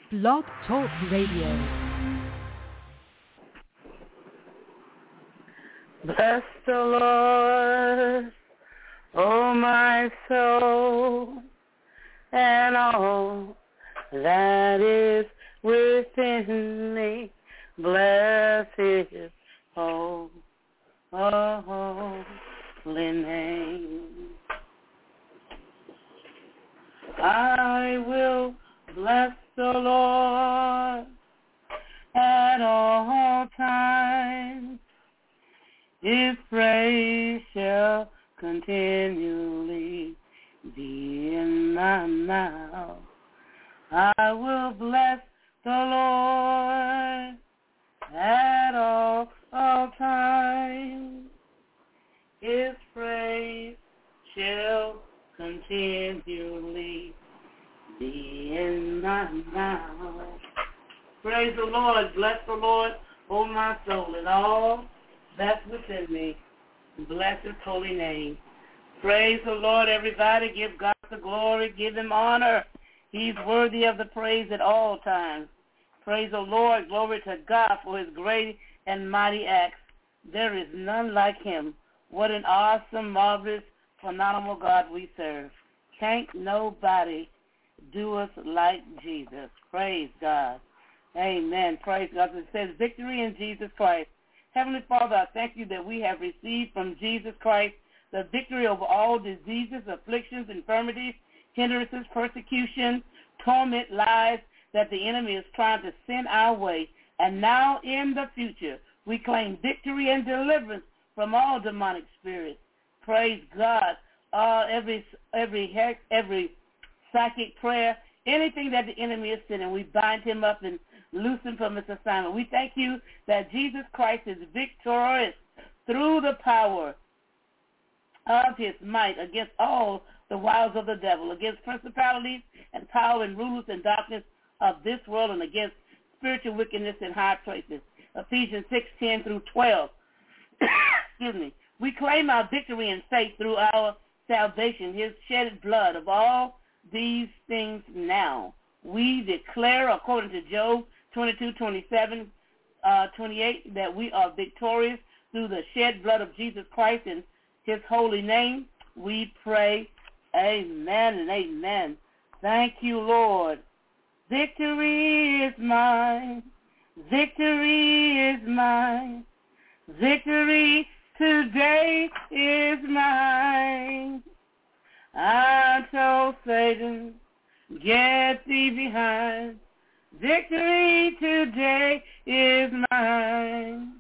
Blog Talk Radio. Bless the Lord, oh my soul, and all that is within me. Bless His holy name. I will bless the Lord at all times. His praise shall continually be in my mouth. I will bless the Lord at all times. His praise shall continually be in my mouth. Praise the Lord. Bless the Lord, oh my soul, and all that's within me. Bless His holy name. Praise the Lord, everybody. Give God the glory. Give Him honor. He's worthy of the praise at all times. Praise the Lord. Glory to God for His great and mighty acts. There is none like Him. What an awesome, marvelous, phenomenal God we serve. Can't nobody do us like Jesus. Praise God. Amen. Praise God. It says victory in Jesus Christ. Heavenly Father, I thank you that we have received from Jesus Christ the victory over all diseases, afflictions, infirmities, hindrances, persecution, torment, lies that the enemy is trying to send our way. And now in the future, we claim victory and deliverance from all demonic spirits. Praise God. Every psychic prayer, anything that the enemy is sending, we bind him up and loose him from his assignment. We thank you that Jesus Christ is victorious through the power of His might against all the wiles of the devil, against principalities and power and rulers and darkness of this world, and against spiritual wickedness in high places. Ephesians 6:10 through 12. Excuse me. We claim our victory in faith through our salvation, His shedded blood. Of all these things now, we declare, according to Job 22:27, 28, that we are victorious through the shed blood of Jesus Christ in His holy name. We pray, amen and amen. Thank you, Lord. Victory is mine. Victory is mine. Victory today is mine. I told Satan, get thee behind. Victory today is mine.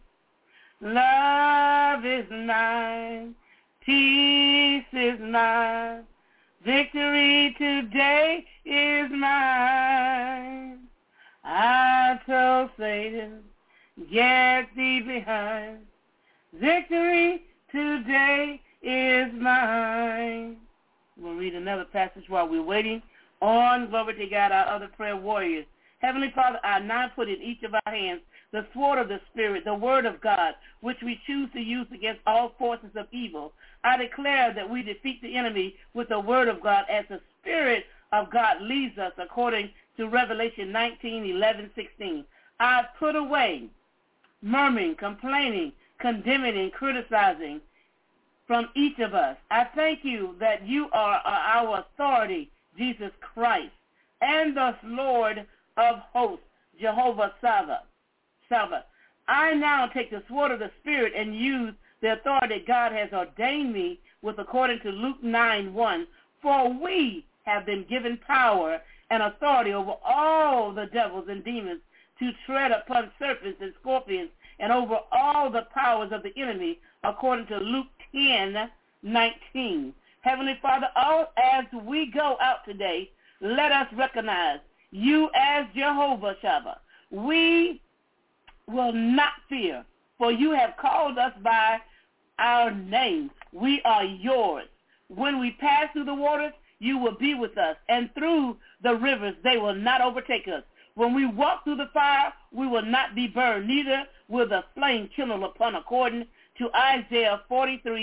Love is mine. Peace is mine. Victory today is mine. I told Satan, get thee behind. Victory today is mine. We'll read another passage while we're waiting on, glory to God, our other prayer warriors. Heavenly Father, I now put in each of our hands the sword of the Spirit, the word of God, which we choose to use against all forces of evil. I declare that we defeat the enemy with the word of God as the Spirit of God leads us, according to Revelation 19:11-16. I put away murmuring, complaining, condemning, and criticizing from each of us. I thank you that you are our authority, Jesus Christ, and the Lord of hosts, Jehovah Sabaoth. I now take the sword of the Spirit and use the authority God has ordained me with, according to Luke 9:1. For we have been given power and authority over all the devils and demons to tread upon serpents and scorpions and over all the powers of the enemy, according to Luke 10:19. Heavenly Father, as we go out today, let us recognize you as Jehovah Sabaoth. We will not fear, for you have called us by our name. We are yours. When we pass through the waters, you will be with us, and through the rivers they will not overtake us. When we walk through the fire, we will not be burned, neither will the flame kindle upon, according to Isaiah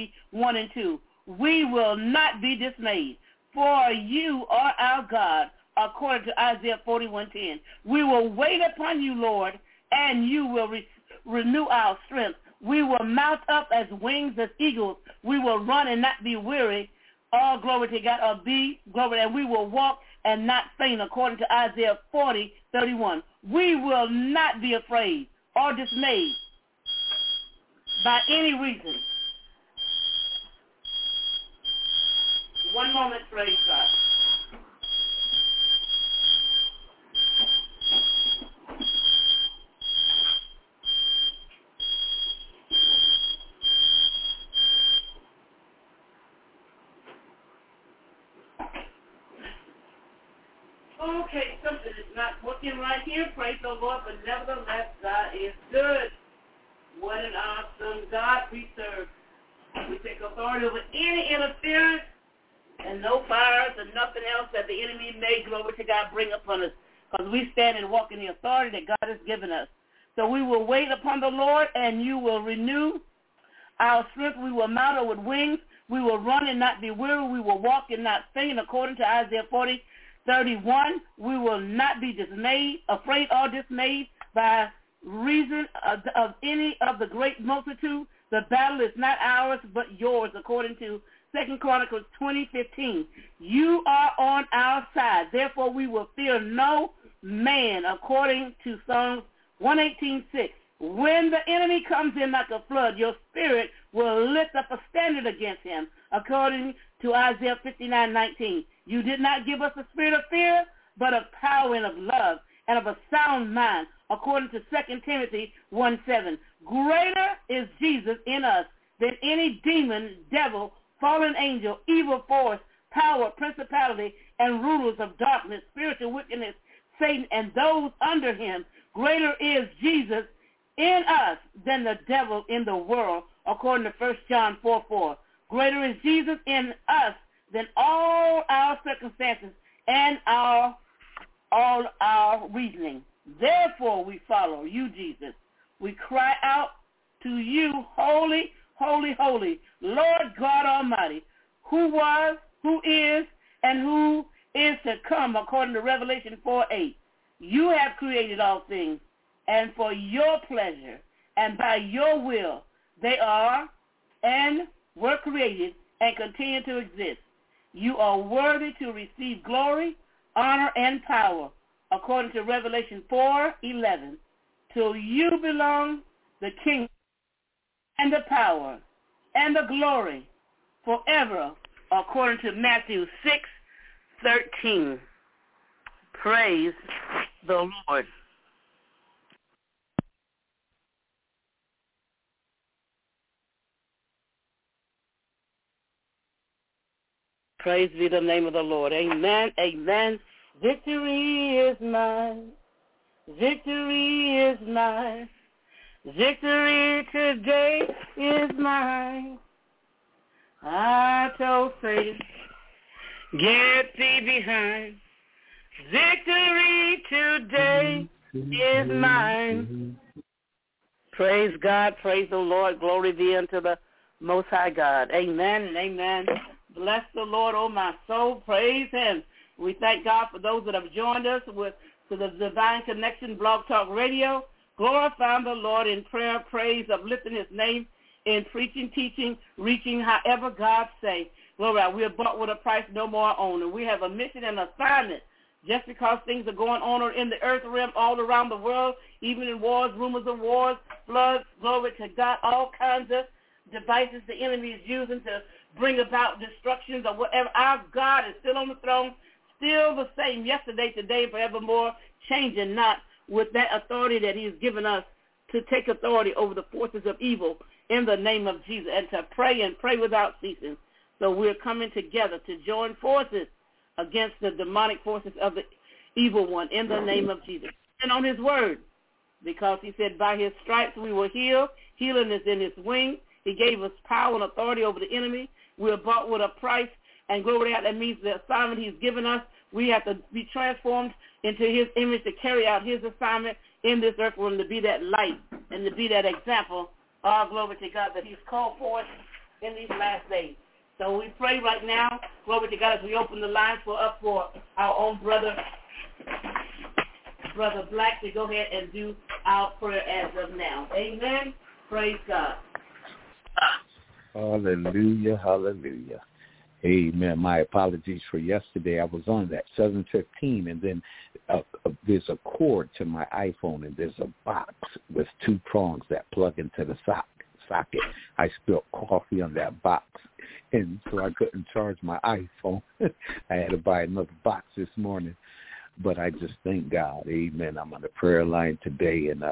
43:1-2. We will not be dismayed, for you are our God, according to Isaiah 41:10. We will wait upon you, Lord, and you will renew our strength. We will mount up as wings as eagles. We will run and not be weary. All glory to God, or be glory, and we will walk and not faint, according to Isaiah 40:31. We will not be afraid or dismayed by any reason. One moment, praise God. Okay, something is not working right here. Praise the Lord, but nevertheless, God is good. What an awesome God we serve. We take authority over any interference and no fires and nothing else that the enemy may, glory to God, bring upon us, because we stand and walk in the authority that God has given us. So we will wait upon the Lord, and you will renew our strength. We will mount up with wings. We will run and not be weary. We will walk and not faint, according to Isaiah 40:31. We will not be dismayed, afraid or dismayed by reason of any of the great multitude. The battle is not ours but yours, according to 2 Chronicles 20:15. You are on our side, therefore we will fear no man, according to Psalms 118:6. When the enemy comes in like a flood, your spirit will lift up a standard against him, according to Isaiah 59:19. You did not give us a spirit of fear, but of power and of love and of a sound mind, according to 2 Timothy 1:7. Greater is Jesus in us than any demon, devil, fallen angel, evil force, power, principality, and rulers of darkness, spiritual wickedness, Satan, and those under him. Greater is Jesus in us than the devil in the world, according to 1 John 4:4. Greater is Jesus in us than all our circumstances and all our reasoning. Therefore we follow you, Jesus. We cry out to you, holy, holy, holy, Lord God Almighty, who was, who is, and who is to come, according to Revelation 4:8. You have created all things, and for your pleasure and by your will they are and were created and continue to exist. You are worthy to receive glory, honor, and power, according to Revelation 4:11. To you belong the kingdom and the power and the glory forever, according to Matthew 6:13. Praise the Lord. Praise be the name of the Lord. Amen, amen. Victory is mine. Victory is mine. Victory today is mine. I told Satan, get thee behind. Victory today is mine. Praise God, praise the Lord. Glory be unto the Most High God. Amen and amen. Bless the Lord, oh my soul. Praise him. We thank God for those that have joined us to the Divine Connection Blog Talk Radio. Glorifying the Lord in prayer, praise, uplifting his name in preaching, teaching, reaching, however God say. Glory, we are bought with a price, no more our own. And we have a mission and assignment. Just because things are going on in the earth realm all around the world, even in wars, rumors of wars, floods, glory to God, all kinds of devices the enemy is using to bring about destructions or whatever. Our God is still on the throne, still the same yesterday, today, forevermore, changing not, with that authority that he has given us to take authority over the forces of evil in the name of Jesus, and to pray and pray without ceasing. So we're coming together to join forces against the demonic forces of the evil one in the name of Jesus. And on his word, because he said by his stripes we were healed. Healing is in his wings. He gave us power and authority over the enemy. We're bought with a price, and glory to God, that means the assignment he's given us, we have to be transformed into his image to carry out his assignment in this earth realm, to be that light and to be that example. All glory to God that he's called for us in these last days. So we pray right now, glory to God, as we open the lines up for our own brother Black, to go ahead and do our prayer as of now. Amen. Praise God. Hallelujah, hallelujah. Amen. My apologies for yesterday. I was on that 7:15, and then there's a cord to my iPhone, and there's a box with two prongs that plug into the socket. I spilled coffee on that box, and so I couldn't charge my iPhone. I had to buy another box this morning, but I just thank God. Amen. I'm on the prayer line today, and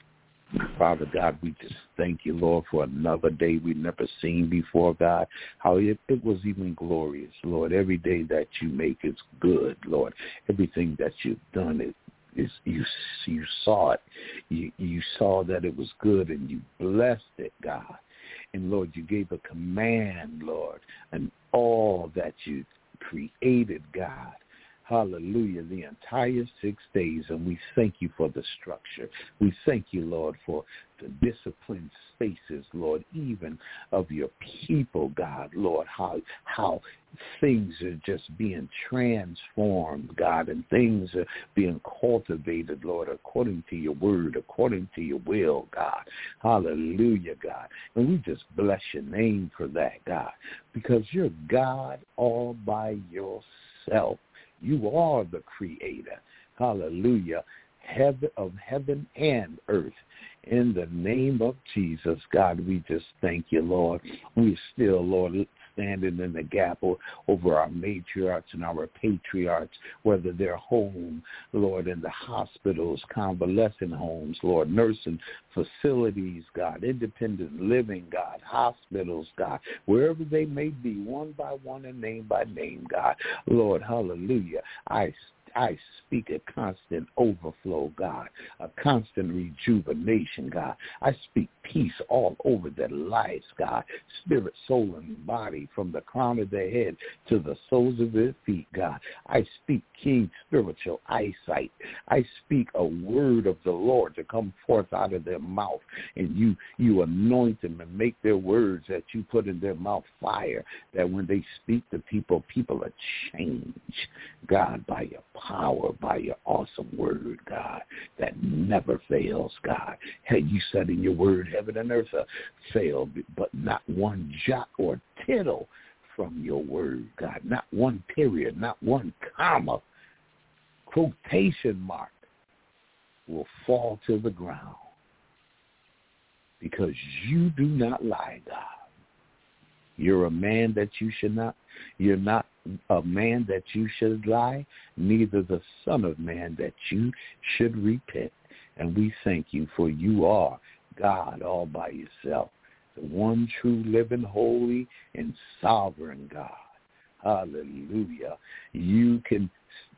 Father God, we just thank you, Lord, for another day we've never seen before, God. How it was even glorious, Lord. Every day that you make is good, Lord. Everything that you've done is you saw it. You saw that it was good, and you blessed it, God. And, Lord, you gave a command, Lord, and all that you created, God. Hallelujah, the entire 6 days, and we thank you for the structure. We thank you, Lord, for the disciplined spaces, Lord, even of your people, God, Lord, how things are just being transformed, God, and things are being cultivated, Lord, according to your word, according to your will, God. Hallelujah, God. And we just bless your name for that, God, because you're God all by yourself. You are the creator, hallelujah, of heaven and earth. In the name of Jesus, God, we just thank you, Lord. We're still, Lord, standing in the gap over our matriarchs and our patriarchs, whether they're home, Lord, in the hospitals, convalescent homes, Lord, nursing facilities, God, independent living, God, hospitals, God, wherever they may be, one by one and name by name, God. Lord, hallelujah. I speak a constant overflow, God, a constant rejuvenation, God. I speak peace all over their lives, God, spirit, soul, and body, from the crown of their head to the soles of their feet, God. I speak keen spiritual eyesight. I speak a word of the Lord to come forth out of their mouth, and you anoint them and make their words that you put in their mouth fire, that when they speak to people are changed, God, by your power, by your awesome word, God, that never fails, God. Hey, you said in your word, heaven and earth fail, but not one jot or tittle from your word, God. Not one period, not one comma, quotation mark will fall to the ground, because you do not lie, God. You're a man that you should not. You're not a man that you should lie, neither the son of man that you should repent. And we thank you, for you are God all by yourself, the one true, living, holy, and sovereign God. Hallelujah. You can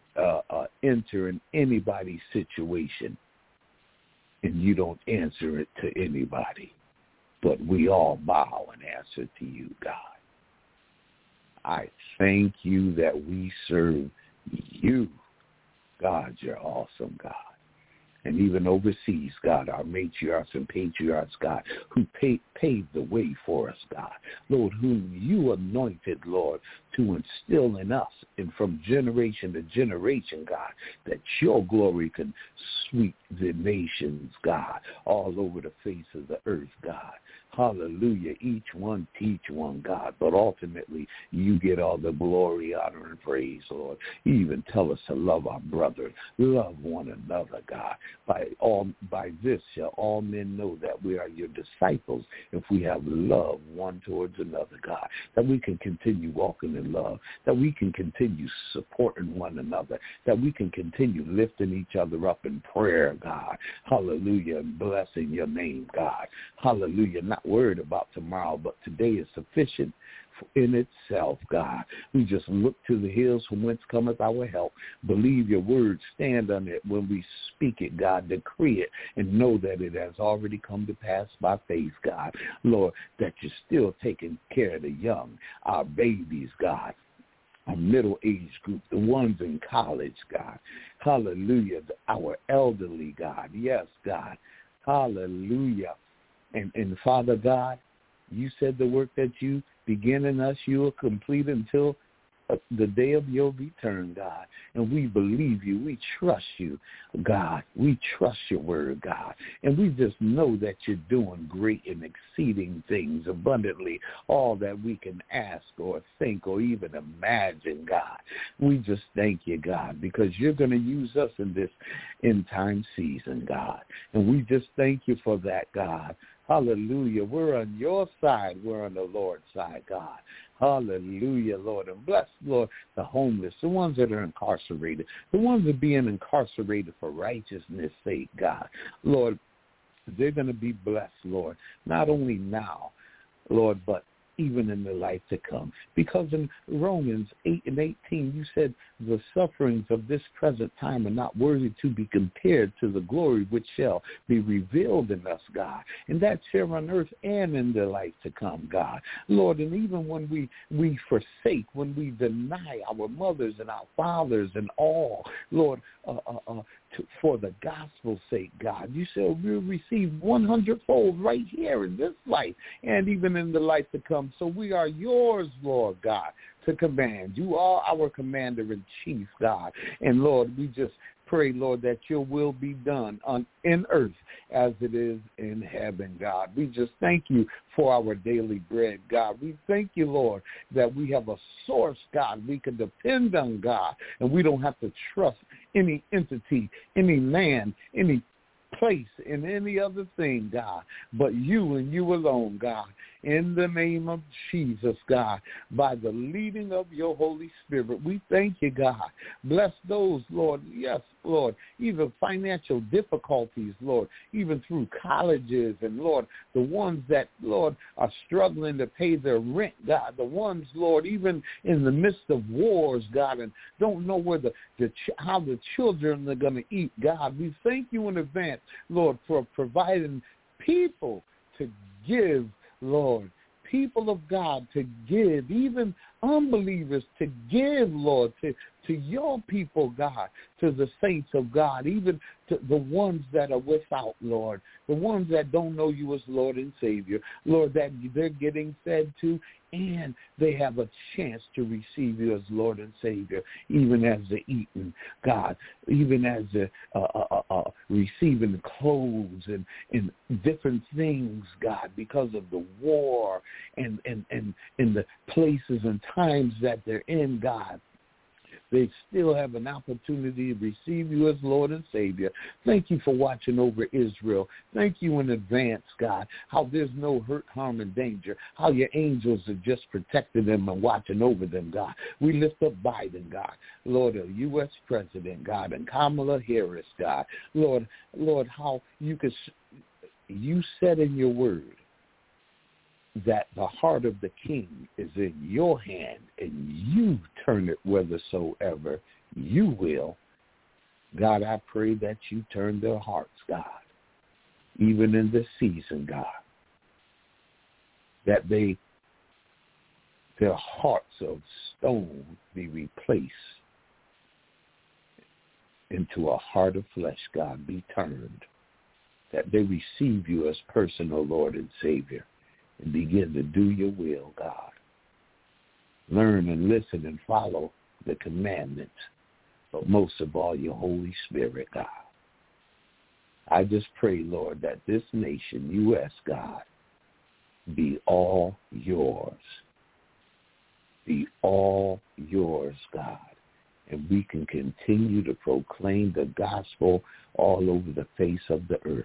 enter in anybody's situation, and you don't answer it to anybody. But we all bow and answer to you, God. I thank you that we serve you. God, you're awesome, God. And even overseas, God, our matriarchs and patriarchs, God, who paved the way for us, God. Lord, whom you anointed, Lord, to instill in us, and from generation to generation, God, that your glory can sweep the nations, God, all over the face of the earth, God. Hallelujah. Each one teach one, God. But ultimately, you get all the glory, honor, and praise, Lord. You even tell us to love our brother, love one another, God. By this shall all men know that we are your disciples, if we have love one towards another, God. That we can continue walking in love. That we can continue supporting one another. That we can continue lifting each other up in prayer, God. Hallelujah. And blessing your name, God. Hallelujah. Not worried about tomorrow, but today is sufficient in itself, God. We just look to the hills from whence cometh our help. Believe your word, stand on it when we speak it, God. Decree it and know that it has already come to pass by faith, God. Lord, that you're still taking care of the young, our babies, God. Our middle-age group, the ones in college, God. Hallelujah. Our elderly, God. Yes, God. Hallelujah. And Father God, you said the work that you begin in us, you will complete until the day of your return, God. And we believe you. We trust you, God. We trust your word, God. And we just know that you're doing great and exceeding things abundantly, all that we can ask or think or even imagine, God. We just thank you, God, because you're going to use us in this end-time season, God. And we just thank you for that, God. Hallelujah. We're on your side. We're on the Lord's side, God. Hallelujah, Lord. And bless, Lord, the homeless, the ones that are incarcerated, the ones that are being incarcerated for righteousness' sake, God. Lord, they're going to be blessed, Lord, not only now, Lord, but even in the life to come. Because in Romans 8 and 18, you said the sufferings of this present time are not worthy to be compared to the glory which shall be revealed in us, God. And that's here on earth and in the life to come, God. Lord, and even when we forsake, when we deny our mothers and our fathers and all, Lord, for the gospel's sake, God, you said we'll receive 100-fold right here in this life and even in the life to come. So we are yours, Lord God, to command. You are our commander-in-chief, God. And, Lord, we just pray, Lord, that your will be done in earth as it is in heaven, God. We just thank you for our daily bread, God. We thank you, Lord, that we have a source, God, we can depend on, God, and we don't have to trust any entity, any man, any place, in any other thing, God, but you and you alone, God. In the name of Jesus, God, by the leading of your Holy Spirit, we thank you, God. Bless those, Lord, yes, Lord, even financial difficulties, Lord, even through colleges and, Lord, the ones that, Lord, are struggling to pay their rent, God, the ones, Lord, even in the midst of wars, God, and don't know where how the children are going to eat, God. We thank you in advance, Lord, for providing people to give, Lord, people of God to give, even unbelievers to give, Lord, to your people, God, to the saints of God, even to the ones that are without, Lord, the ones that don't know you as Lord and Savior, Lord, that they're getting fed to, and they have a chance to receive you as Lord and Savior, even as they're eating, God, even as they're receiving clothes and different things, God, because of the war and the places and times that they're in, God. They still have an opportunity to receive you as Lord and Savior. Thank you for watching over Israel. Thank you in advance, God, how there's no hurt, harm, and danger, how your angels are just protecting them and watching over them, God. We lift up Biden, God, Lord, the U.S. President, God, and Kamala Harris, God. Lord, how you said in your word that the heart of the king is in your hand, and you turn it whithersoever you will. God, I pray that you turn their hearts, God, even in this season, God, that their hearts of stone be replaced into a heart of flesh, God, be turned, that they receive you as personal Lord and Savior, and begin to do your will, God. Learn and listen and follow the commandments, but most of all, your Holy Spirit, God. I just pray, Lord, that this nation, U.S., God, be all yours. Be all yours, God. And we can continue to proclaim the gospel all over the face of the earth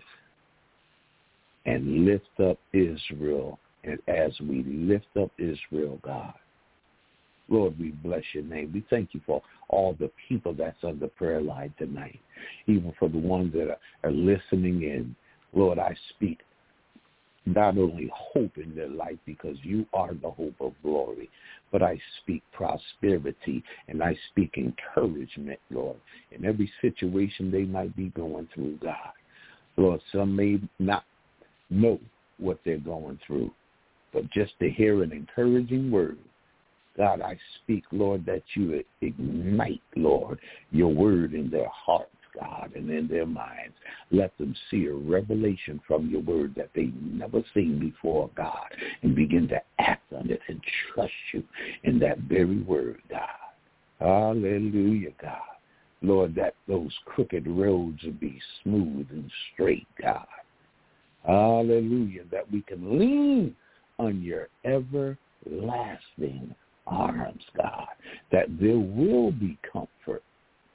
and lift up Israel. And as we lift up Israel, God, Lord, we bless your name. We thank you for all the people that's on the prayer line tonight, even for the ones that are listening in. Lord, I speak not only hope in their life because you are the hope of glory, but I speak prosperity and I speak encouragement, Lord, in every situation they might be going through, God. Lord, some may not know what they're going through, but just to hear an encouraging word, God, I speak, Lord, that you ignite, Lord, your word in their hearts, God, and in their minds, let them see a revelation from your word that they've never seen before, God, and begin to act on it and trust you in that very word, God. Hallelujah, God. Lord, that those crooked roads will be smooth and straight, God. Hallelujah, that we can lean on your everlasting arms, God, that there will be comfort,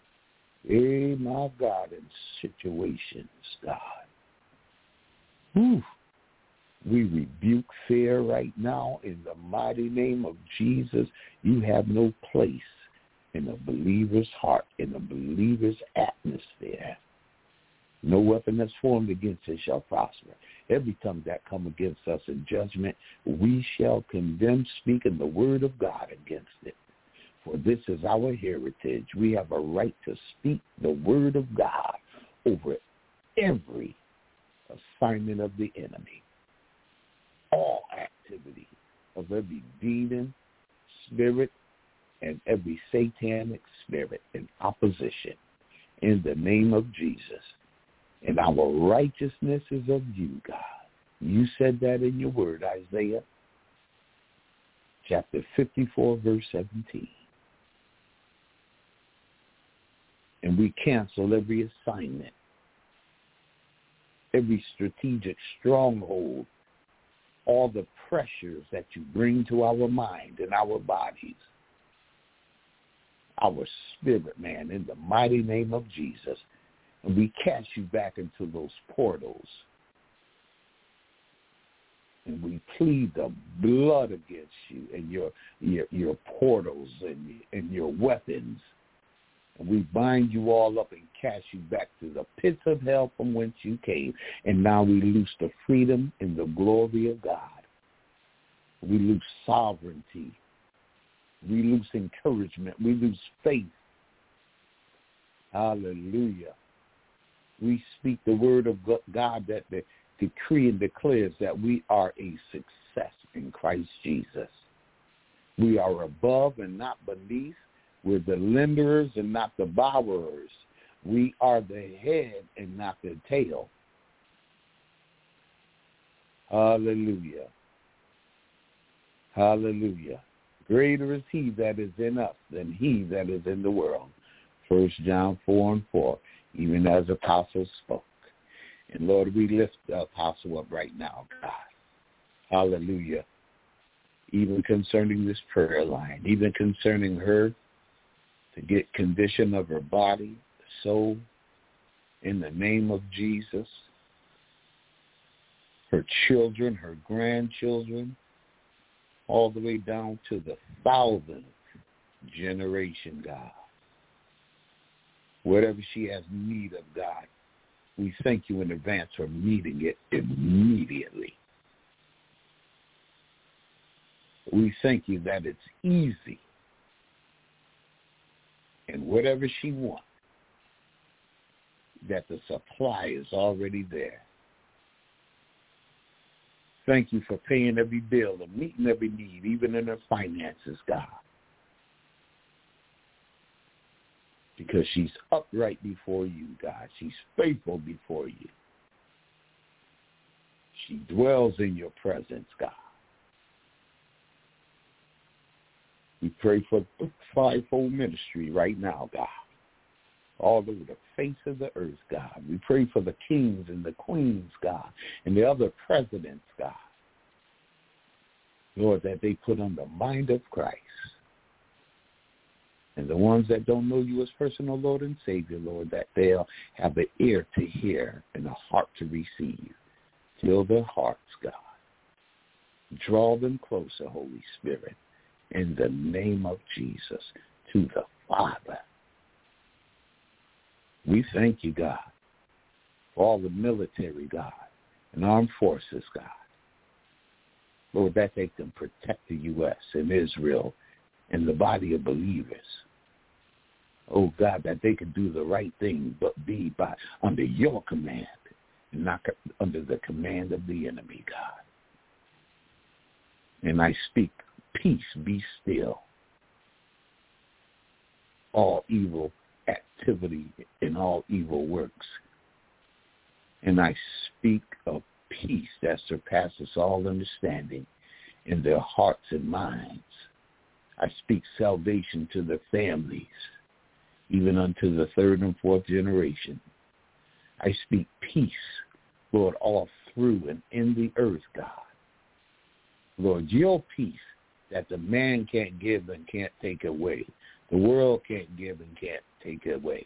my God, in situations, God. Whew. We rebuke fear right now in the mighty name of Jesus. You have no place in a believer's heart, in a believer's atmosphere. No weapon that's formed against us shall prosper. Every tongue that come against us in judgment, we shall condemn, speaking the word of God against it. For this is our heritage. We have a right to speak the word of God over every assignment of the enemy, all activity of every demon, spirit, and every satanic spirit in opposition in the name of Jesus. And our righteousness is of you, God. You said that in your word, Isaiah chapter 54, verse 17. And we cancel every assignment, every strategic stronghold, all the pressures that you bring to our mind and our bodies, our spirit, man, in the mighty name of Jesus. And we cast you back into those portals. And we plead the blood against you and your portals and your weapons. And we bind you all up and cast you back to the pits of hell from whence you came. And now we loose the freedom and the glory of God. We loose sovereignty. We lose encouragement. We lose faith. Hallelujah. We speak the word of God that decree and declares that we are a success in Christ Jesus. We are above and not beneath. We're the lenders and not the borrowers. We are the head and not the tail. Hallelujah. Hallelujah. Greater is he that is in us than he that is in the world. 1 John 4:4, even as Apostle spoke. And Lord, we lift the Apostle up right now, God. Hallelujah. Even concerning this prayer line, even concerning her, to get condition of her body, soul, in the name of Jesus. Her children, her grandchildren, all the way down to the 1,000th generation, God. Whatever she has need of, God, we thank you in advance for meeting it immediately. We thank you that it's easy. And whatever she wants, that the supply is already there. Thank you for paying every bill and meeting every need, even in her finances, God. Because she's upright before you, God. She's faithful before you. She dwells in your presence, God. We pray for the fivefold ministry right now, God. All over the face of the earth, God. We pray for the kings and the queens, God, and the other presidents, God. Lord, that they put on the mind of Christ. And the ones that don't know you as personal Lord and Savior, Lord, that they'll have an ear to hear and a heart to receive. Fill their hearts, God. Draw them closer, Holy Spirit, in the name of Jesus, to the Father. We thank you, God, for all the military, God, and armed forces, God. Lord, that they can protect the U.S. and Israel and the body of believers. Oh, God, that they can do the right thing, but be under your command and not under the command of the enemy, God. And I speak, peace, be still. All evil activity in all evil works. And I speak of peace that surpasses all understanding in their hearts and minds. I speak salvation to their families, even unto the third and fourth generation. I speak peace, Lord, all through and in the earth, God. Lord, your peace that the man can't give and can't take away, the world can't give and can't take away.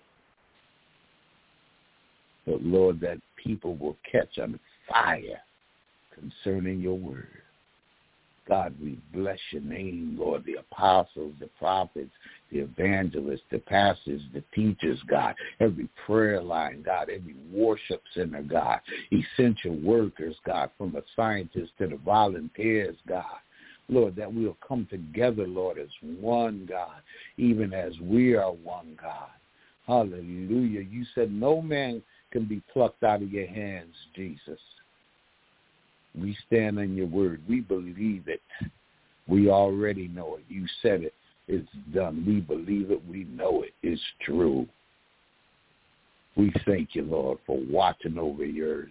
But, Lord, that people will catch on fire concerning your word. God, we bless your name, Lord, the apostles, the prophets, the evangelists, the pastors, the teachers, God, every prayer line, God, every worship center, God, essential workers, God, from the scientists to the volunteers, God. Lord, that we'll come together, Lord, as one, God, even as we are one, God. Hallelujah. You said no man can be plucked out of your hands, Jesus. We stand on your word. We believe it. We already know it. You said it. It's done. We believe it. We know it. It's true. We thank you, Lord, for watching over yours.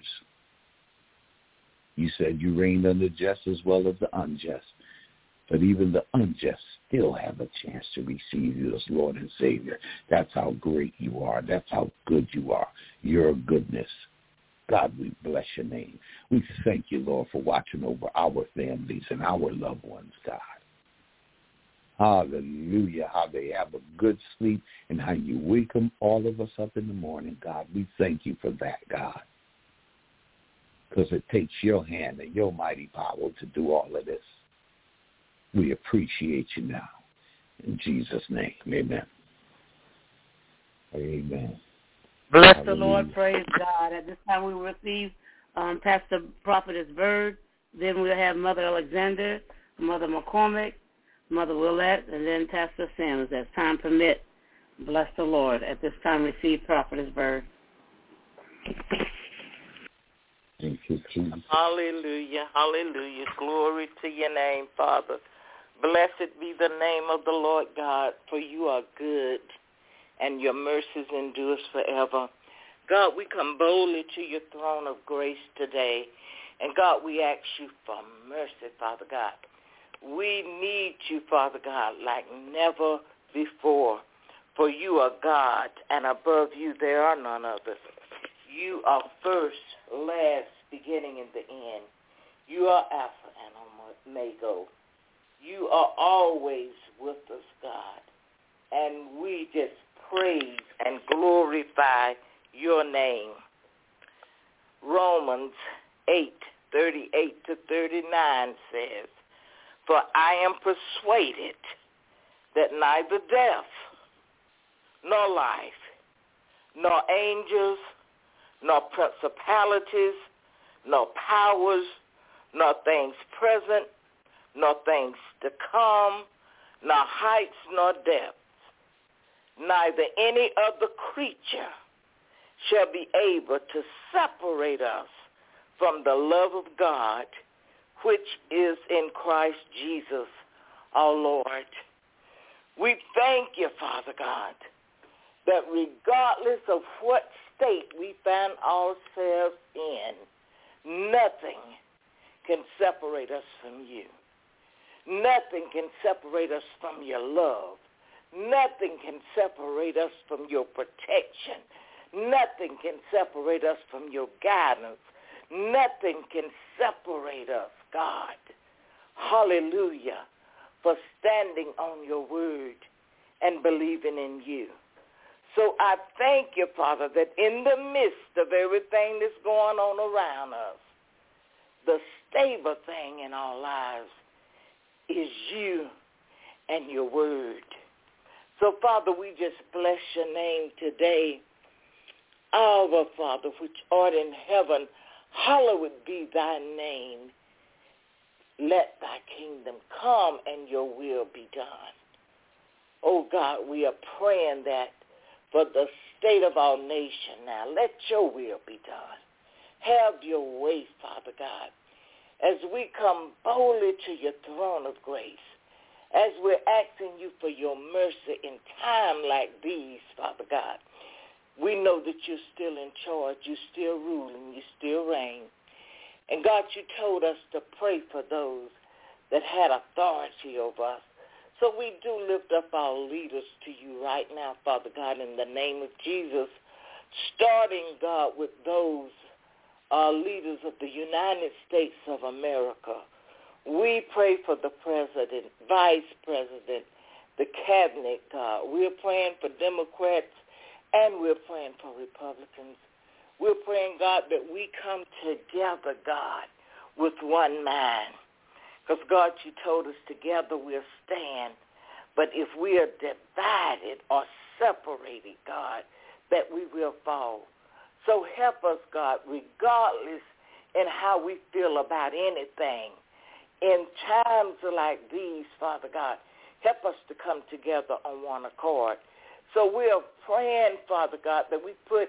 You said you reigned on the just as well as the unjust. But even the unjust still have a chance to receive you as Lord and Savior. That's how great you are. That's how good you are. Your goodness. God, we bless your name. We thank you, Lord, for watching over our families and our loved ones, God. Hallelujah, how they have a good sleep and how you wake them, all of us, up in the morning, God. We thank you for that, God, because it takes your hand and your mighty power to do all of this. We appreciate you now. In Jesus' name, amen. Amen. Bless Hallelujah. the Lord, praise God. At this time we will receive Pastor Prophetess Bird. Then we'll have Mother Alexander, Mother McCormick, Mother Willette, and then Pastor Sims, as time permits. Bless the Lord. At this time, receive Prophetess Bird. Thank you, Jesus. Hallelujah, hallelujah. Glory to your name, Father. Blessed be the name of the Lord God, for you are good, and your mercies endures forever. God, we come boldly to your throne of grace today. And God, we ask you for mercy, Father God. We need you, Father God, like never before. For you are God, and above you there are none others. You are first, last, beginning, and the end. You are Alpha and Omega. You are always with us, God. And we just praise and glorify your name. Romans 8:38-39 says, "For I am persuaded that neither death, nor life, nor angels, nor principalities, nor powers, nor things present, nor things to come, nor heights nor depths, neither any other creature shall be able to separate us from the love of God, which is in Christ Jesus our Lord." We thank you, Father God, that regardless of what state we find ourselves in, nothing can separate us from you. Nothing can separate us from your love. Nothing can separate us from your protection. Nothing can separate us from your guidance. Nothing can separate us, God. Hallelujah, for standing on your word and believing in you. So I thank you, Father, that in the midst of everything that's going on around us, the stable thing in our lives is you and your word. So, Father, we just bless your name today. Our Father, which art in heaven, hallowed be thy name. Let thy kingdom come and your will be done. Oh, God, we are praying that for the state of our nation now. Let your will be done. Have your way, Father God, as we come boldly to your throne of grace, as we're asking you for your mercy in time like these, Father God, we know that you're still in charge, you're still ruling, you still reign. And God, you told us to pray for those that had authority over us. So we do lift up our leaders to you right now, Father God, in the name of Jesus, starting, God, with those leaders of the United States of America. We pray for the president, vice president, the cabinet, God. We're praying for Democrats and we're praying for Republicans. We're praying, God, that we come together, God, with one mind. Because, God, you told us together we'll stand. But if we are divided or separated, God, that we will fall. So help us, God, regardless in how we feel about anything. In times like these, Father God, help us to come together on one accord. So we are praying, Father God, that we put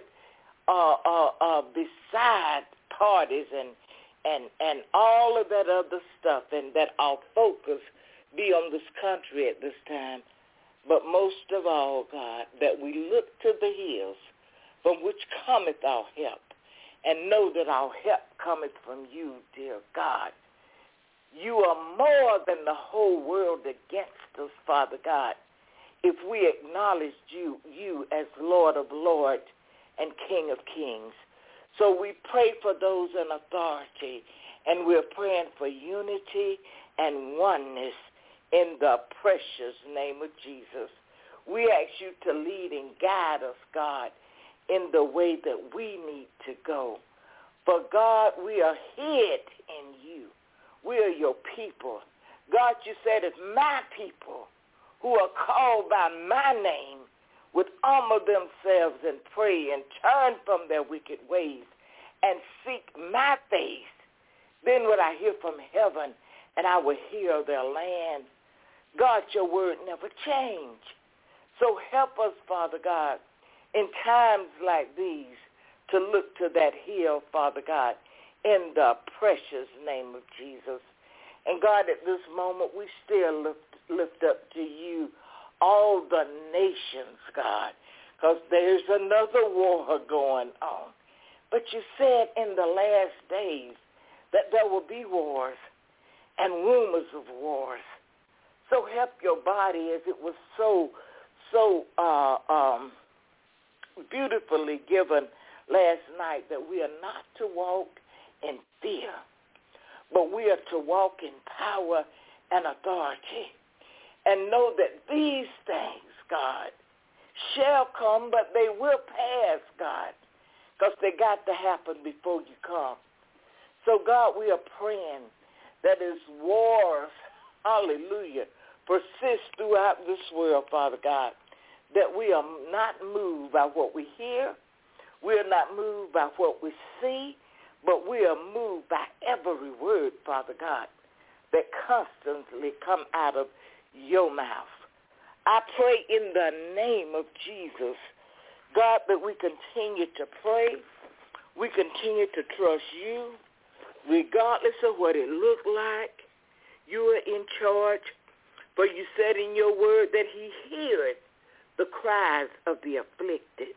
beside parties and all of that other stuff, and that our focus be on this country at this time. But most of all, God, that we look to the hills from which cometh our help, and know that our help cometh from you, dear God. You are more than the whole world against us, Father God, if we acknowledge you as Lord of Lords and King of Kings. So we pray for those in authority, and we're praying for unity and oneness in the precious name of Jesus. We ask you to lead and guide us, God, in the way that we need to go. For, God, we are hid in you. We are your people. God, you said if my people who are called by my name would humble themselves and pray and turn from their wicked ways and seek my face, then would I hear from heaven and I will heal their land. God, your word never changed. So help us, Father God, in times like these to look to that hill, Father God, in the precious name of Jesus. And God, at this moment, we still lift up to you all the nations, God, because there's another war going on. But you said in the last days that there will be wars and rumors of wars. So help your body, as it was so beautifully given last night, that we are not to walk in fear, but we are to walk in power and authority, and know that these things, God, shall come, but they will pass, God, because they got to happen before you come. So, God, we are praying that as wars, hallelujah, persist throughout this world, Father God, that we are not moved by what we hear, we are not moved by what we see, but we are moved by every word, Father God, that constantly come out of your mouth. I pray in the name of Jesus, God, that we continue to pray, we continue to trust you, regardless of what it looked like. You are in charge, for you said in your word that he heareth the cries of the afflicted.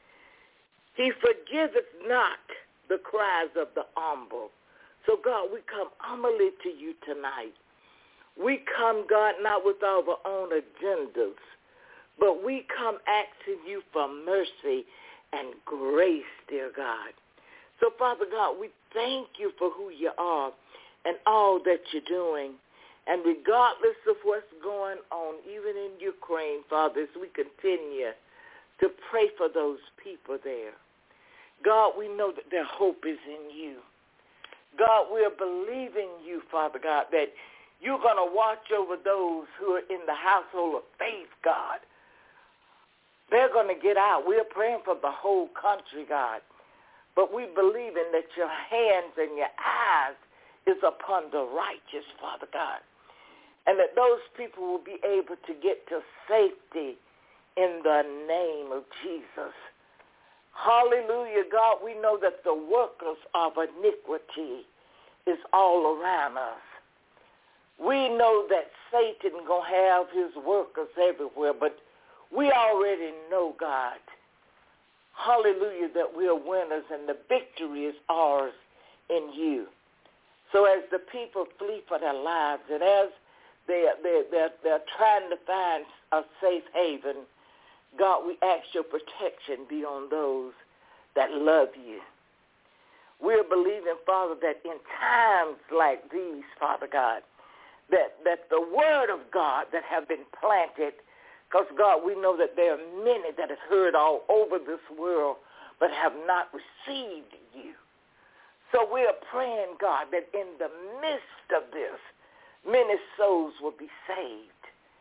He forgiveth not the cries of the humble. So, God, we come humbly to you tonight. We come, God, not with our own agendas, but we come asking you for mercy and grace, dear God. So, Father God, we thank you for who you are and all that you're doing. And regardless of what's going on, even in Ukraine, Father, as we continue to pray for those people there, God, we know that their hope is in you. God, we are believing you, Father God, that you're going to watch over those who are in the household of faith, God. They're going to get out. We are praying for the whole country, God. But we believe in that your hands and your eyes is upon the righteous, Father God. And that those people will be able to get to safety in the name of Jesus. Hallelujah, God. We know that the workers of iniquity is all around us. We know that Satan going to have his workers everywhere, but we already know, God, hallelujah, that we are winners and the victory is ours in you. So as the people flee for their lives and as they're trying to find a safe haven, God, we ask your protection be on those that love you. We're believing, Father, that in times like these, Father God, that the word of God that have been planted, because, God, we know that there are many that have heard all over this world but have not received you. So we are praying, God, that in the midst of this, many souls will be saved.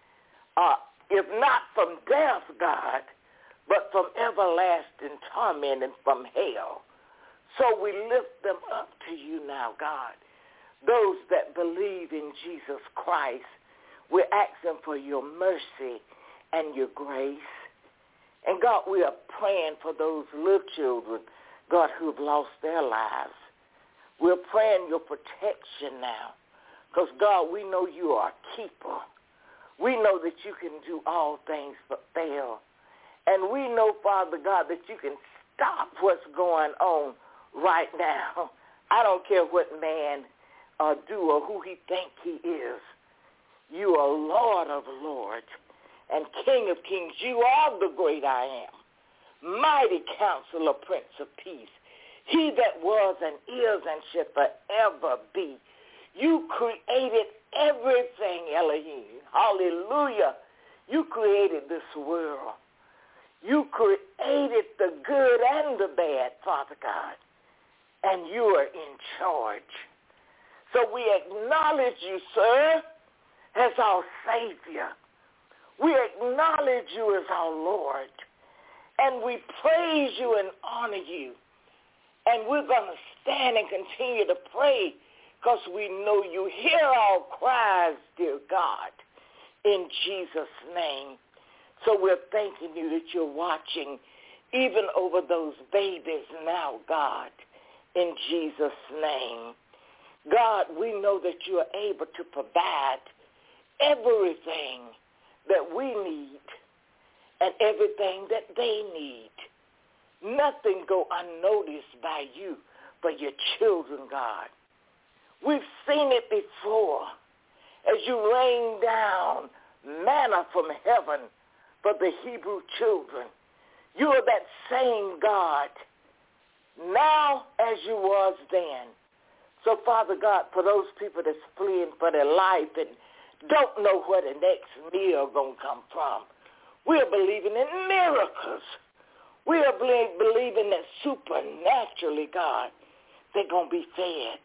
If not from death, God, but from everlasting torment and from hell. So we lift them up to you now, God. Those that believe in Jesus Christ, we're asking for your mercy and your grace. And God, we are praying for those little children, God, who have lost their lives. We're praying your protection now. Because, God, we know you are a keeper. We know that you can do all things but fail. And we know, Father God, that you can stop what's going on right now. I don't care what man do or who he think he is. You are Lord of lords and King of kings. You are the great I am, mighty counselor, Prince of peace, he that was and is and shall forever be. You created everything, Elohim. Hallelujah. You created this world. You created the good and the bad, Father God. And you are in charge. So we acknowledge you, sir, as our Savior. We acknowledge you as our Lord. And we praise you and honor you. And we're going to stand and continue to pray because we know you hear our cries, dear God, in Jesus' name. So we're thanking you that you're watching even over those babies now, God, in Jesus' name. God, we know that you are able to provide everything that we need and everything that they need. Nothing go unnoticed by you but your children, God. We've seen it before as you rain down manna from heaven for the Hebrew children. You are that same God now as you was then. So, Father God, for those people that's fleeing for their life and don't know where the next meal going to come from, we are believing in miracles. We are believing that supernaturally, God, they're going to be fed.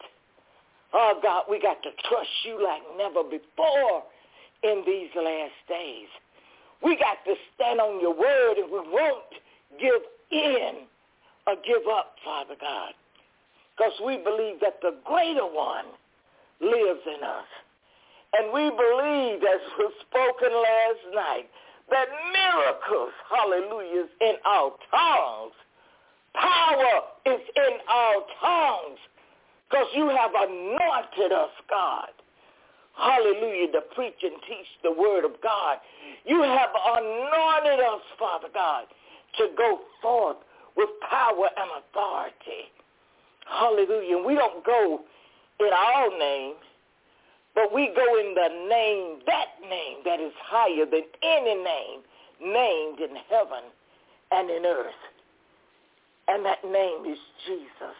Oh, God, we got to trust you like never before in these last days. We got to stand on your word and we won't give in or give up, Father God, because we believe that the greater one lives in us. And we believe, as was spoken last night, that miracles, hallelujah, is in our tongues. Power is in our tongues because you have anointed us, God. Hallelujah, to preach and teach the word of God. You have anointed us, Father God, to go forth with power and authority. Hallelujah. And we don't go in our name, but we go in the name that is higher than any name named in heaven and in earth. And that name is Jesus.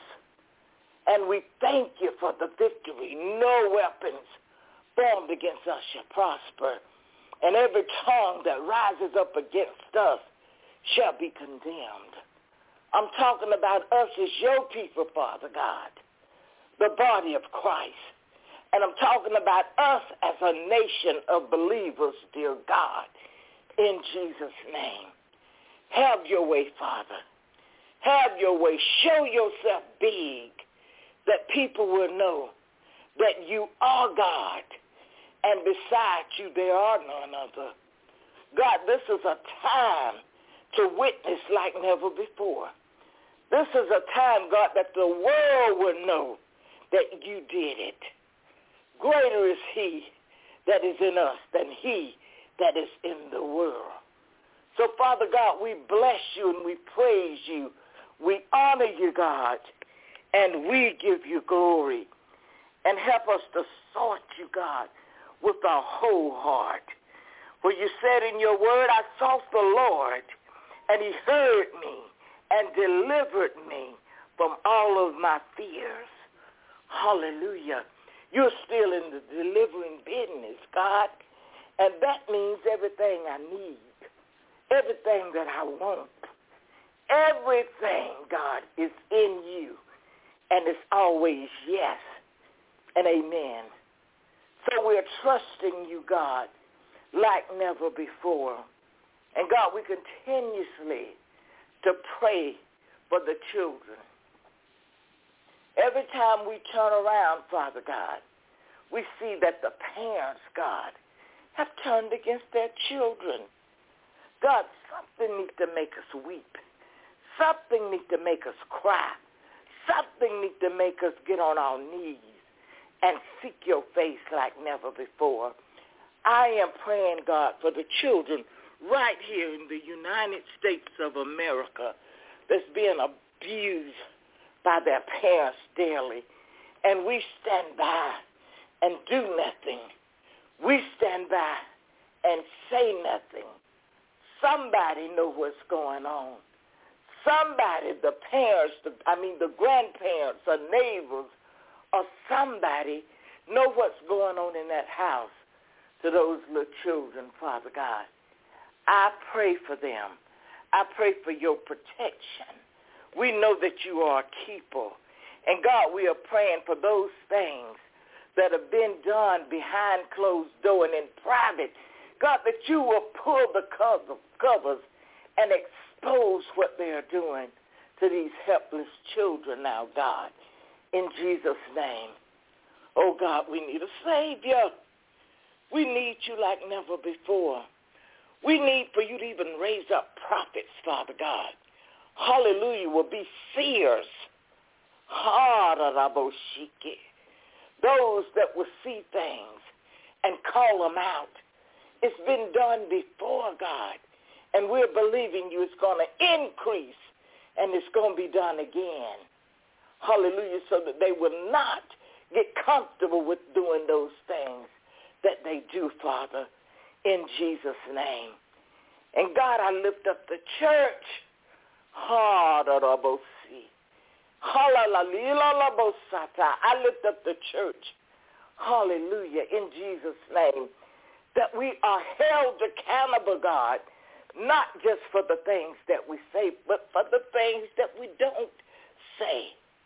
And we thank you for the victory. No weapons formed against us shall prosper. And every tongue that rises up against us shall be condemned. I'm talking about us as your people, Father God, the body of Christ. And I'm talking about us as a nation of believers, dear God, in Jesus' name. Have your way, Father. Have your way. Show yourself big, that people will know that you are God, and beside you there are none other. God, this is a time to witness like never before. This is a time, God, that the world will know that you did it. Greater is he that is in us than he that is in the world. So, Father God, we bless you and we praise you. We honor you, God, and we give you glory. And help us to sort you, God, with our whole heart. For you said in your word, I sought the Lord, and he heard me and delivered me from all of my fears. Hallelujah. You're still in the delivering business, God, and that means everything I need, everything that I want, everything, God, is in you, and it's always yes and amen. So we're trusting you, God, like never before. And God, we continuously to pray for the children. Every time we turn around, Father God, we see that the parents, God, have turned against their children. God, something needs to make us weep. Something needs to make us cry. Something needs to make us get on our knees and seek your face like never before. I am praying, God, for the children right here in the United States of America that's being abused by their parents daily. And we stand by and do nothing. We stand by and say nothing. Somebody know what's going on. Somebody, the parents, the grandparents or neighbors or somebody know what's going on in that house to those little children, Father God. I pray for them. I pray for your protection. We know that you are a keeper. And God, we are praying for those things that have been done behind closed door and in private. God, that you will pull the covers and expose what they are doing to these helpless children now, God, in Jesus' name. Oh, God, we need a Savior. We need you like never before. We need for you to even raise up prophets, Father God. Hallelujah, will be seers. Those that will see things and call them out. It's been done before, God, and we're believing you it's going to increase, and it's going to be done again. Hallelujah, so that they will not get comfortable with doing those things that they do, Father, in Jesus' name. And God, I lift up the church. I lift up the church. Hallelujah, in Jesus' name. That we are held accountable, God, not just for the things that we say, but for the things that we don't say.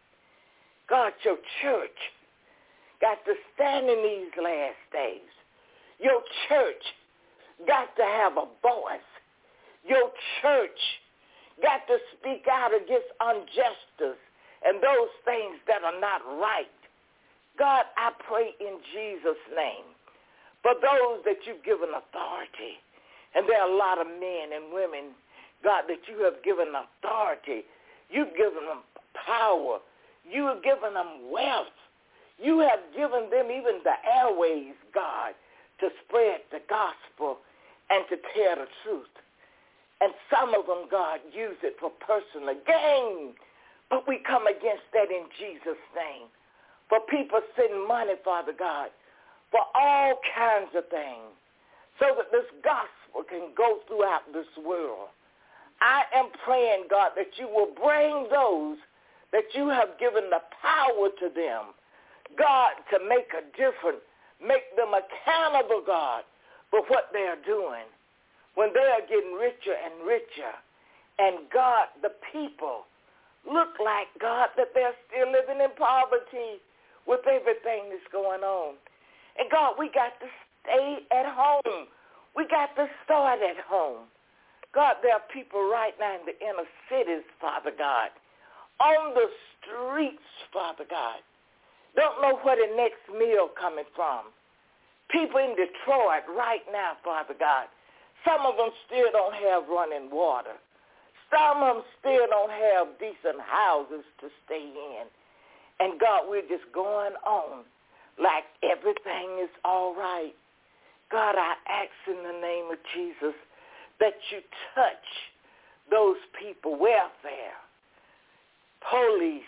God, your church got to stand in these last days. Your church got to have a voice. Your church got to speak out against injustice and those things that are not right. God, I pray in Jesus' name for those that you've given authority. And there are a lot of men and women, God, that you have given authority. You've given them power. You have given them wealth. You have given them even the airways, God, to spread the gospel and to tell the truth. And some of them, God, use it for personal gain. But we come against that in Jesus' name. For people send money, Father God, for all kinds of things, so that this gospel can go throughout this world. I am praying, God, that you will bring those that you have given the power to them, God, to make a difference, make them accountable, God, for what they are doing when they are getting richer and richer. And, God, the people look like, God, that they're still living in poverty with everything that's going on. And, God, we got to stay at home. We got to start at home. God, there are people right now in the inner cities, Father God, on the streets, Father God, don't know where the next meal coming from. People in Detroit right now, Father God, some of them still don't have running water. Some of them still don't have decent houses to stay in. And God, we're just going on like everything is all right. God, I ask in the name of Jesus that you touch those people, welfare, police,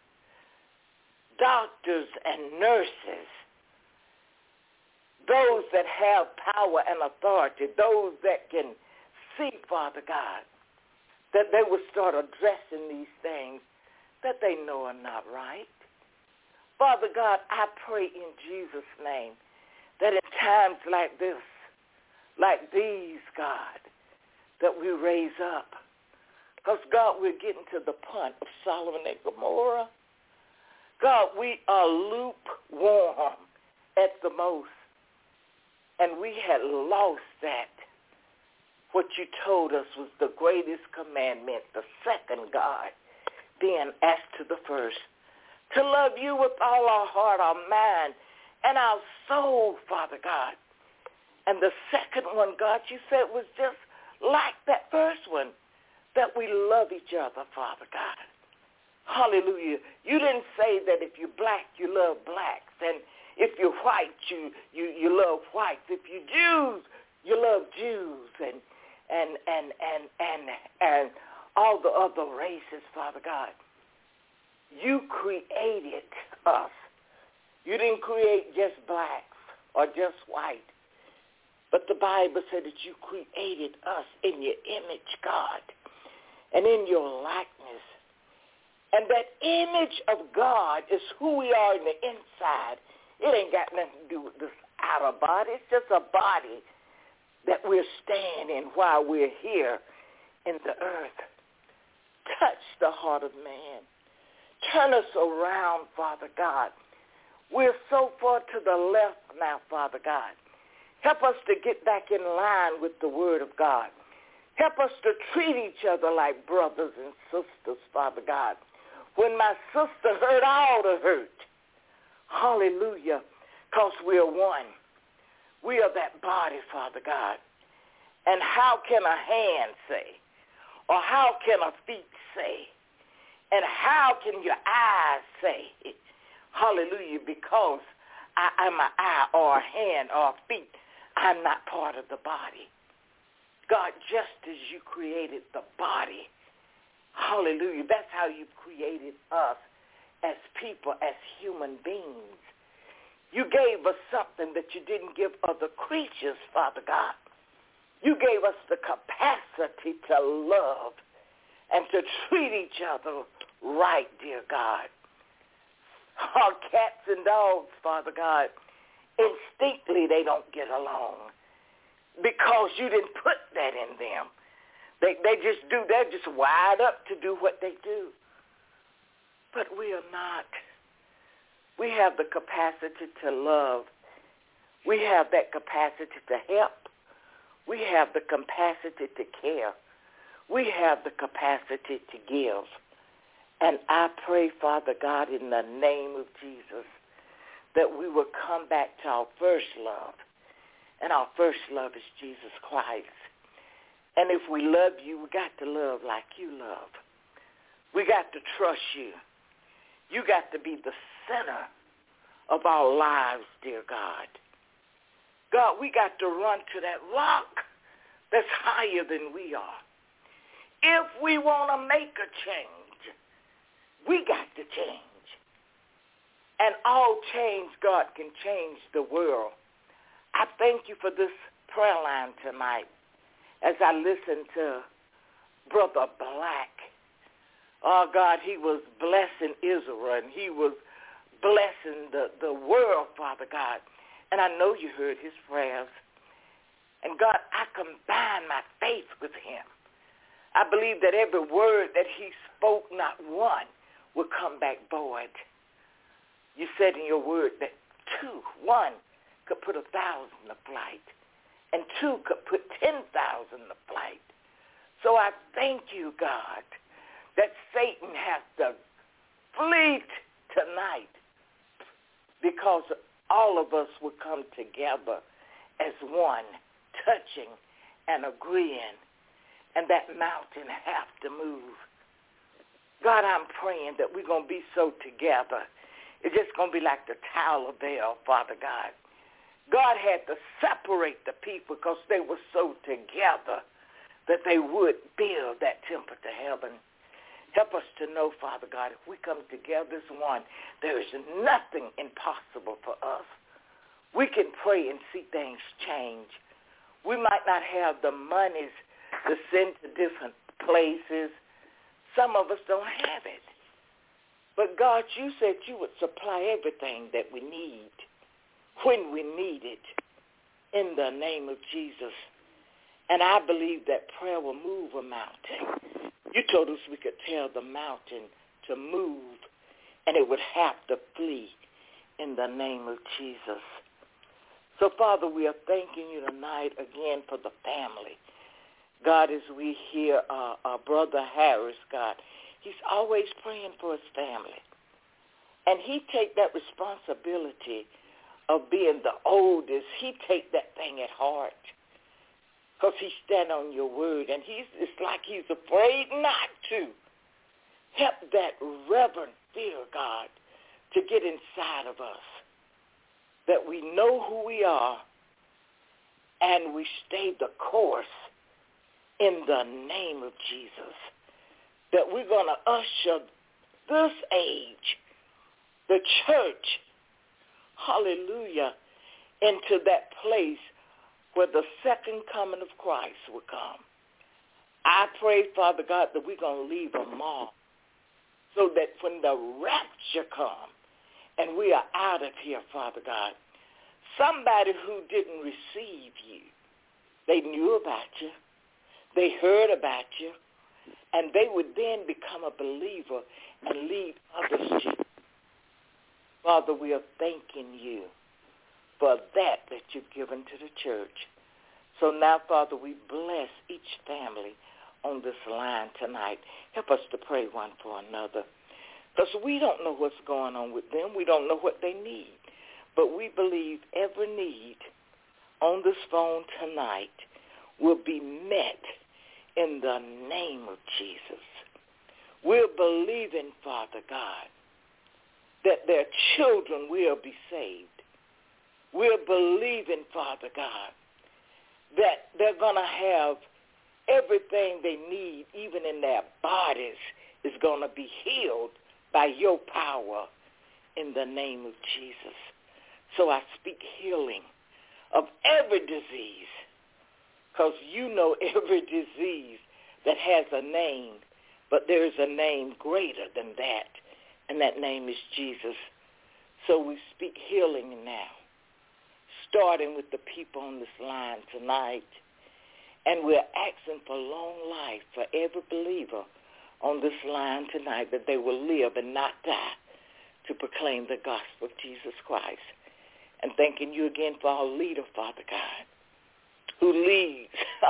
doctors and nurses, those that have power and authority, those that can see, Father God, that they will start addressing these things that they know are not right. Father God, I pray in Jesus' name that in times like this, like these, God, that we raise up. Because, God, we're getting to the point of Solomon and Gomorrah. God, we are lukewarm at the most. And we had lost that. What you told us was the greatest commandment, the second, God, being as to the first. To love you with all our heart, our mind, and our soul, Father God. And the second one, God, you said was just like that first one, that we love each other, Father God. Hallelujah. You didn't say that if you're black, you love blacks, and if you're white, you love whites. If you're Jews, you love Jews, and all the other races, Father God. You created us. You didn't create just blacks or just white. But the Bible said that you created us in your image, God, and in your likeness. And that image of God is who we are in the inside. It ain't got nothing to do with this outer body. It's just a body that we're staying in while we're here in the earth. Touch the heart of man. Turn us around, Father God. We're so far to the left now, Father God. Help us to get back in line with the Word of God. Help us to treat each other like brothers and sisters, Father God. When my sister hurt, I ought to hurt. Hallelujah. Because we're one. We are that body, Father God. And how can a hand say? Or how can a feet say? And how can your eyes say? Hallelujah. Because I'm an eye or a hand or a feet, I'm not part of the body. God, just as you created the body, hallelujah, that's how you created us as people, as human beings. You gave us something that you didn't give other creatures, Father God. You gave us the capacity to love and to treat each other right, dear God. Our cats and dogs, Father God, instinctively they don't get along because you didn't put that in them. They just do. They're just wired up to do what they do. But we are not. We have the capacity to love. We have that capacity to help. We have the capacity to care. We have the capacity to give. And I pray, Father God, in the name of Jesus, that we will come back to our first love. And our first love is Jesus Christ. And if we love you, we got to love like you love. We got to trust you. You got to be the center of our lives, dear God. God, we got to run to that rock that's higher than we are. If we want to make a change, we got to change. And all change, God, can change the world. I thank you for this prayer line tonight as I listen to Brother Black. Oh, God, he was blessing Israel, and he was blessing the world, Father God. And I know you heard his prayers. And, God, I combine my faith with him. I believe that every word that he spoke, not one, will come back void. You said in your word that one could put 1,000 to flight, and 2 could put 10,000 to flight. So I thank you, God, that Satan has to flee tonight because all of us will come together as one, touching and agreeing, and that mountain have to move. God, I'm praying that we're going to be so together. It's just going to be like the Tower of Babel, Father God. God had to separate the people because they were so together that they would build that temple to heaven. Help us to know, Father God, if we come together as one, there is nothing impossible for us. We can pray and see things change. We might not have the monies to send to different places. Some of us don't have it. But God, you said you would supply everything that we need when we need it in the name of Jesus. And I believe that prayer will move a mountain. You told us we could tell the mountain to move and it would have to flee in the name of Jesus. So, Father, we are thanking you tonight again for the family. God, as we hear our brother Harris, God, he's always praying for his family. And he take that responsibility of being the oldest. He take that thing at heart because he stand on your word. And it's like he's afraid not to. Help that reverent fear, God, to get inside of us, that we know who we are and we stay the course in the name of Jesus, that we're going to usher this age, the church, hallelujah, into that place where the second coming of Christ will come. I pray, Father God, that we're going to leave a mark so that when the rapture comes and we are out of here, Father God, somebody who didn't receive you, they knew about you, they heard about you, and they would then become a believer and lead others to you. Father, we are thanking you for that you've given to the church. So now, Father, we bless each family on this line tonight. Help us to pray one for another. Because we don't know what's going on with them. We don't know what they need. But we believe every need on this phone tonight will be met in the name of Jesus. We're believing, Father God, that their children will be saved. We're believing, Father God, that they're going to have everything they need, even in their bodies, is going to be healed by your power in the name of Jesus. So I speak healing of every disease, because you know every disease that has a name, but there is a name greater than that, and that name is Jesus. So we speak healing now, starting with the people on this line tonight. And we're asking for long life for every believer on this line tonight, that they will live and not die to proclaim the gospel of Jesus Christ. And thanking you again for our leader, Father God, who leads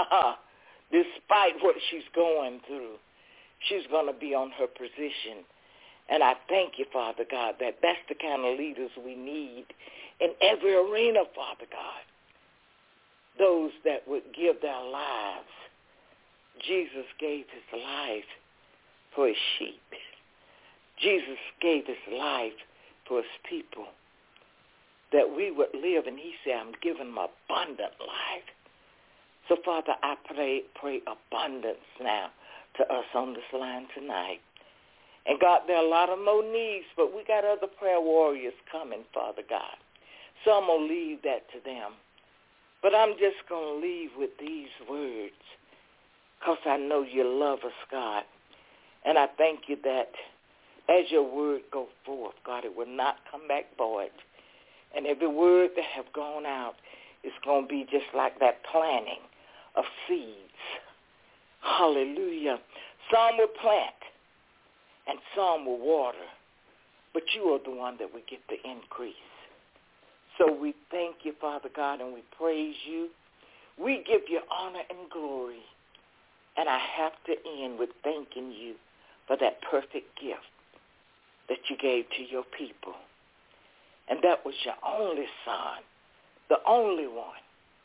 despite what she's going through. She's going to be on her position. And I thank you, Father God, that that's the kind of leaders we need in every arena, Father God. Those that would give their lives. Jesus gave his life for his sheep. Jesus gave his life for his people, that we would live, and he said, I'm giving them abundant life. So, Father, I pray abundance now to us on this line tonight. And, God, there are a lot of more needs, but we got other prayer warriors coming, Father God. So I'm going to leave that to them. But I'm just going to leave with these words, because I know you love us, God. And I thank you that as your word go forth, God, it will not come back void. And every word that have gone out is going to be just like that planting of seeds. Hallelujah. Some will plant and some will water, but you are the one that will get the increase. So we thank you, Father God, and we praise you. We give you honor and glory. And I have to end with thanking you for that perfect gift that you gave to your people. And that was your only son, the only one.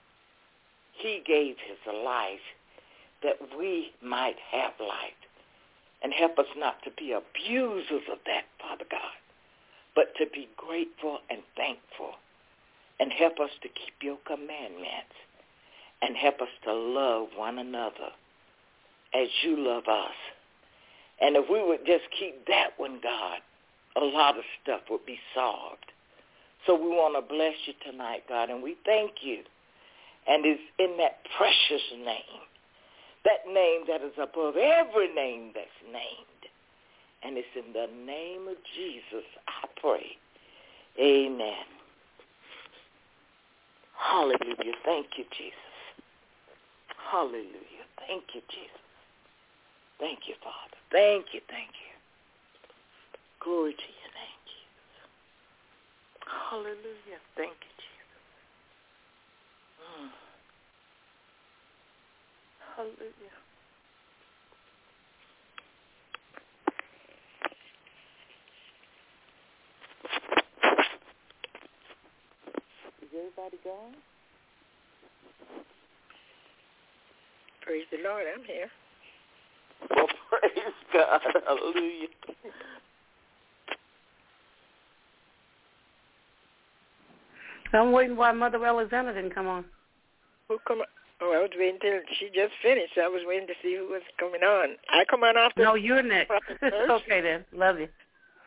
He gave his life that we might have life. And help us not to be abusers of that, Father God, but to be grateful and thankful. and help us to keep your commandments, and help us to love one another as you love us. And if we would just keep that one, God, a lot of stuff would be solved. So we want to bless you tonight, God, and we thank you. And it's in that precious name, that name that is above every name that's named. And it's in the name of Jesus I pray. Amen. Hallelujah. Thank you, Jesus. Hallelujah. Thank you, Jesus. Thank you, Father. Thank you, thank you. Glory to your name, Jesus. Hallelujah. Thank you, Jesus. Hallelujah. Is everybody gone? Praise the Lord, I'm here. Well, praise God. Hallelujah. I'm waiting why Mother Alexander didn't come on. Who come on? Oh, I was waiting till she just finished. I was waiting to see who was coming on. I come on after. No, you're next. Okay then. Love you.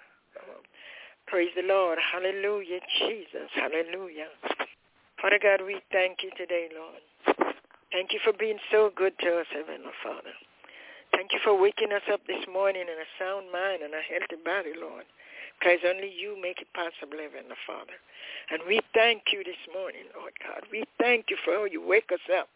Praise the Lord. Hallelujah, Jesus. Hallelujah. Father God, we thank you today, Lord. Thank you for being so good to us, Heavenly Father. Thank you for waking us up this morning in a sound mind and a healthy body, Lord, because only you make it possible, Heavenly Father. And we thank you this morning, Lord God. We thank you for how you wake us up.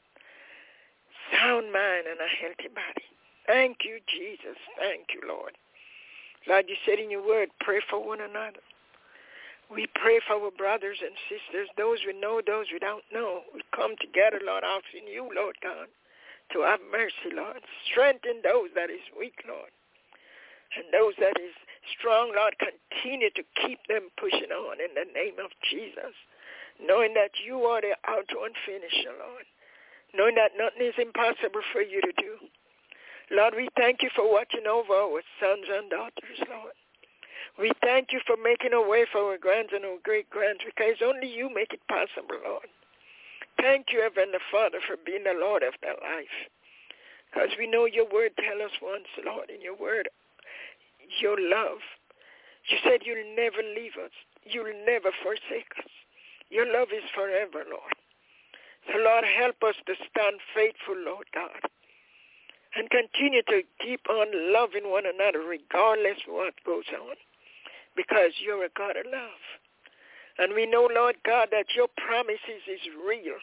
Sound mind and a healthy body. Thank you, Jesus. Thank you, Lord. Lord, you said in your word, pray for one another. We pray for our brothers and sisters, those we know, those we don't know. We come together, Lord, asking you, Lord God, to have mercy, Lord. Strengthen those that is weak, Lord. And those that is strong, Lord, continue to keep them pushing on in the name of Jesus, knowing that you are the author and finisher, Lord, knowing that nothing is impossible for you to do. Lord, we thank you for watching over our sons and daughters, Lord. We thank you for making a way for our grands and our great-grands, because only you make it possible, Lord. Thank you, Heavenly Father, for being the Lord of their life, because we know your word tell us once, Lord, in your word, your love. You said you'll never leave us. You'll never forsake us. Your love is forever, Lord. So, Lord, help us to stand faithful, Lord God, and continue to keep on loving one another regardless of what goes on, because you're a God of love. And we know, Lord God, that your promises is real.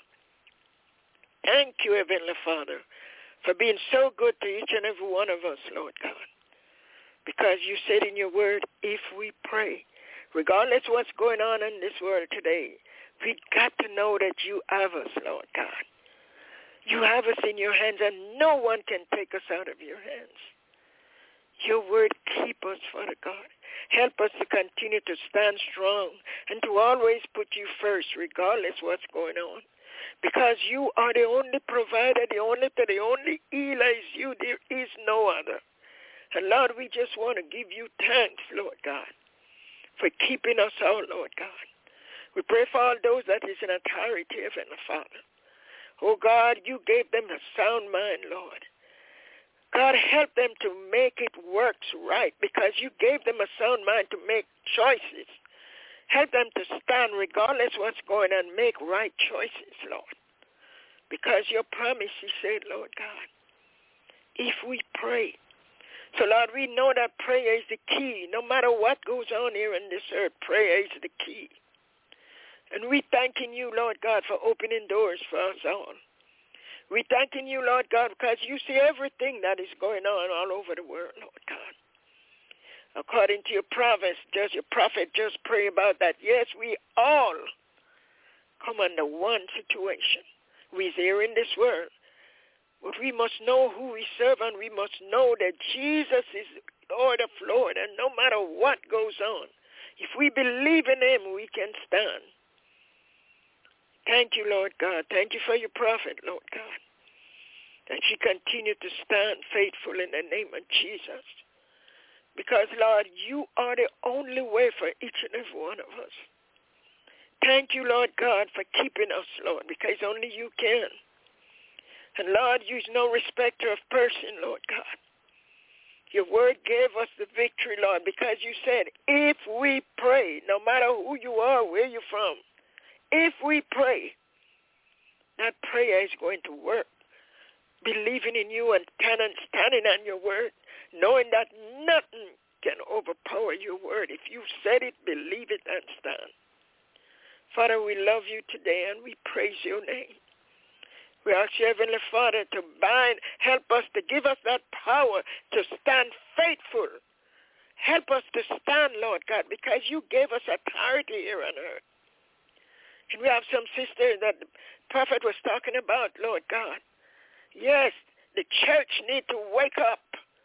Thank you, Heavenly Father, for being so good to each and every one of us, Lord God. Because you said in your word, if we pray, regardless of what's going on in this world today, we got to know that you have us, Lord God. You have us in your hands, and no one can take us out of your hands. Your word keep us, Father God. Help us to continue to stand strong and to always put you first, regardless of what's going on. Because you are the only provider, the only healer is you. There is no other. And Lord, we just want to give you thanks, Lord God, for keeping us all, Lord God. We pray for all those that is in authority, Heavenly Father. Oh God, you gave them a sound mind, Lord. God, help them to make it works right, because you gave them a sound mind to make choices. Help them to stand regardless of what's going on, make right choices, Lord. Because your promise, you said, Lord God, if we pray. So, Lord, we know that prayer is the key. No matter what goes on here in this earth, prayer is the key. And we thanking you, Lord God, for opening doors for us all. We thanking you, Lord God, because you see everything that is going on all over the world, Lord God. According to your prophets, your prophet just pray about that. Yes, we all come under one situation. We're here in this world. But we must know who we serve, and we must know that Jesus is Lord of Lords, and no matter what goes on, if we believe in him, we can stand. Thank you, Lord God. Thank you for your prophet, Lord God, that she continue to stand faithful in the name of Jesus. Because, Lord, you are the only way for each and every one of us. thank you, Lord God, for keeping us, Lord, because only you can. And Lord, you's no respecter of person, Lord God. Your word gave us the victory, Lord, because you said, if we pray, no matter who you are, where you're from, if we pray, that prayer is going to work. Believing in you and standing on your word, knowing that nothing can overpower your word. If you said it, believe it and stand. Father, we love you today and we praise your name. We ask you, Heavenly Father, to help us, to give us that power to stand faithful. Help us to stand, Lord God, because you gave us authority here on earth. And we have some sisters that the prophet was talking about, Lord God. Yes, the church need to wake up.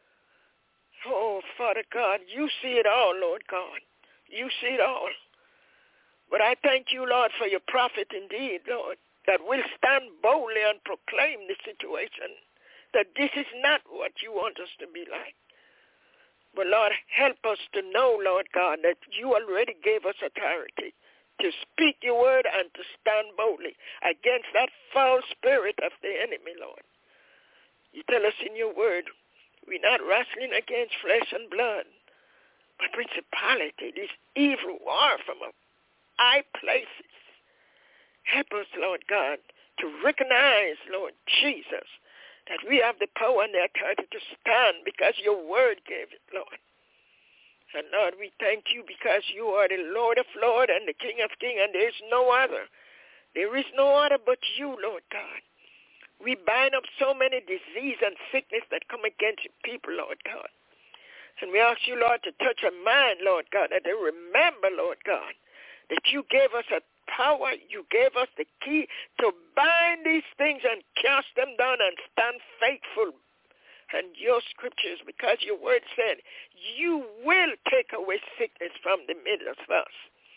Oh, Father God, you see it all, Lord God. You see it all. But I thank you, Lord, for your prophet indeed, Lord, that will stand boldly and proclaim the situation, that this is not what you want us to be like. But, Lord, help us to know, Lord God, that you already gave us authority to speak your word and to stand boldly against that foul spirit of the enemy, Lord. You tell us in your word, we're not wrestling against flesh and blood, but principality, this evil war from high places. Help us, Lord God, to recognize, Lord Jesus, that we have the power and the authority to stand because your word gave it, Lord. And, Lord, we thank you because you are the Lord of lords and the King of kings, and there is no other. There is no other but you, Lord God. We bind up so many disease and sickness that come against your people, Lord God. And we ask you, Lord, to touch a mind, Lord God, that they remember, Lord God, that you gave us a power, you gave us the key to bind these things and cast them down and stand faithful. And your scriptures, because your word said, you will take away sickness from the middle of us.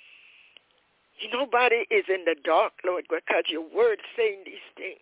Nobody is in the dark, Lord, because your word saying these things.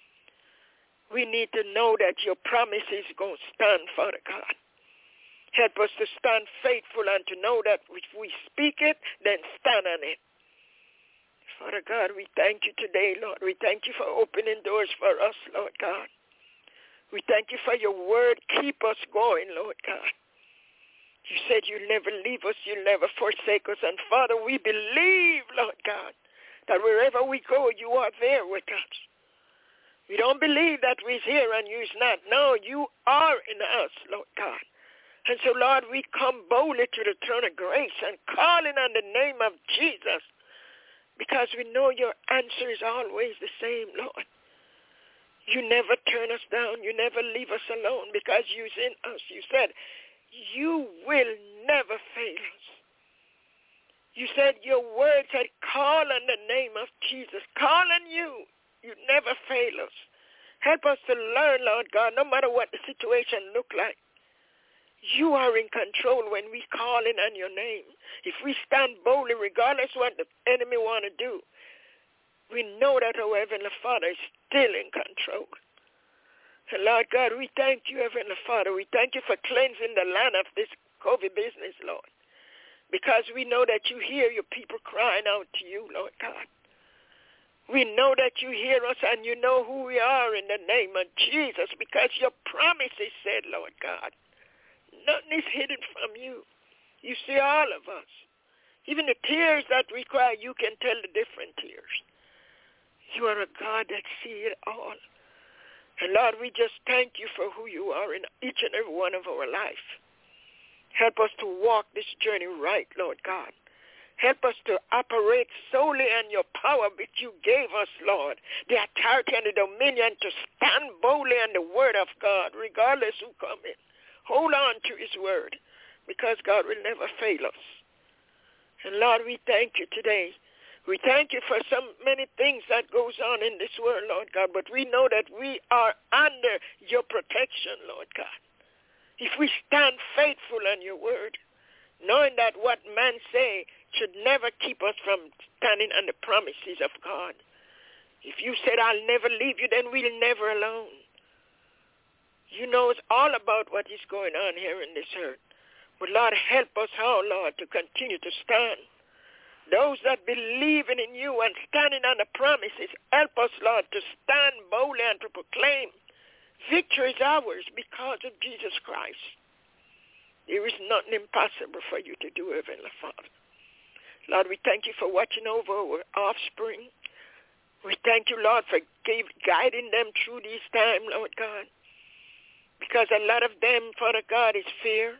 We need to know that your promise is going to stand, Father God. Help us to stand faithful and to know that if we speak it, then stand on it. Father God, we thank you today, Lord. We thank you for opening doors for us, Lord God. We thank you for your word. Keep us going, Lord God. You said you'll never leave us, you'll never forsake us. And Father, we believe, Lord God, that wherever we go, you are there with us. We don't believe that we're here and you're not. No, you are in us, Lord God. And so, Lord, we come boldly to the throne of grace and calling on the name of Jesus because we know your answer is always the same, Lord. You never turn us down. You never leave us alone because you're in us. You said you will never fail us. You said your word said, call on the name of Jesus. Call on you. You never fail us. Help us to learn, Lord God, no matter what the situation look like. You are in control when we call in on your name. If we stand boldly, regardless what the enemy want to do, we know that our Heavenly Father is still in control. And Lord God, we thank you, Heavenly Father. We thank you for cleansing the land of this COVID business, Lord, because we know that you hear your people crying out to you, Lord God. We know that you hear us and you know who we are in the name of Jesus because your promises said, Lord God, nothing is hidden from you. You see all of us. Even the tears that we cry, you can tell the different tears. You are a God that sees it all. And Lord, we just thank you for who you are in each and every one of our life. Help us to walk this journey right, Lord God. Help us to operate solely on your power which you gave us, Lord, the authority and the dominion to stand boldly on the word of God, regardless who come in. Hold on to his word, because God will never fail us. And Lord, we thank you today. We thank you for so many things that goes on in this world, Lord God, but we know that we are under your protection, Lord God. If we stand faithful on your word, knowing that what man say should never keep us from standing on the promises of God. If you said, I'll never leave you, then we'll never alone. You know it's all about what is going on here in this earth. But Lord, help us all, Lord, to continue to stand. Those that believing in you and standing on the promises, help us, Lord, to stand boldly and to proclaim victory is ours because of Jesus Christ. There is nothing impossible for you to do, Heavenly Father. Lord, we thank you for watching over our offspring. We thank you, Lord, for guiding them through this time, Lord God. Because a lot of them, Father God, is fear.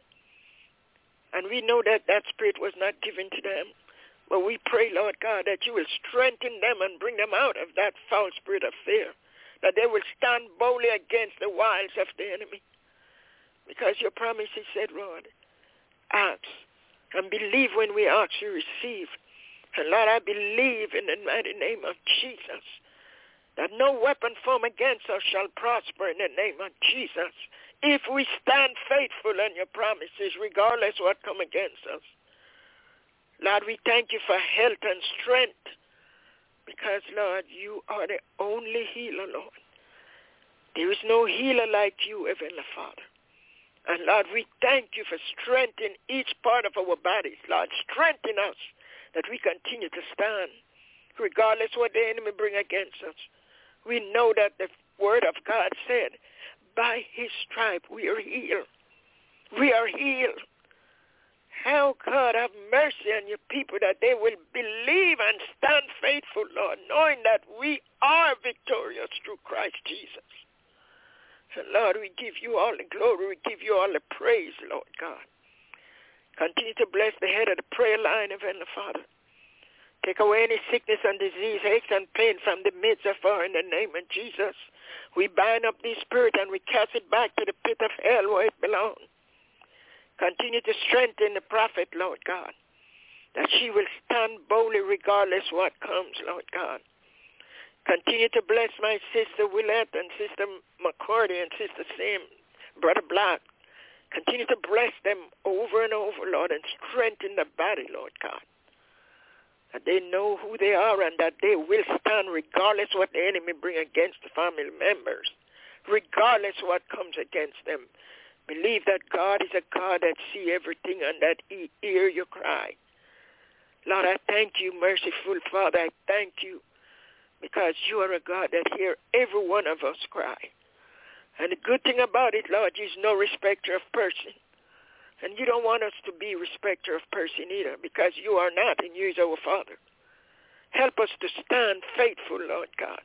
And we know that that spirit was not given to them. But we pray, Lord God, that you will strengthen them and bring them out of that foul spirit of fear. That they will stand boldly against the wiles of the enemy. Because your promises said, Lord, ask and believe when we ask, you receive. And Lord, I believe in the mighty name of Jesus that no weapon formed against us shall prosper in the name of Jesus. If we stand faithful in your promises, regardless what come against us. Lord, we thank you for health and strength because, Lord, you are the only healer, Lord. There is no healer like you, Heavenly Father. And, Lord, we thank you for strengthening each part of our bodies, Lord. Strengthen us that we continue to stand, regardless what the enemy bring against us. We know that the word of God said, by his stripe we are healed. We are healed. How, God, have mercy on your people that they will believe and stand faithful, Lord, knowing that we are victorious through Christ Jesus. So, Lord, we give you all the glory. We give you all the praise, Lord God. Continue to bless the head of the prayer line, Heavenly Father. Take away any sickness and disease, aches and pain from the midst of her in the name of Jesus. We bind up this spirit and we cast it back to the pit of hell where it belongs. Continue to strengthen the prophet, Lord God, that she will stand boldly regardless what comes, Lord God. Continue to bless my sister Willette and sister McCarty and sister Sim, Brother Black. Continue to bless them over and over, Lord, and strengthen the body, Lord God. That they know who they are and that they will stand regardless what the enemy bring against the family members, regardless what comes against them. Believe that God is a God that see everything and that he hear your cry. Lord, I thank you, merciful Father. I thank you because you are a God that hear every one of us cry. And the good thing about it, Lord, is no respecter of person. And you don't want us to be respecter of person either because you are not and you is our Father. Help us to stand faithful, Lord God.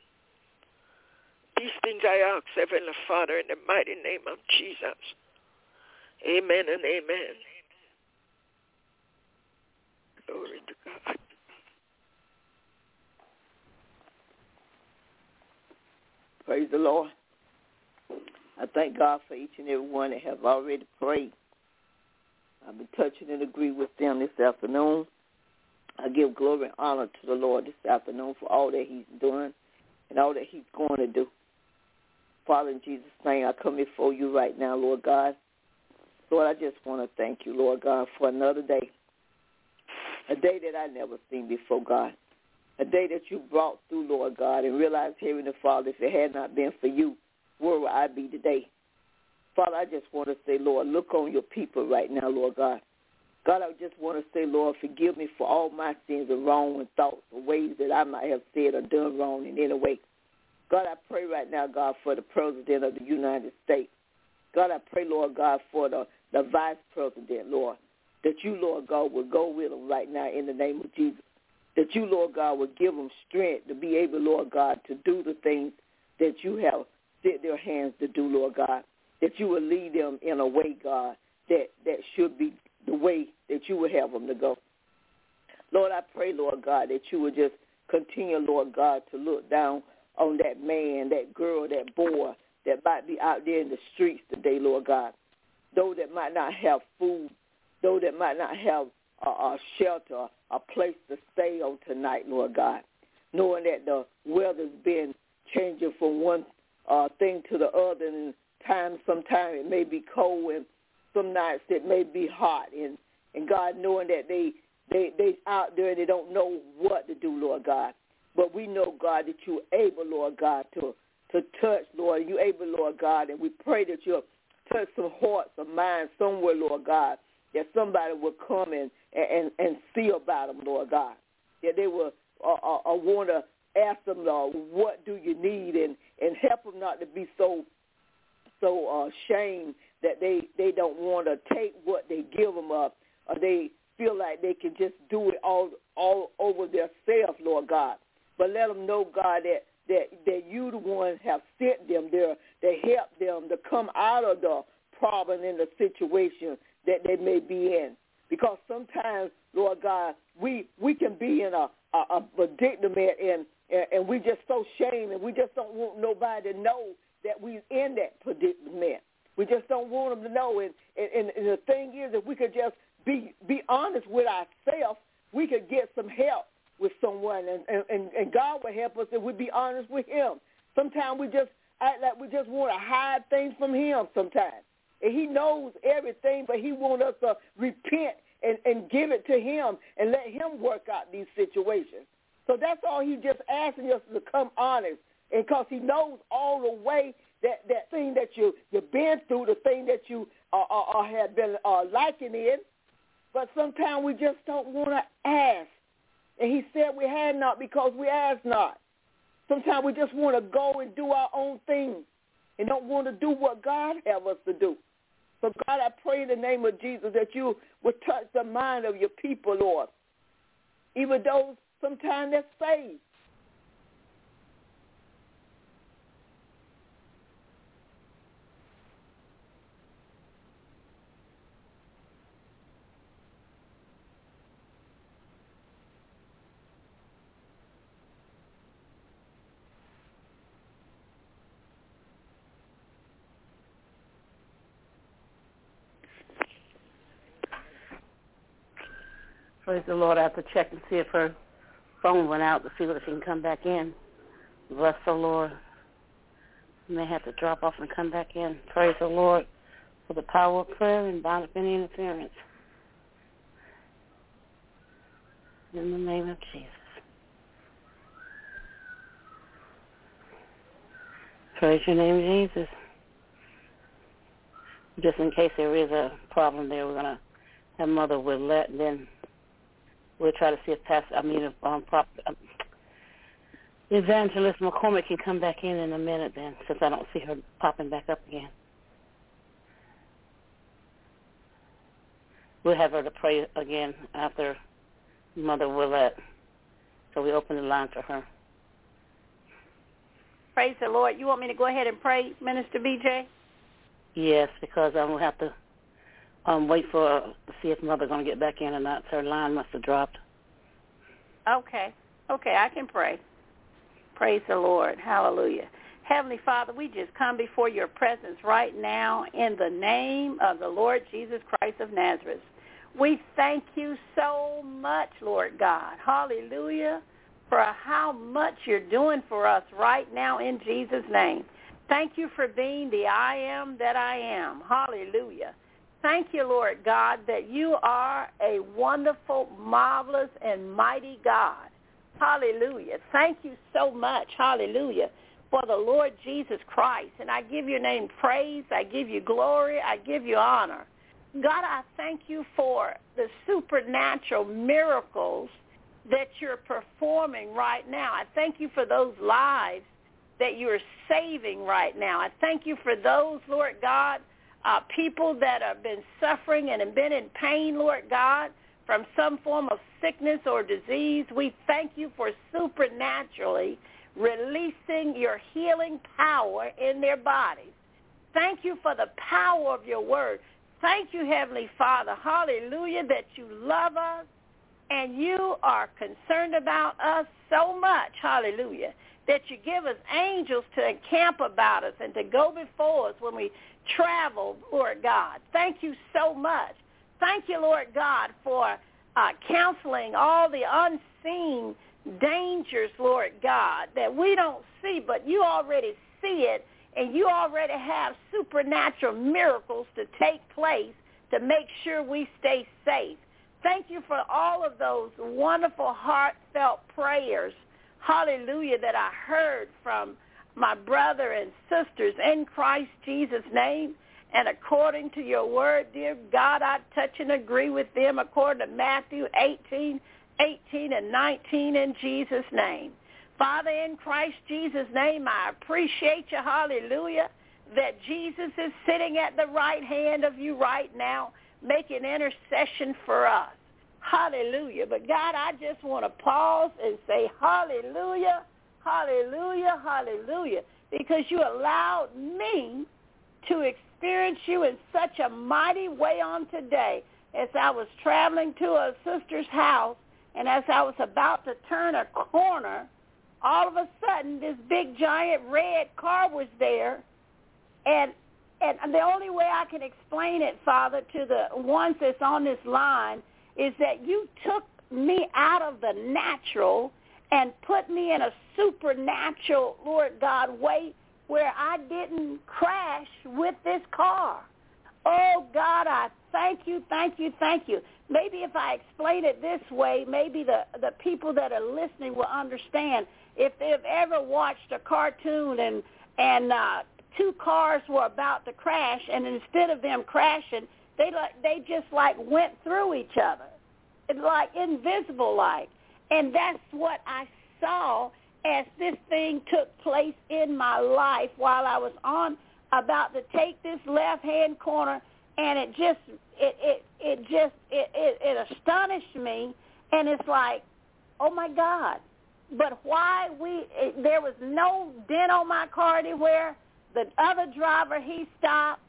These things I ask, Heavenly Father, in the mighty name of Jesus. Amen and amen. Glory to God. Praise the Lord. I thank God for each and every one that have already prayed. I've been touching and agree with them this afternoon. I give glory and honor to the Lord this afternoon for all that he's doing and all that he's going to do. Father, in Jesus' name, I come before you right now, Lord God. Lord, I just want to thank you, Lord God, for another day, a day that I never seen before, God, a day that you brought through, Lord God, and realized, Heavenly Father, if it had not been for you, where would I be today? Father, I just want to say, Lord, look on your people right now, Lord God. God, I just want to say, Lord, forgive me for all my sins and wrong and thoughts or ways that I might have said or done wrong in any way. God, I pray right now, God, for the President of the United States. God, I pray, Lord God, for the Vice President, Lord, that you, Lord God, will go with them right now in the name of Jesus. That you, Lord God, will give them strength to be able, Lord God, to do the things that you have set their hands to do, Lord God. That you will lead them in a way, God, that should be the way that you would have them to go. Lord, I pray, Lord God, that you would just continue, Lord God, to look down on that man, that girl, that boy that might be out there in the streets today, Lord God. Those that might not have food, those that might not have a shelter, a place to stay on tonight, Lord God, knowing that the weather's been changing from one thing to the other, and sometimes it may be cold, and some nights it may be hot, and God, knowing that they out there and they don't know what to do, Lord God. But we know, God, that you're able, Lord God, to touch, Lord. You're able, Lord God, and we pray that you'll touch some hearts or minds somewhere, Lord God, that somebody will come and see about them, Lord God. that they will want to ask them, what do you need, and help them not to be so ashamed that they don't want to take what they give them up, or they feel like they can just do it all over themselves, Lord God. But let them know, God, that you the ones have sent them there to help them to come out of the problem and the situation that they may be in. Because sometimes, Lord God, we can be in a predicament and we just so ashamed, and we just don't want nobody to know that we're in that predicament. We just don't want them to know. And the thing is, if we could just be honest with ourselves, we could get some help with someone, and God will help us if we be honest with him. Sometimes we just act like we just want to hide things from him sometimes. And he knows everything, but he wants us to repent and give it to him and let him work out these situations. So that's all he's just asking us to come honest, and because he knows all the way that thing that you've been through, the thing that you have been lacking in, but sometimes we just don't want to ask. And he said we had not because we asked not. Sometimes we just want to go and do our own thing and don't want to do what God have us to do. So, God, I pray in the name of Jesus that you would touch the mind of your people, Lord, even those sometimes they're saved. Praise the Lord. I have to check and see if her phone went out to see whether she can come back in. Bless the Lord. You may have to drop off and come back in. Praise the Lord for the power of prayer and bind up any interference. In the name of Jesus. Praise your name, Jesus. Just in case there is a problem there, we're going to have Mother Willette, and then we'll try to see if Evangelist McCormick can come back in a minute then, since I don't see her popping back up again. We'll have her to pray again after Mother Willette. So we open the line for her. Praise the Lord. You want me to go ahead and pray, Minister BJ? Yes, because I'm going to have to wait to see if Mother's going to get back in or not. Her line must have dropped. Okay, I can pray. Praise the Lord. Hallelujah. Heavenly Father, we just come before your presence right now in the name of the Lord Jesus Christ of Nazareth. We thank you so much, Lord God. Hallelujah, for how much you're doing for us right now in Jesus' name. Thank you for being the I am that I am. Hallelujah. Thank you, Lord God, that you are a wonderful, marvelous, and mighty God. Hallelujah. Thank you so much, hallelujah, for the Lord Jesus Christ. And I give your name praise. I give you glory. I give you honor. God, I thank you for the supernatural miracles that you're performing right now. I thank you for those lives that you're saving right now. I thank you for those, Lord God, people that have been suffering and have been in pain, Lord God, from some form of sickness or disease. We thank you for supernaturally releasing your healing power in their bodies. Thank you for the power of your word. Thank you, Heavenly Father, hallelujah, that you love us and you are concerned about us so much, hallelujah, that you give us angels to encamp about us and to go before us when we travel, Lord God. Thank you so much. Thank you, Lord God, for counseling all the unseen dangers, Lord God, that we don't see, but you already see it, and you already have supernatural miracles to take place to make sure we stay safe. Thank you for all of those wonderful, heartfelt prayers, hallelujah, that I heard from my brother and sisters in Christ Jesus' name. And according to your word, dear God, I touch and agree with them according to Matthew 18 18 and 19 in Jesus' name. Father, in Christ Jesus' name, I appreciate you, hallelujah, that Jesus is sitting at the right hand of you right now, making intercession for us. Hallelujah. But God, I just want to pause and say hallelujah, hallelujah, hallelujah, because you allowed me to experience you in such a mighty way on today as I was traveling to a sister's house, and as I was about to turn a corner, all of a sudden this big giant red car was there, and the only way I can explain it, Father, to the ones that's on this line is that you took me out of the natural and put me in a supernatural, Lord God, way where I didn't crash with this car. Oh, God, I thank you, thank you, thank you. Maybe if I explain it this way, maybe the people that are listening will understand. If they've ever watched a cartoon and two cars were about to crash, and instead of them crashing, they just like went through each other. It's like invisible like. And that's what I saw as this thing took place in my life while I was about to take this left-hand corner, and it astonished me, and it's like, oh my God. But there was no dent on my car anywhere. The other driver, he stopped,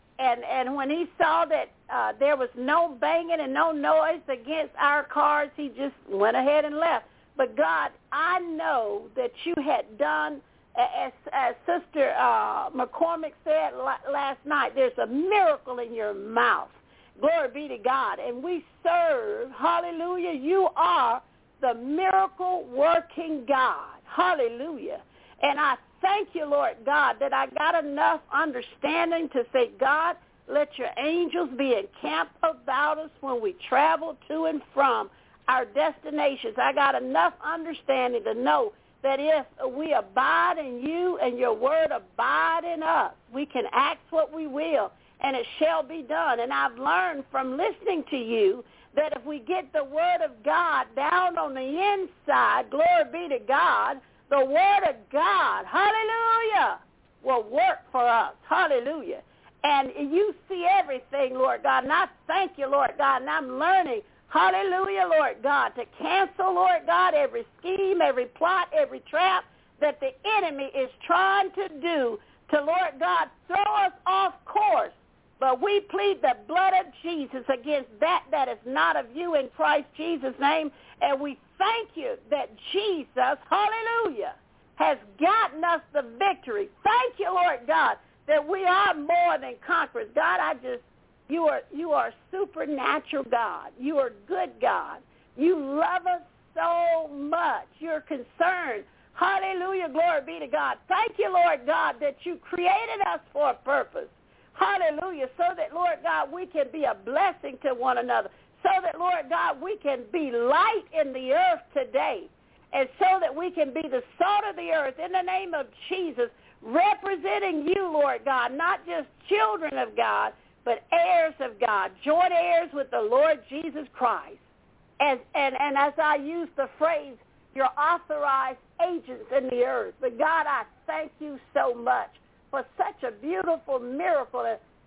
and when he saw that there was no banging and no noise against our cars, he just went ahead and left. But God, I know that you had done, as Sister McCormick said last night, there's a miracle in your mouth. Glory be to God. And we serve, hallelujah, you are the miracle-working God. Hallelujah. And I thank you, Lord God, that I got enough understanding to say, God, let your angels be encamped about us when we travel to and from our destinations. I got enough understanding to know that if we abide in you and your word abide in us, we can ask what we will, and it shall be done. And I've learned from listening to you that if we get the word of God down on the inside, glory be to God, the word of God, hallelujah, will work for us. Hallelujah. And you see everything, Lord God. And I thank you, Lord God. And I'm learning, hallelujah, Lord God, to cancel, Lord God, every scheme, every plot, every trap that the enemy is trying to do to, Lord God, throw us off course. But we plead the blood of Jesus against that is not of you in Christ Jesus' name. And we thank you that Jesus, hallelujah, has gotten us the victory. Thank you, Lord God, that we are more than conquerors. God, you are supernatural God. You are good God. You love us so much. You're concerned. Hallelujah, glory be to God. Thank you, Lord God, that you created us for a purpose. Hallelujah, so that, Lord God, we can be a blessing to one another. So that, Lord God, we can be light in the earth today. And so that we can be the salt of the earth in the name of Jesus, representing you, Lord God, not just children of God, but heirs of God, joint heirs with the Lord Jesus Christ. And as I use the phrase, you're authorized agents in the earth. But God, I thank you so much for such a beautiful miracle.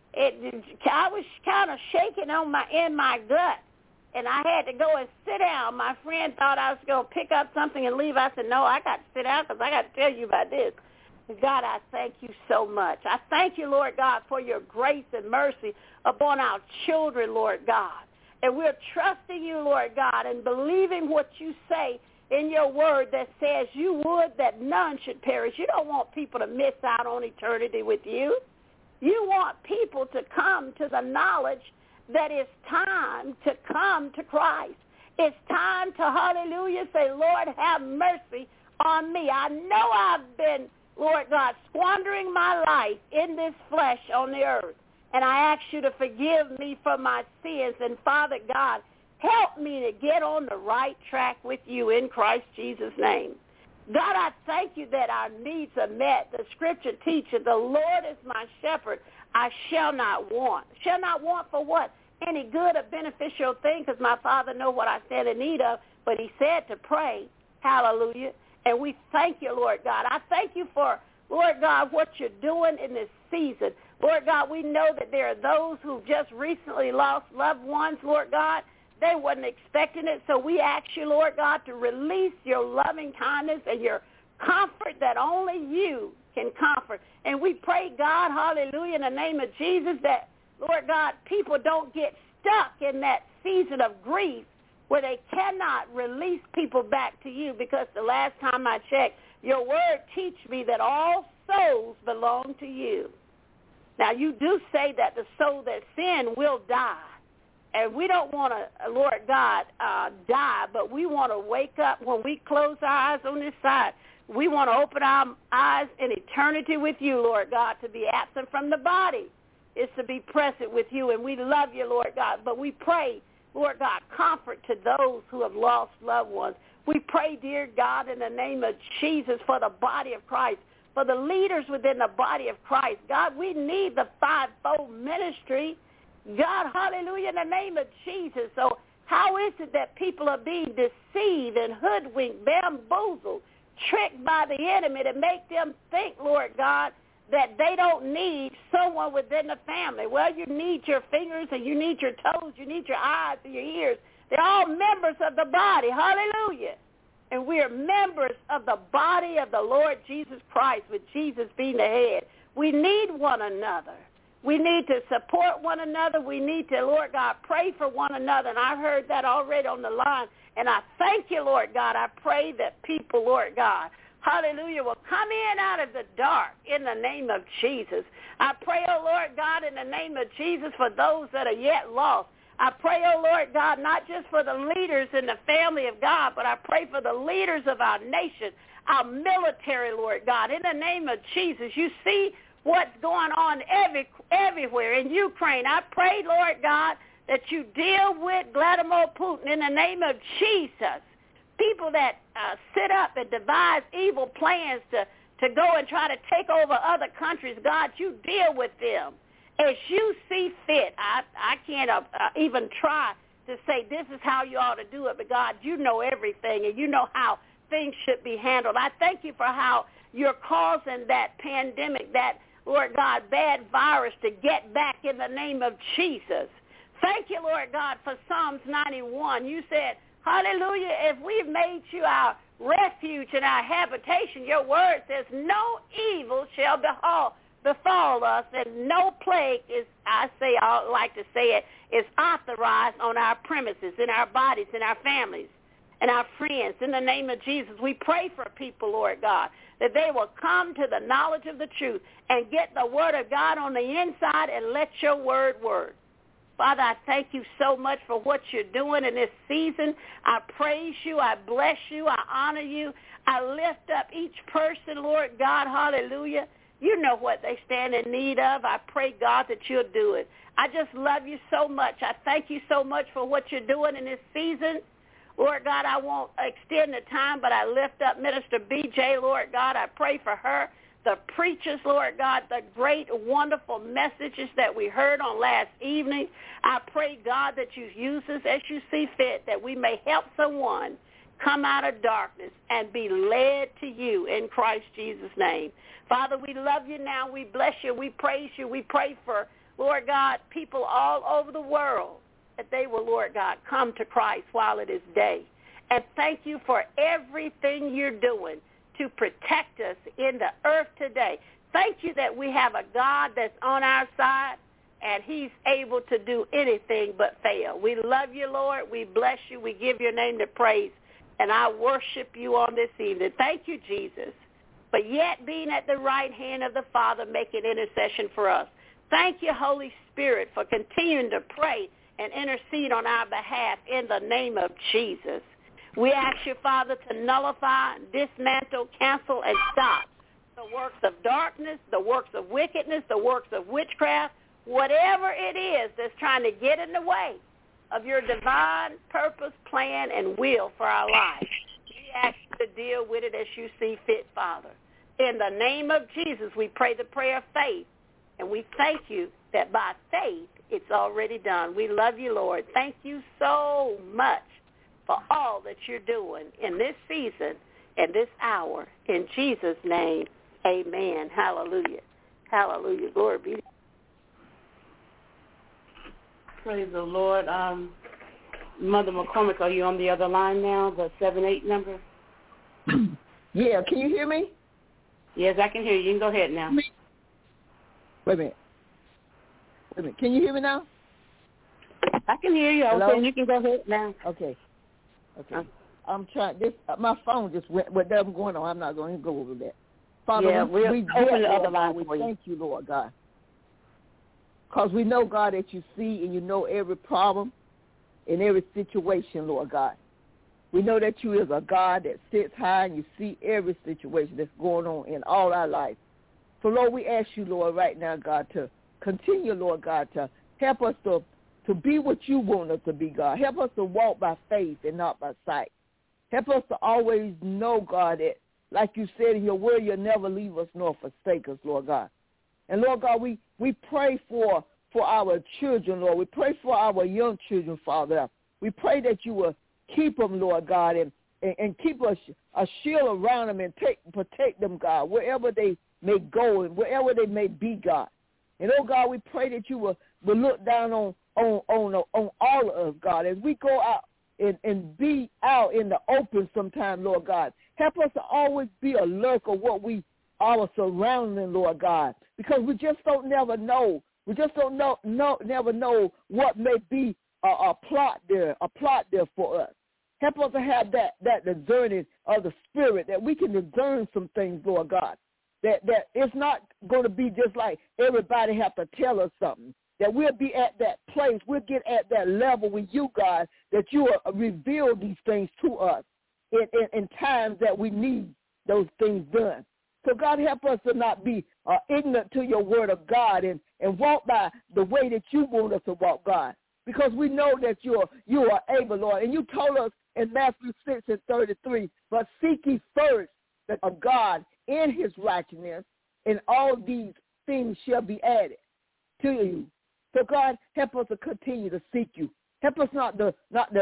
I was kind of shaking in my gut, and I had to go and sit down. My friend thought I was going to pick up something and leave. I said, no, I got to sit down because I got to tell you about this. God, I thank you so much. I thank you, Lord God, for your grace and mercy upon our children, Lord God. And we're trusting you, Lord God, and believing what you say in your word that says you would that none should perish. You don't want people to miss out on eternity with you. You want people to come to the knowledge that it's time to come to Christ. It's time to, hallelujah, say, Lord, have mercy on me. I know I've been, Lord God, squandering my life in this flesh on the earth. And I ask you to forgive me for my sins. And Father God, help me to get on the right track with you in Christ Jesus' name. God, I thank you that our needs are met. The scripture teaches, the Lord is my shepherd. I shall not want. Shall not want for what? any good or beneficial thing, because my Father knows what I stand in need of, but he said to pray. Hallelujah. And we thank you, Lord God. I thank you for, Lord God, what you're doing in this season. Lord God, we know that there are those who just recently lost loved ones, Lord God. They wasn't expecting it, so we ask you, Lord God, to release your loving kindness and your comfort that only you can comfort. And we pray, God, hallelujah, in the name of Jesus, that, Lord God, people don't get stuck in that season of grief where they cannot release people back to you, because the last time I checked, your word teach me that all souls belong to you. Now, you do say that the soul that sin will die. And we don't want to, Lord God, die, but we want to wake up when we close our eyes on this side. We want to open our eyes in eternity with you, Lord God. To be absent from the body is to be present with you, and we love you, Lord God. But we pray, Lord God, comfort to those who have lost loved ones. We pray, dear God, in the name of Jesus, for the body of Christ, for the leaders within the body of Christ. God, we need the fivefold ministry. God, hallelujah, in the name of Jesus. So how is it that people are being deceived and hoodwinked, bamboozled, tricked by the enemy to make them think, Lord God, that they don't need someone within the family? Well, you need your fingers and you need your toes, you need your eyes and your ears. They're all members of the body. Hallelujah. And we are members of the body of the Lord Jesus Christ, with Jesus being the head. We need one another. We need to support one another. We need to, Lord God, pray for one another. And I've heard that already on the line. And I thank you, Lord God. I pray that people, Lord God, hallelujah, will come in out of the dark in the name of Jesus. I pray, oh Lord God, in the name of Jesus, for those that are yet lost. I pray, oh Lord God, not just for the leaders in the family of God, but I pray for the leaders of our nation, our military, Lord God. In the name of Jesus, you see what's going on everywhere in Ukraine. I pray, Lord God, that you deal with Vladimir Putin in the name of Jesus. People that sit up and devise evil plans to go and try to take over other countries, God, you deal with them as you see fit. I can't even try to say this is how you ought to do it, but God, you know everything, and you know how things should be handled. I thank you for how you're causing that pandemic, that, Lord God, bad virus to get back in the name of Jesus. Thank you, Lord God, for Psalms 91. You said, hallelujah, if we've made you our refuge and our habitation, your word says no evil shall befall us, and no plague is, I like to say it, is authorized on our premises, in our bodies, in our families, and our friends. In the name of Jesus, we pray for people, Lord God, that they will come to the knowledge of the truth and get the word of God on the inside and let your word work. Father, I thank you so much for what you're doing in this season. I praise you. I bless you. I honor you. I lift up each person, Lord God, hallelujah. You know what they stand in need of. I pray, God, that you'll do it. I just love you so much. I thank you so much for what you're doing in this season. Lord God, I won't extend the time, but I lift up Minister B.J., Lord God. I pray for her, the preachers, Lord God, the great, wonderful messages that we heard on last evening. I pray, God, that you use us as you see fit, that we may help someone come out of darkness and be led to you in Christ Jesus' name. Father, we love you now. We bless you. We praise you. We pray for, Lord God, people all over the world, that they will, Lord God, come to Christ while it is day. And thank you for everything you're doing to protect us in the earth today. Thank you that we have a God that's on our side, and he's able to do anything but fail. We love you, Lord. We bless you. We give your name the praise, and I worship you on this evening. Thank you, Jesus, but yet being at the right hand of the Father, making intercession for us. Thank you, Holy Spirit, for continuing to pray and intercede on our behalf in the name of Jesus. We ask you, Father, to nullify, dismantle, cancel, and stop the works of darkness, the works of wickedness, the works of witchcraft, whatever it is that's trying to get in the way of your divine purpose, plan, and will for our lives. We ask you to deal with it as you see fit, Father. In the name of Jesus, we pray the prayer of faith, and we thank you that by faith it's already done. We love you, Lord. Thank you so much for all that you're doing in this season and this hour. In Jesus' name, amen. Hallelujah. Hallelujah. Glory be to God. Praise the Lord. Mother McCormick, are you on the other line now, the 78 number? Yeah, can you hear me? Yes, I can hear you. You can go ahead now. Wait a minute. Can you hear me now? I can hear you. Hello? Okay, you can go ahead now. Okay. I'm trying. My phone just went. Whatever going on, I'm not going to go over that. Father, yeah, we open the other line we for you. Thank you, Lord God. Because we know, God, that you see and you know every problem in every situation, Lord God. We know that you is a God that sits high and you see every situation that's going on in all our life. So, Lord, we ask you, Lord, right now, God, to continue, Lord God, to help us to be what you want us to be, God. Help us to walk by faith and not by sight. Help us to always know, God, that, like you said in your word, you'll never leave us nor forsake us, Lord God. And, Lord God, we pray for our children, Lord. We pray for our young children, Father. We pray that you will keep them, Lord God, and keep a shield around them and protect them, God, wherever they may go and wherever they may be, God. And, oh, God, we pray that you will look down on all of us, God, as we go out and be out in the open sometime, Lord God. Help us to always be alert of what we are surrounding, Lord God, because we just don't never know. We just don't never know what may be a plot there for us. Help us to have that discerning of the Spirit, that we can discern some things, Lord God, that it's not going to be just like everybody have to tell us something, that we'll be at that place, we'll get at that level with you, God, that you will reveal these things to us in times that we need those things done. So, God, help us to not be ignorant to your word of God and walk by the way that you want us to walk, God, because we know that you are able, Lord. And you told us in Matthew 6:33, but seek ye first of God in his righteousness, and all these things shall be added to you. So, God, help us to continue to seek you. Help us not to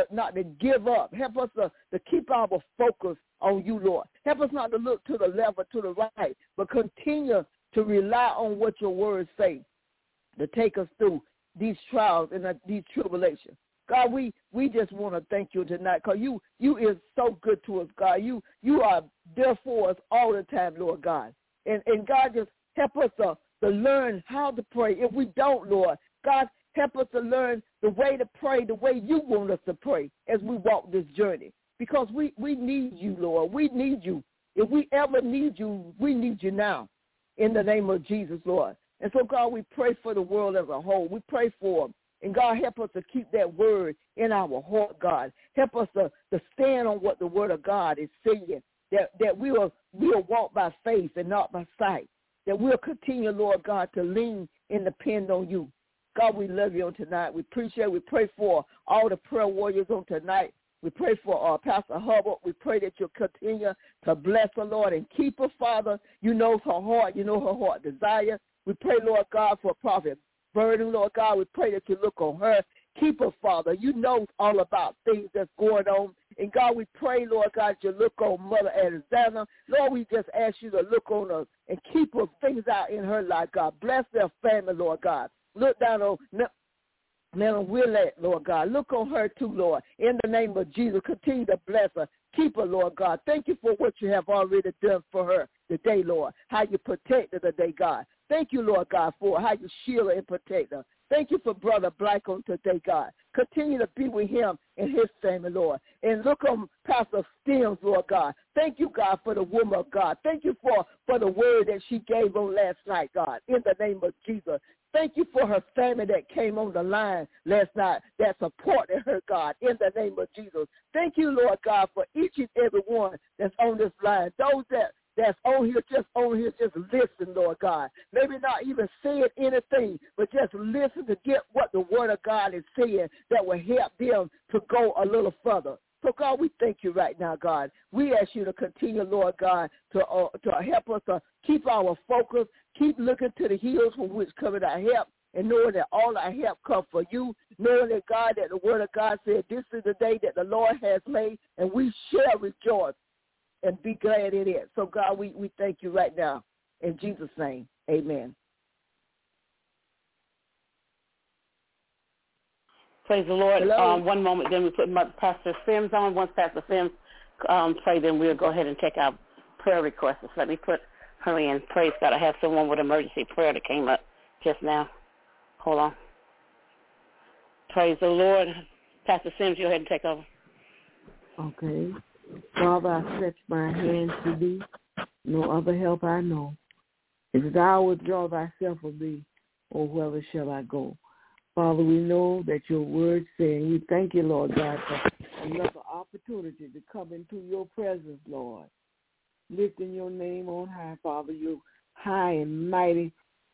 give up. Help us to keep our focus on you, Lord. Help us not to look to the left or to the right, but continue to rely on what your words say to take us through these trials and these tribulations. God, we just want to thank you tonight, because you is so good to us, God. You are there for us all the time, Lord God. And God, just help us to learn how to pray. If we don't, Lord, God, help us to learn the way to pray, the way you want us to pray as we walk this journey. Because we need you, Lord. We need you. If we ever need you, we need you now in the name of Jesus, Lord. And so, God, we pray for the world as a whole. We pray for them. And, God, help us to keep that word in our heart, God. Help us to stand on what the word of God is saying, that we'll walk by faith and not by sight, that we'll continue, Lord God, to lean and depend on you. God, we love you on tonight. We appreciate. We pray for all the prayer warriors on tonight. We pray for Pastor Hubbard. We pray that you'll continue to bless her, Lord, and keep her, Father. You know her heart. You know her heart desire. We pray, Lord God, for Prophet Burden, Lord God. We pray that you look on her. Keep her, Father. You know all about things that's going on. And, God, we pray, Lord God, you look on Mother Alexander. Lord, we just ask you to look on her and keep her things out in her life, God. Bless their family, Lord God. Look down on Willette, Lord God. Look on her too, Lord. In the name of Jesus, continue to bless her. Keep her, Lord God. Thank you for what you have already done for her today, Lord. How you protected her today, God. Thank you, Lord God, for how you shield her and protect her. Thank you for Brother Black on today, God. Continue to be with him and his family, Lord. And look on Pastor Stems, Lord God. Thank you, God, for the woman of God. Thank you for the word that she gave on last night, God, in the name of Jesus. Thank you for her family that came on the line last night that supported her, God, in the name of Jesus. Thank you, Lord God, for each and every one that's on this line. Those that's on here, just listen, Lord God. Maybe not even saying anything, but just listen to get what the word of God is saying that will help them to go a little further. So, God, we thank you right now, God. We ask you to continue, Lord God, to help us to keep our focus, keep looking to the hills from which cometh our help. and knowing that all our help comes from you, knowing that, God, that the word of God said, this is the day that the Lord has made, and we shall rejoice and be glad in it. So, God, we thank you right now. In Jesus' name, amen. Praise the Lord. One moment, then we put Pastor Sims on. Once Pastor Sims pray, then we'll go ahead and take our prayer requests. Let me put her in. Praise God. I have someone with emergency prayer that came up just now. Hold on. Praise the Lord. Pastor Sims, go ahead and take over. Okay. Father, I stretch my hands to thee. No other help I know. If thou withdraw thyself from thee, or whither shall I go? Father, we know that your word saying, we thank you, Lord God, for another opportunity to come into your presence, Lord. Lifting your name on high, Father, your high and mighty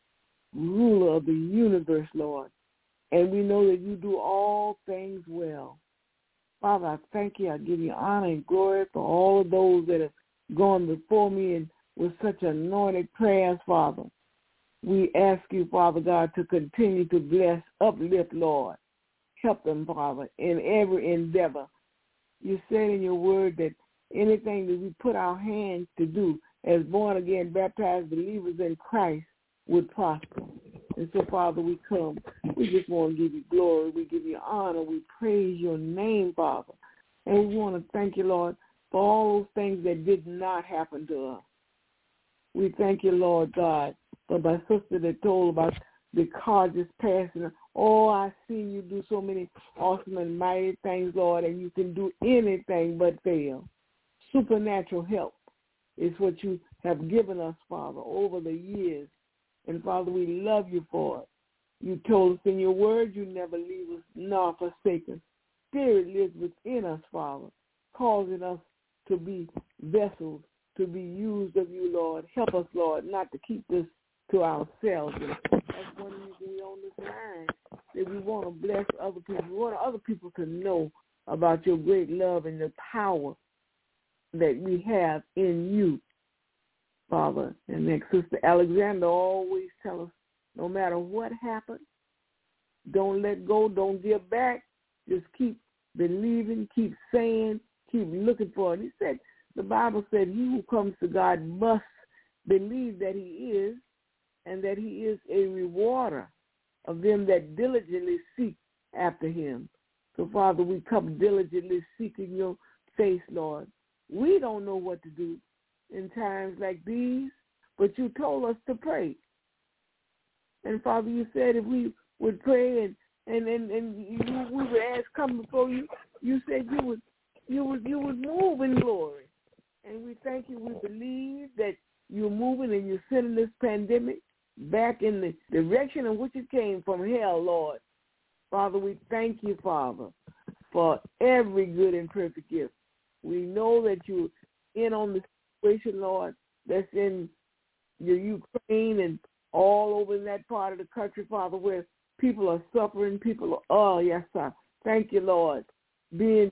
ruler of the universe, Lord. And we know that you do all things well. Father, I thank you. I give you honor and glory for all of those that have gone before me and with such anointed prayers, Father. We ask you, Father God, to continue to bless, uplift, Lord. Help them, Father, in every endeavor. You said in your word that anything that we put our hands to do as born-again, baptized believers in Christ would prosper. And so, Father, we come. We just want to give you glory. We give you honor. We praise your name, Father. And we want to thank you, Lord, for all those things that did not happen to us. We thank you, Lord God, for my sister that told about the car just passing. Oh, I see you do so many awesome and mighty things, Lord, and you can do anything but fail. Supernatural help is what you have given us, Father, over the years. And, Father, we love you for it. You told us in your word you never leave us nor forsake us. Spirit lives within us, Father, causing us to be vessels, to be used of you, Lord. Help us, Lord, not to keep this to ourselves. And that's one reason we're on this line, that we want to bless other people. We want other people to know about your great love and the power that we have in you, Father. And then Sister Alexander always tell us, no matter what happens, don't let go, don't give back. Just keep believing, keep saying, keep looking for it. He said, the Bible said, he who comes to God must believe that he is, and that he is a rewarder of them that diligently seek after him. So, Father, we come diligently seeking your face, Lord. We don't know what to do in times like these, but you told us to pray. And, Father, you said if we would pray and we would ask, come before you, you said you would move in glory. And we thank you. We believe that you're moving and you're sending this pandemic back in the direction in which it came from hell, Lord. Father, we thank you, Father, for every good and perfect gift. We know that you're in on the situation, Lord, that's in the Ukraine and all over in that part of the country, Father, where people are suffering, yes, sir. Thank you, Lord, being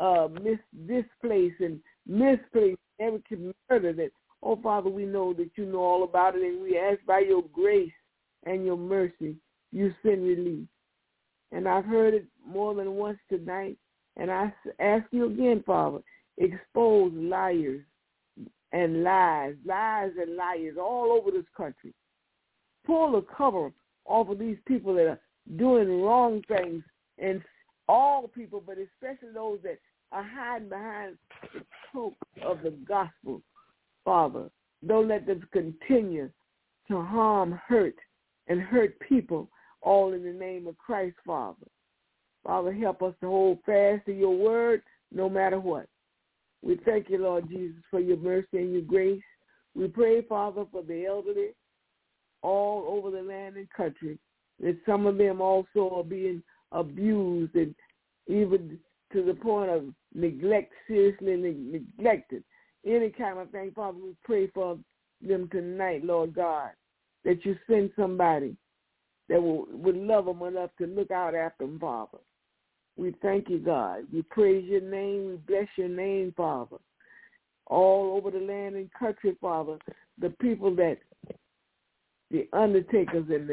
displaced and misplaced, every murder that, oh, Father, we know that you know all about it, and we ask by your grace and your mercy, you send relief. And I've heard it more than once tonight, and I ask you again, Father, expose liars and lies and liars all over this country. Pull the cover off of these people that are doing wrong things, and all people, but especially those that are hiding behind the cloak of the gospel. Father, don't let them continue to harm, hurt people, all in the name of Christ, Father. Father, help us to hold fast to your word no matter what. We thank you, Lord Jesus, for your mercy and your grace. We pray, Father, for the elderly all over the land and country, that some of them also are being abused and even to the point of seriously neglected. Any kind of thing, Father, we pray for them tonight, Lord God, that you send somebody that would love them enough to look out after them, Father. We thank you, God. We praise your name. We bless your name, Father. All over the land and country, Father, the people that, the undertakers and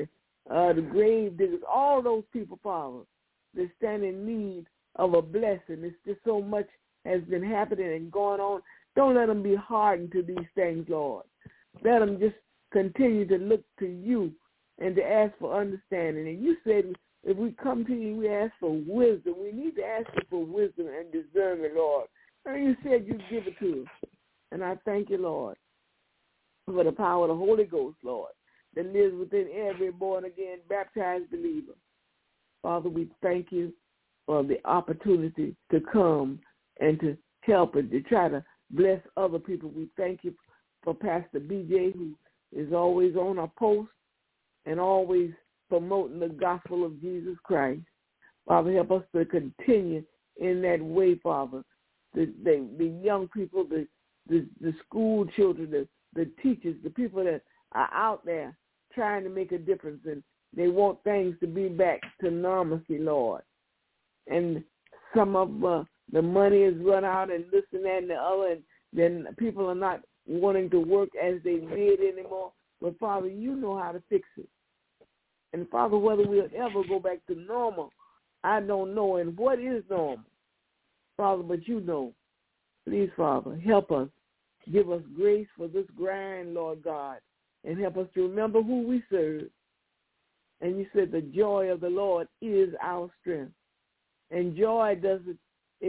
the grave diggers, all those people, Father, that stand in need of a blessing. It's just so much has been happening and going on. Don't let them be hardened to these things, Lord. Let them just continue to look to you and to ask for understanding. And you said if we come to you, we ask for wisdom. We need to ask you for wisdom and discernment, Lord. And you said you'd give it to us. And I thank you, Lord, for the power of the Holy Ghost, Lord, that lives within every born-again, baptized believer. Father, we thank you for the opportunity to come and to help and to try to bless other people. We thank you for Pastor BJ, who is always on our post and always promoting the gospel of Jesus Christ. Father, help us to continue in that way, Father. The young people, the school children, the teachers, the people that are out there trying to make a difference, and they want things to be back to normalcy, Lord. And some of the money is run out and this and that and the other, and then people are not wanting to work as they did anymore. But, Father, you know how to fix it. And, Father, whether we'll ever go back to normal, I don't know. And what is normal? Father, but you know. Please, Father, help us. Give us grace for this grind, Lord God, and help us to remember who we serve. And you said the joy of the Lord is our strength. And joy doesn't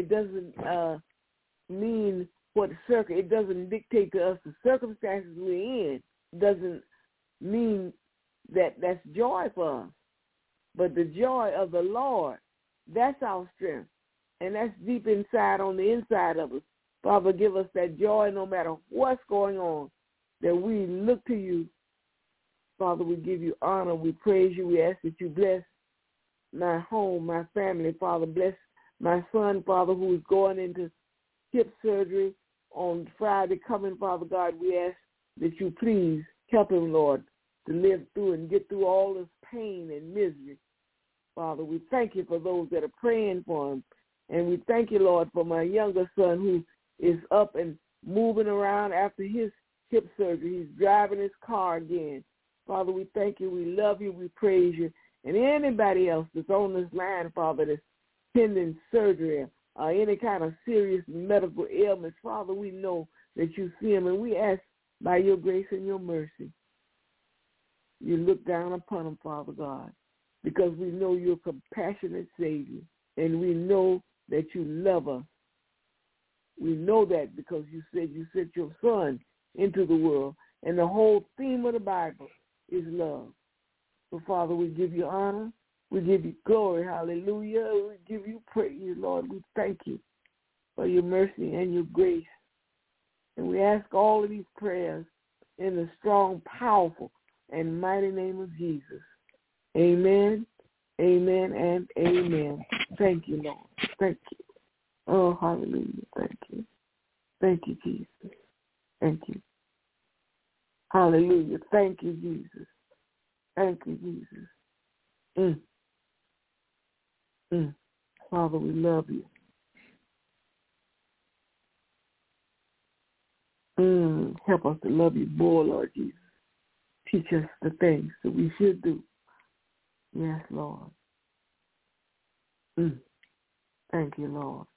mean what it doesn't dictate to us the circumstances we're in. It doesn't mean that that's joy for us. But the joy of the Lord, that's our strength. And that's deep inside, on the inside of us. Father, give us that joy no matter what's going on, that we look to you. Father, we give you honor. We praise you. We ask that you bless my home, my family. Father, bless my son, Father, who is going into hip surgery on Friday coming. Father God, we ask that you please help him, Lord, to live through and get through all this pain and misery. Father, we thank you for those that are praying for him. And we thank you, Lord, for my younger son who is up and moving around after his hip surgery. He's driving his car again. Father, we thank you. We love you. We praise you. And anybody else that's on this line, Father, that's pending surgery or any kind of serious medical ailments, Father, we know that you see them. And we ask by your grace and your mercy, you look down upon them, Father God, because we know you're a compassionate Savior. And we know that you love us. We know that because you said you sent your son into the world. And the whole theme of the Bible is love. So, Father, we give you honor. We give you glory. Hallelujah. We give you praise, Lord. We thank you for your mercy and your grace. And we ask all of these prayers in the strong, powerful, and mighty name of Jesus. Amen, amen, and amen. Thank you, Lord. Thank you. Oh, hallelujah. Thank you. Thank you, Jesus. Thank you. Hallelujah. Thank you, Jesus. Thank you, Jesus. Father, we love you. Help us to love you more, Lord Jesus. Teach us the things that we should do. Yes, Lord. Thank you, Lord.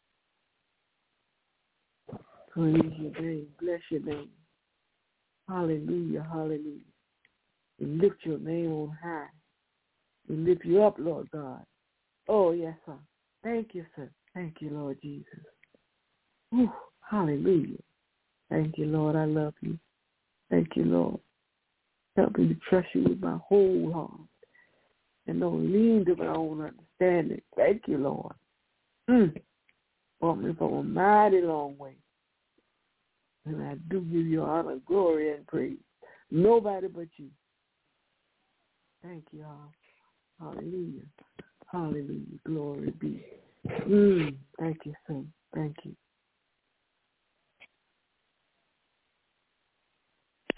Praise your name. Bless your name. Hallelujah, hallelujah. We lift your name on high. We lift you up, Lord God. Oh, yes, sir. Thank you, sir. Thank you, Lord Jesus. Whew, hallelujah. Thank you, Lord. I love you. Thank you, Lord. Help me to trust you with my whole heart and don't lean to my own understanding. Thank you, Lord. Brought me from a mighty long way. And I do give you honor, glory, and praise. Nobody but you. Thank you, all. Hallelujah. Hallelujah. Glory be. Thank you, son. Thank you.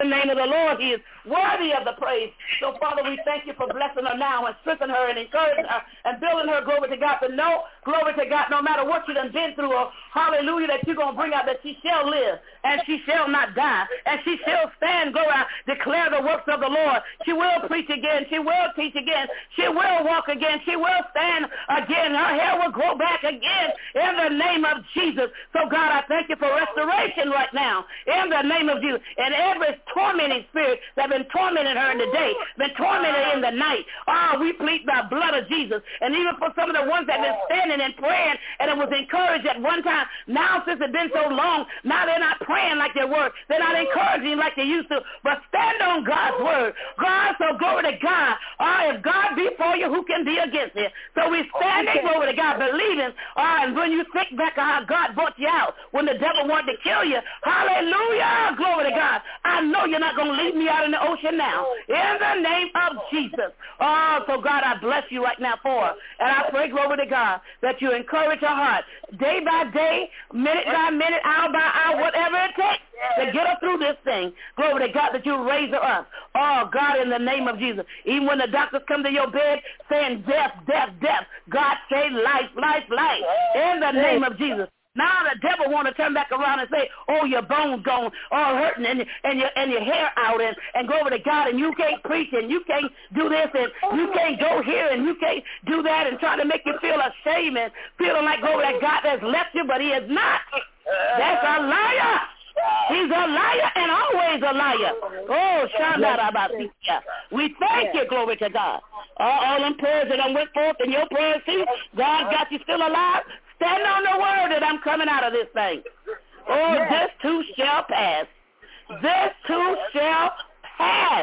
name of the Lord. He is worthy of the praise. So, Father, we thank you for blessing her now and strengthening her and encouraging her and building her, glory to God, to know, glory to God, no matter what you done been through, or hallelujah, that you're going to bring out that she shall live and she shall not die and she shall stand, go out, declare the works of the Lord. She will preach again. She will teach again. She will walk again. She will stand again. Her hair will grow back again in the name of Jesus. So, God, I thank you for restoration right now in the name of Jesus. And every tormenting spirit that been tormenting her in the day, been tormented in the night, we plead the blood of Jesus. And even for some of the ones that have been standing and praying and it was encouraged at one time, now since it's been so long, now they're not praying like they were. They're not encouraging like they used to. But stand on God's word. God, so glory to God. If God be for you, who can be against you? So we standing, glory to God, believing. And when you think back on how God brought you out, when the devil wanted to kill you, hallelujah, glory to God. I know you're not going to leave me out in the ocean now. In the name of Jesus. So God, I bless you right now for her. And I pray, glory to God, that you encourage her heart day by day, minute by minute, hour by hour, whatever it takes to get her through this thing. Glory to God, that you raise her up. Oh, God, in the name of Jesus. Even when the doctors come to your bed saying death, death, death, God say life, life, life. In the name of Jesus. Now the devil want to turn back around and say, oh, your bones gone, all hurting, and your hair out, and go over to God, and you can't preach, and you can't do this, and you can't go here, and you can't do that, and try to make you feel ashamed and feeling like, go over that God has left you, but he is not. That's a liar. He's a liar and always a liar. Oh, Shandarabasiya. We thank you, glory to God. All them prayers that I went forth in your prayers, see, God got you still alive. Stand on the word that I'm coming out of this thing. Oh, this too shall pass. This too shall pass.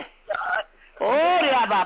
Oh,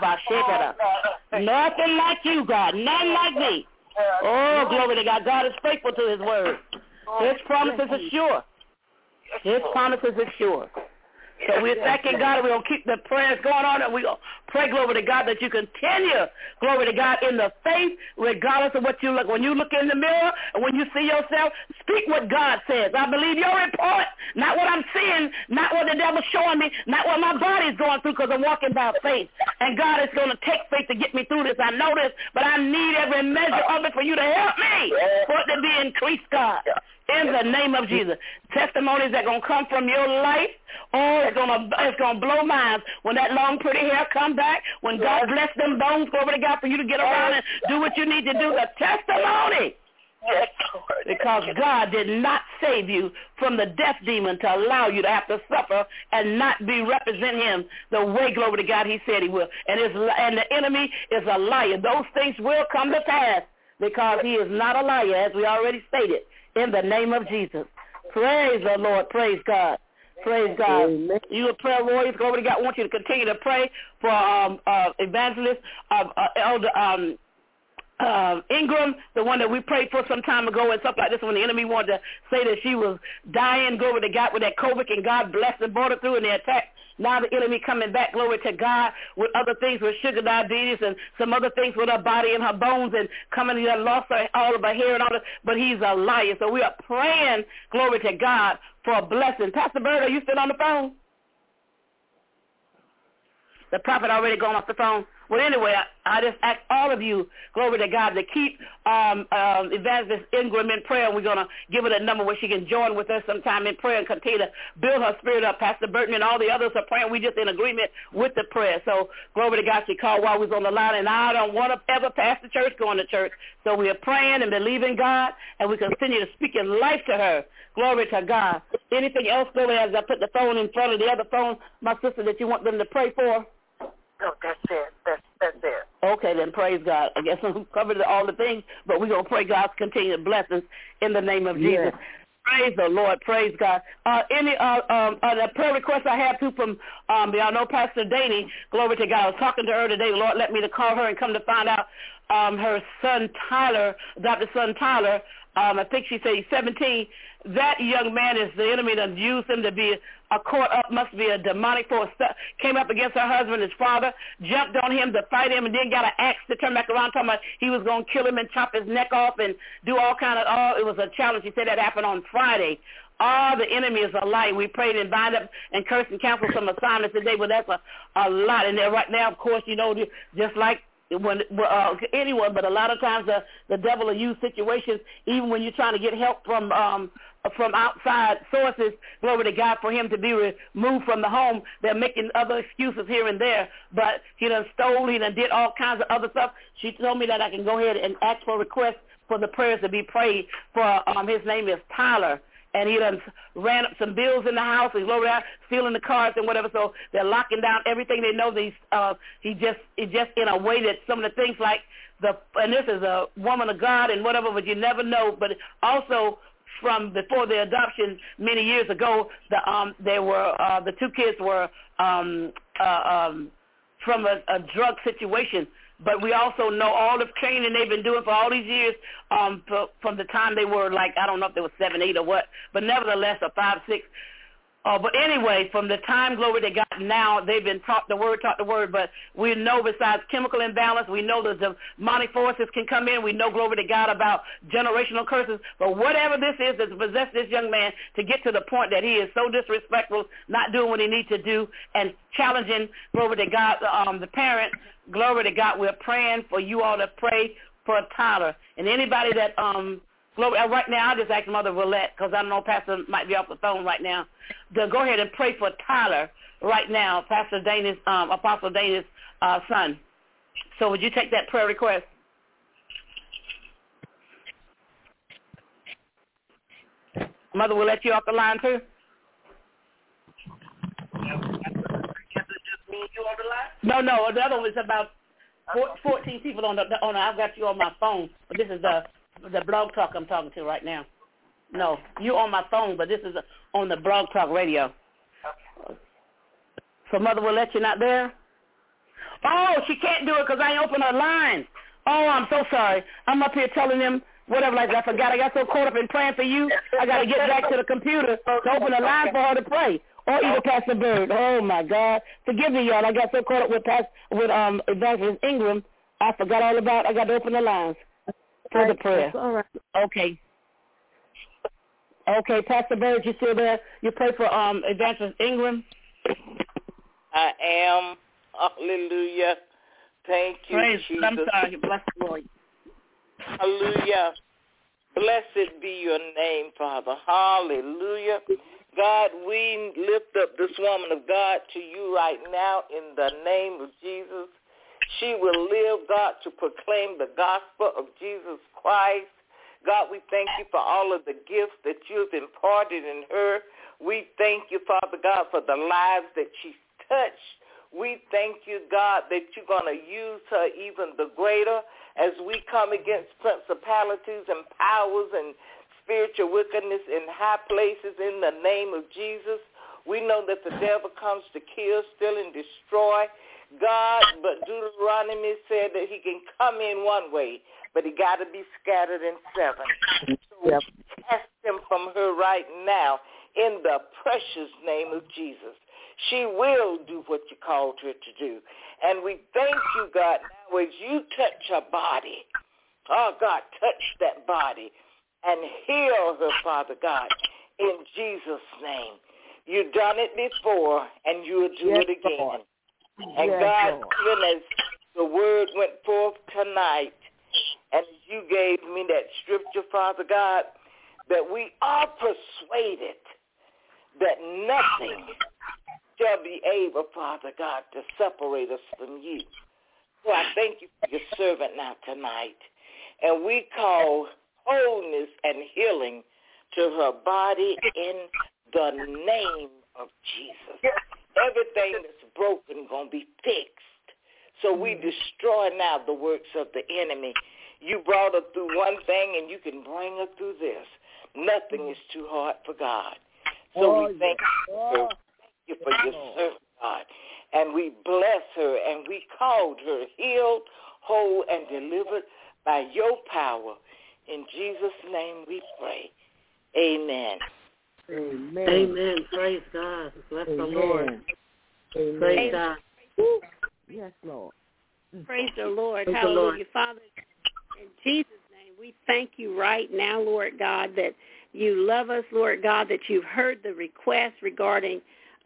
nothing like you, God. None like me. Oh, glory to God. God is faithful to his word. His promises are sure. His promises are sure. So we're thanking God, and we're going to keep the prayers going on, and we're going to pray, glory to God, that you continue, glory to God, in the faith, regardless of what you look. When you look in the mirror, and when you see yourself, speak what God says. I believe your report, not what I'm seeing, not what the devil's showing me, not what my body's going through, because I'm walking by faith. And God is going to take faith to get me through this. I know this, but I need every measure of it for you to help me, for it to be increased, God. In the name of Jesus. Testimonies that are going to come from your life, it's going to blow minds. When that long, pretty hair come back, when God bless them bones, glory to God, for you to get around and do what you need to do, the testimony. Because God did not save you from the death demon to allow you to have to suffer and not be represent him the way, glory to God, he said he will. And the enemy is a liar. Those things will come to pass because he is not a liar, as we already stated. In the name of Jesus. Praise the Lord. Praise God. Praise God. Amen. You a prayer warriors, glory to God. I want you to continue to pray for evangelist, Elder Ingram, the one that we prayed for some time ago and stuff like this, when the enemy wanted to say that she was dying, glory to God, with that COVID, and God blessed and brought her through in the attack. Now the enemy coming back, glory to God, with other things, with sugar diabetes and some other things with her body and her bones, and coming to lost all of her hair and all that, but he's a liar. So we are praying, glory to God, for a blessing. Pastor Bird, are you still on the phone? The prophet already gone off the phone. Well, anyway, I just ask all of you, glory to God, to keep Evangelist Ingram in prayer. We're going to give her a number where she can join with us sometime in prayer and continue to build her spirit up. Pastor Burton and all the others are praying. We just in agreement with the prayer. So, glory to God, she called while we was on the line, and I don't want to ever pass the church going to church. So we are praying and believing God, and we continue to speak in life to her. Glory to God. Anything else, glory, as I put the phone in front of the other phone, my sister, that you want them to pray for? No, that's it. That's it. Okay, then praise God. I guess we covered all the things, but we're going to pray God's continued blessings in the name of Jesus. Praise the Lord. Praise God. Any the prayer requests I have too from, y'all know Pastor Danny, glory to God. I was talking to her today. The Lord let me to call her and come to find out her son Tyler, adopted son Tyler, I think she said he's 17. That young man is the enemy that used him to be caught up, must be a demonic force. Came up against her husband, his father, jumped on him to fight him, and then got an axe to turn back around, talking about he was going to kill him and chop his neck off and do all kind of, it was a challenge. She said that happened on Friday. All the enemy is a lie. We prayed and bind up and curse and cancel some assignments today, but that's a lot. And right now, of course, just like when anyone, but a lot of times the devil will use situations, even when you're trying to get help from outside sources, glory to God, for him to be removed from the home. They're making other excuses here and there, but he done stole, he done did all kinds of other stuff. She told me that I can go ahead and ask for requests for the prayers to be prayed for. His name is Tyler. And he done ran up some bills in the house. He's over there stealing the cars and whatever. So they're locking down everything. They know he just in a way that some of the things like and this is a woman of God and whatever, but you never know. But also from before the adoption many years ago, the two kids were from a drug situation. But we also know all the training they've been doing for all these years from the time they were like, I don't know if they were 7, 8 or what, but nevertheless, 5, 6. But anyway, from the time, glory to God, now they've been taught the word, but we know besides chemical imbalance, we know the demonic forces can come in. We know, glory to God, about generational curses. But whatever this is that's possessed this young man to get to the point that he is so disrespectful, not doing what he needs to do, and challenging, glory to God, the parent, glory to God, we're praying for you all to pray for Tyler. And anybody that, right now, I'll just ask Mother Willette, because I know Pastor might be off the phone right now, to go ahead and pray for Tyler right now, Pastor Dana's, Apostle Dana's son. So would you take that prayer request? Mother Willette, you off the line too? No, the other one is about 14 people on the I've got you on my phone, but this is the blog talk I'm talking to right now. No, you on my phone, but this is on the blog talk radio. So Mother Willette, you're not there? Oh, she can't do it because I ain't opened her line. Oh, I'm so sorry. I'm up here telling them whatever, like I forgot. I got so caught up in praying for you, I got to get back to the computer to open a line for her to pray. Or even Pastor Bird. Oh, my God. Forgive me, y'all. I got so caught up with Evangelist Ingram, I forgot all about I got to open the lines for the prayer. All right. Okay. Okay, Pastor Bird, you still there? You pray for Evangelist Ingram? I am. Hallelujah. Thank you, Praise Jesus. I'm sorry. Bless the Lord. Hallelujah. Blessed be your name, Father. Hallelujah. God, we lift up this woman of God to you right now in the name of Jesus. She will live, God, to proclaim the gospel of Jesus Christ. God, we thank you for all of the gifts that you've imparted in her. We thank you, Father God, for the lives that she's touched. We thank you, God, that you're going to use her even the greater as we come against principalities and powers and spiritual wickedness in high places in the name of Jesus. We know that the devil comes to kill, steal, and destroy. God, but Deuteronomy said that he can come in one way, but he got to be scattered in 7. So cast him from her right now in the precious name of Jesus. She will do what you called her to do. And we thank you, God, now as you touch her body. Oh, God, touch that body and heal her, Father God, in Jesus' name. You've done it before, and you'll do it again. Lord. And God, even as the word went forth tonight, and you gave me that scripture, Father God, that we are persuaded that nothing shall be able, Father God, to separate us from you. So I thank you for your servant now tonight. And we call wholeness and healing to her body in the name of Jesus. Everything that's broken going to be fixed. So we destroy now the works of the enemy. You brought her through one thing, and you can bring her through this. Nothing is too hard for God. So we thank you for your servant, God. And we bless her, and we called her healed, whole, and delivered by your power In Jesus' name we pray. Amen. Amen. Amen. Praise God. Bless the Lord. Amen. Praise God. Yes, Lord. Praise the Lord. Praise Hallelujah. the Lord. Father, in Jesus' name, we thank you right now, Lord God, that you love us, Lord God, that you've heard the request regarding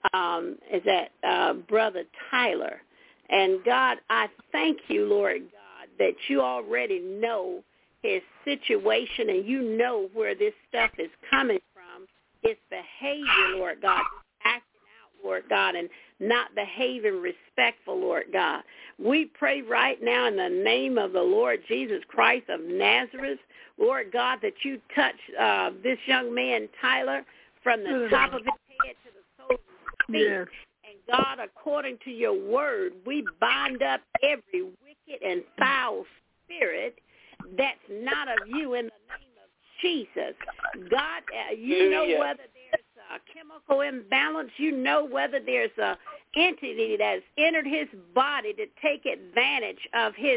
Brother Tyler. And God, I thank you, Lord God, that you already know his situation and you know where this stuff is coming from. His behavior, Lord God, acting out, Lord God, and not behaving respectful, Lord God. We pray right now in the name of the Lord Jesus Christ of Nazareth, Lord God, that you touch this young man, Tyler, from the top of his head to the sole of his feet. Yes. And God, according to your word, we bind up every wicked and foul spirit that's not of you in the name of Jesus. God, you know whether there's a chemical imbalance. You know whether there's a entity that's entered his body to take advantage of his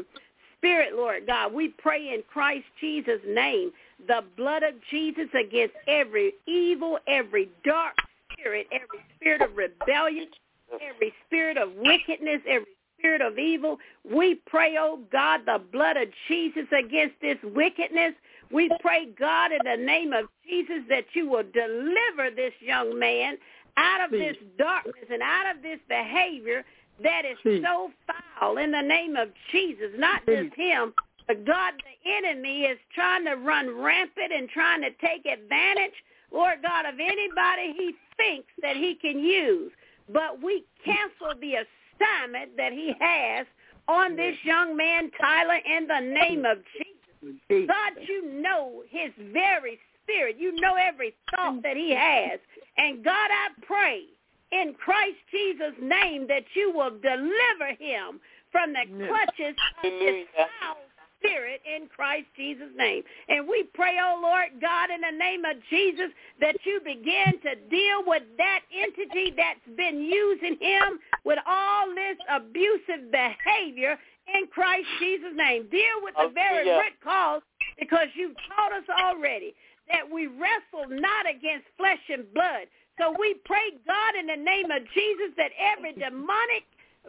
spirit, Lord God. We pray in Christ Jesus' name, the blood of Jesus against every evil, every dark spirit, every spirit of rebellion, every spirit of wickedness, every spirit of evil. We pray, oh God, the blood of Jesus against this wickedness. We pray, God, in the name of Jesus, that you will deliver this young man out of this darkness and out of this behavior that is so foul in the name of Jesus. Not just him, but God, the enemy is trying to run rampant and trying to take advantage, Lord God, of anybody he thinks that he can use. But we cancel the assignment that he has on this young man, Tyler, in the name of Jesus. God, you know his very spirit. You know every thought that he has. And God, I pray in Christ Jesus' name that you will deliver him from the clutches of this foul spirit in Christ Jesus' name. And we pray, oh Lord God, in the name of Jesus, that you begin to deal with that entity that's been using him with all this abusive behavior in Christ Jesus' name. Deal with the very root cause, because you've taught us already that we wrestle not against flesh and blood. So we pray, God, in the name of Jesus, that every demonic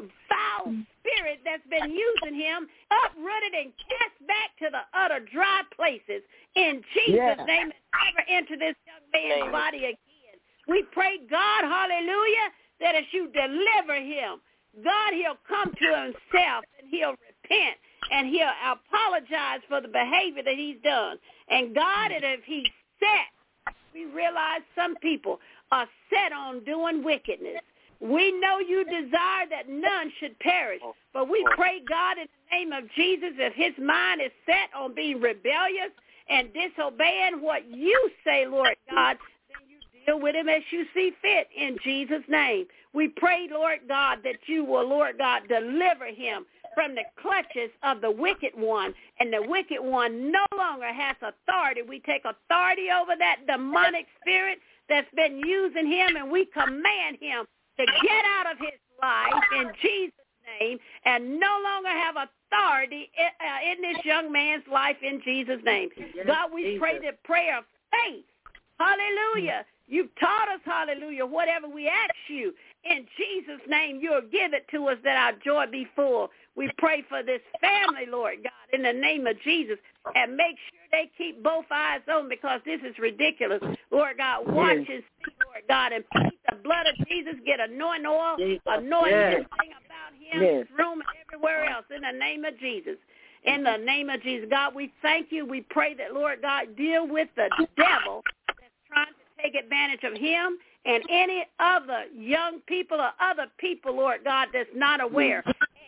foul spirit that's been using him, uprooted and cast back to the utter dry places in Jesus' name, and never enter this young man's body again. We pray, God, hallelujah, that as you deliver him, God, he'll come to himself and he'll repent and he'll apologize for the behavior that he's done. And God, and if he's set, we realize some people are set on doing wickedness. We know you desire that none should perish, but we pray, God, in the name of Jesus, if his mind is set on being rebellious and disobeying what you say, Lord God, then you deal with him as you see fit in Jesus' name. We pray, Lord God, that you will, Lord God, deliver him from the clutches of the wicked one, and the wicked one no longer has authority. We take authority over that demonic spirit that's been using him, and we command him to get out of his life in Jesus' name and no longer have authority in this young man's life in Jesus' name. God, we pray the prayer of faith. Hallelujah. You've taught us, hallelujah, whatever we ask you in Jesus' name, you'll give it to us that our joy be full. We pray for this family, Lord God, in the name of Jesus, and make sure they keep both eyes on, because this is ridiculous. Lord God, watch and see, Lord God, and please the blood of Jesus get anointing oil, anoint everything about him, his room, and everywhere else in the name of Jesus. In the name of Jesus, God, we thank you. We pray that, Lord God, deal with the devil that's trying to take advantage of him and any other young people or other people, Lord God, that's not aware.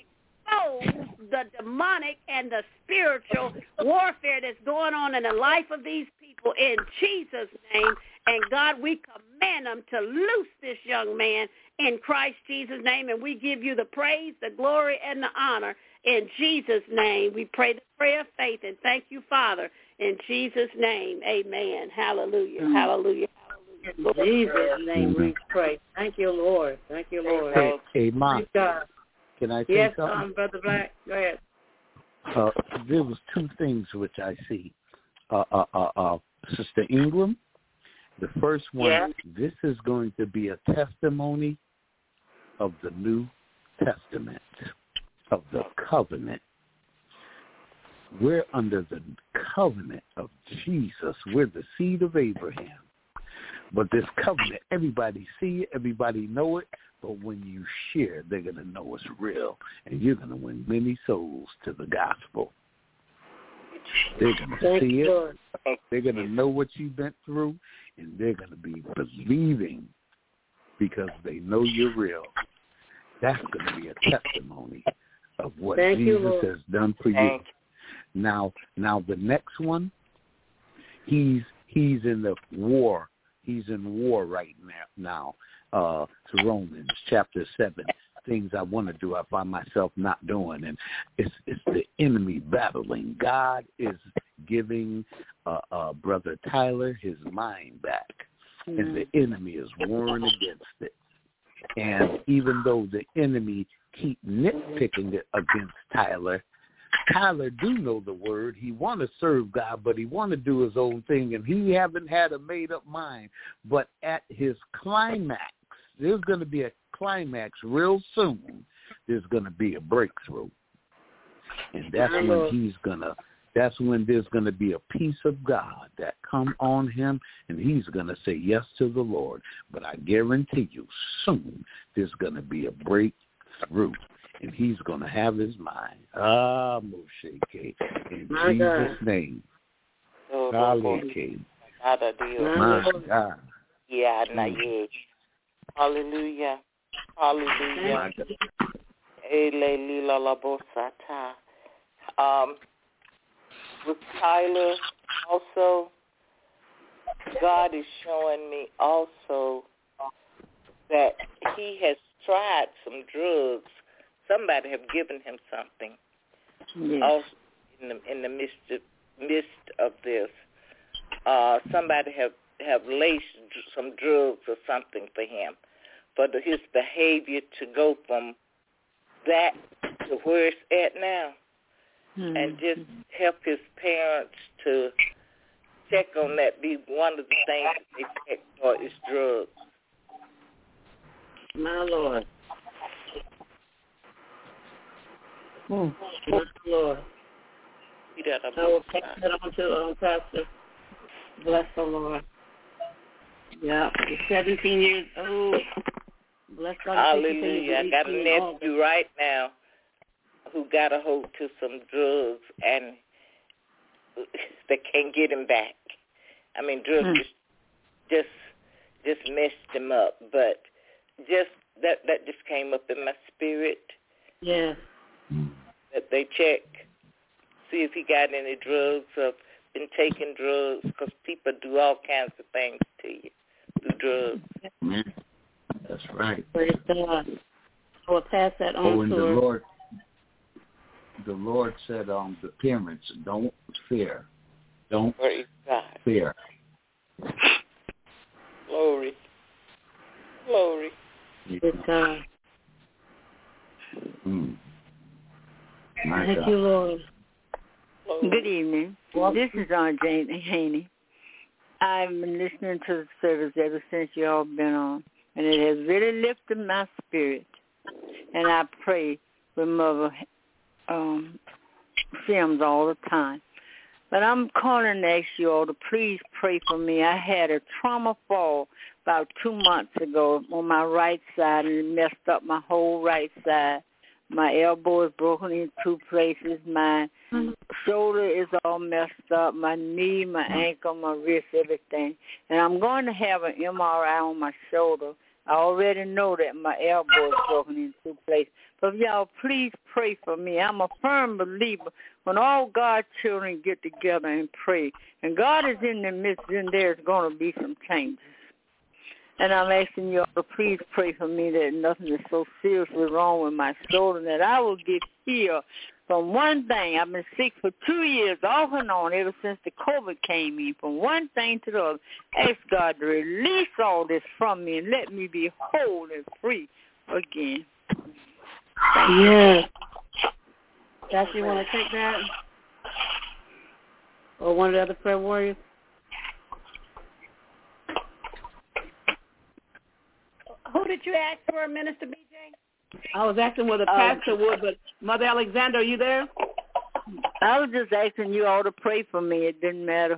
Expose the demonic and the spiritual warfare that's going on in the life of these people in Jesus' name. And God, we command them to loose this young man in Christ Jesus' name. And we give you the praise, the glory, and the honor in Jesus' name. We pray the prayer of faith, and thank you, Father, in Jesus' name. Amen. Hallelujah. Hallelujah. In Jesus' name we pray. Thank you, Lord. Thank you, Lord. Hey, Mom. Can I say something? Yes, Brother Black. Go ahead. There was two things which I see. Sister Ingram. The first one, This is going to be a testimony of the New Testament, of the covenant. We're under the covenant of Jesus. We're the seed of Abraham. But this covenant, everybody see it, everybody know it, but when you share, they're going to know it's real, and you're going to win many souls to the gospel. They're going to see it. They're going to know what you've been through, and they're going to be believing because they know you're real. That's going to be a testimony of what Jesus has done for you. Now the next one, he's in the war. He's in war right now. To Romans chapter 7. Things I want to do, I find myself not doing, and it's the enemy battling. God is giving Brother Tyler his mind back, and the enemy is warring against it. And even though the enemy keep nitpicking it against Tyler do know the word. He want to serve God, but he want to do his own thing, and he haven't had a made-up mind. But at his climax, there's going to be a climax real soon. There's going to be a breakthrough, and that's when there's going to be a peace of God that come on him, and he's going to say yes to the Lord. But I guarantee you, soon there's going to be a breakthrough. And he's going to have his mind. Moshe, in Jesus' name. Hallelujah. My God. Yeah, hallelujah. Hallelujah. With Tyler, also, God is showing me also that he has tried some drugs. Somebody have given him something. Yes. Also, in the midst of this, somebody have laced some drugs or something for him, for his behavior to go from that to where it's at now, and just help his parents to check on that. Be one of the things that they check for is drugs. My Lord. My Lord. I will pass that on to Pastor. Bless the Lord. Yeah, he's 17 years old. Bless God. Hallelujah. I got a nephew right now who got a hold to some drugs, and they can't get him back. I mean, drugs just messed him up, but just that just came up in my spirit. Yeah. That they check, see if he got any drugs or been taking drugs, because people do all kinds of things to you through drugs. That's right. Praise God. I will pass that on to her. The Lord said the parents, don't fear. Don't fear. Glory. Glory. Praise God. Thank you, Lord. Good evening. This is Aunt Jane Haney. I've been listening to the service ever since you all been on, and it has really lifted my spirit. And I pray with Mother Sims all the time. But I'm calling to ask you all to please pray for me. I had a trauma fall about 2 months ago on my right side, and it messed up my whole right side. My elbow is broken in 2 places. My shoulder is all messed up. My knee, my ankle, my wrist, everything. And I'm going to have an MRI on my shoulder. I already know that my elbow is broken in 2 places. But y'all, please pray for me. I'm a firm believer when all God's children get together and pray, and God is in the midst, then there's going to be some changes. And I'm asking you all to please pray for me that nothing is so seriously wrong with my shoulder, and that I will get healed from one thing. I've been sick for 2 years, off and on, ever since the COVID came in, from one thing to the other. Ask God to release all this from me and let me be whole and free again. Yes. Josh, you want to take that? or one of the other prayer warriors? Who did you ask for, Minister BJ? I was asking whether Pastor would, but Mother Alexander, are you there? I was just asking you all to pray for me. It didn't matter.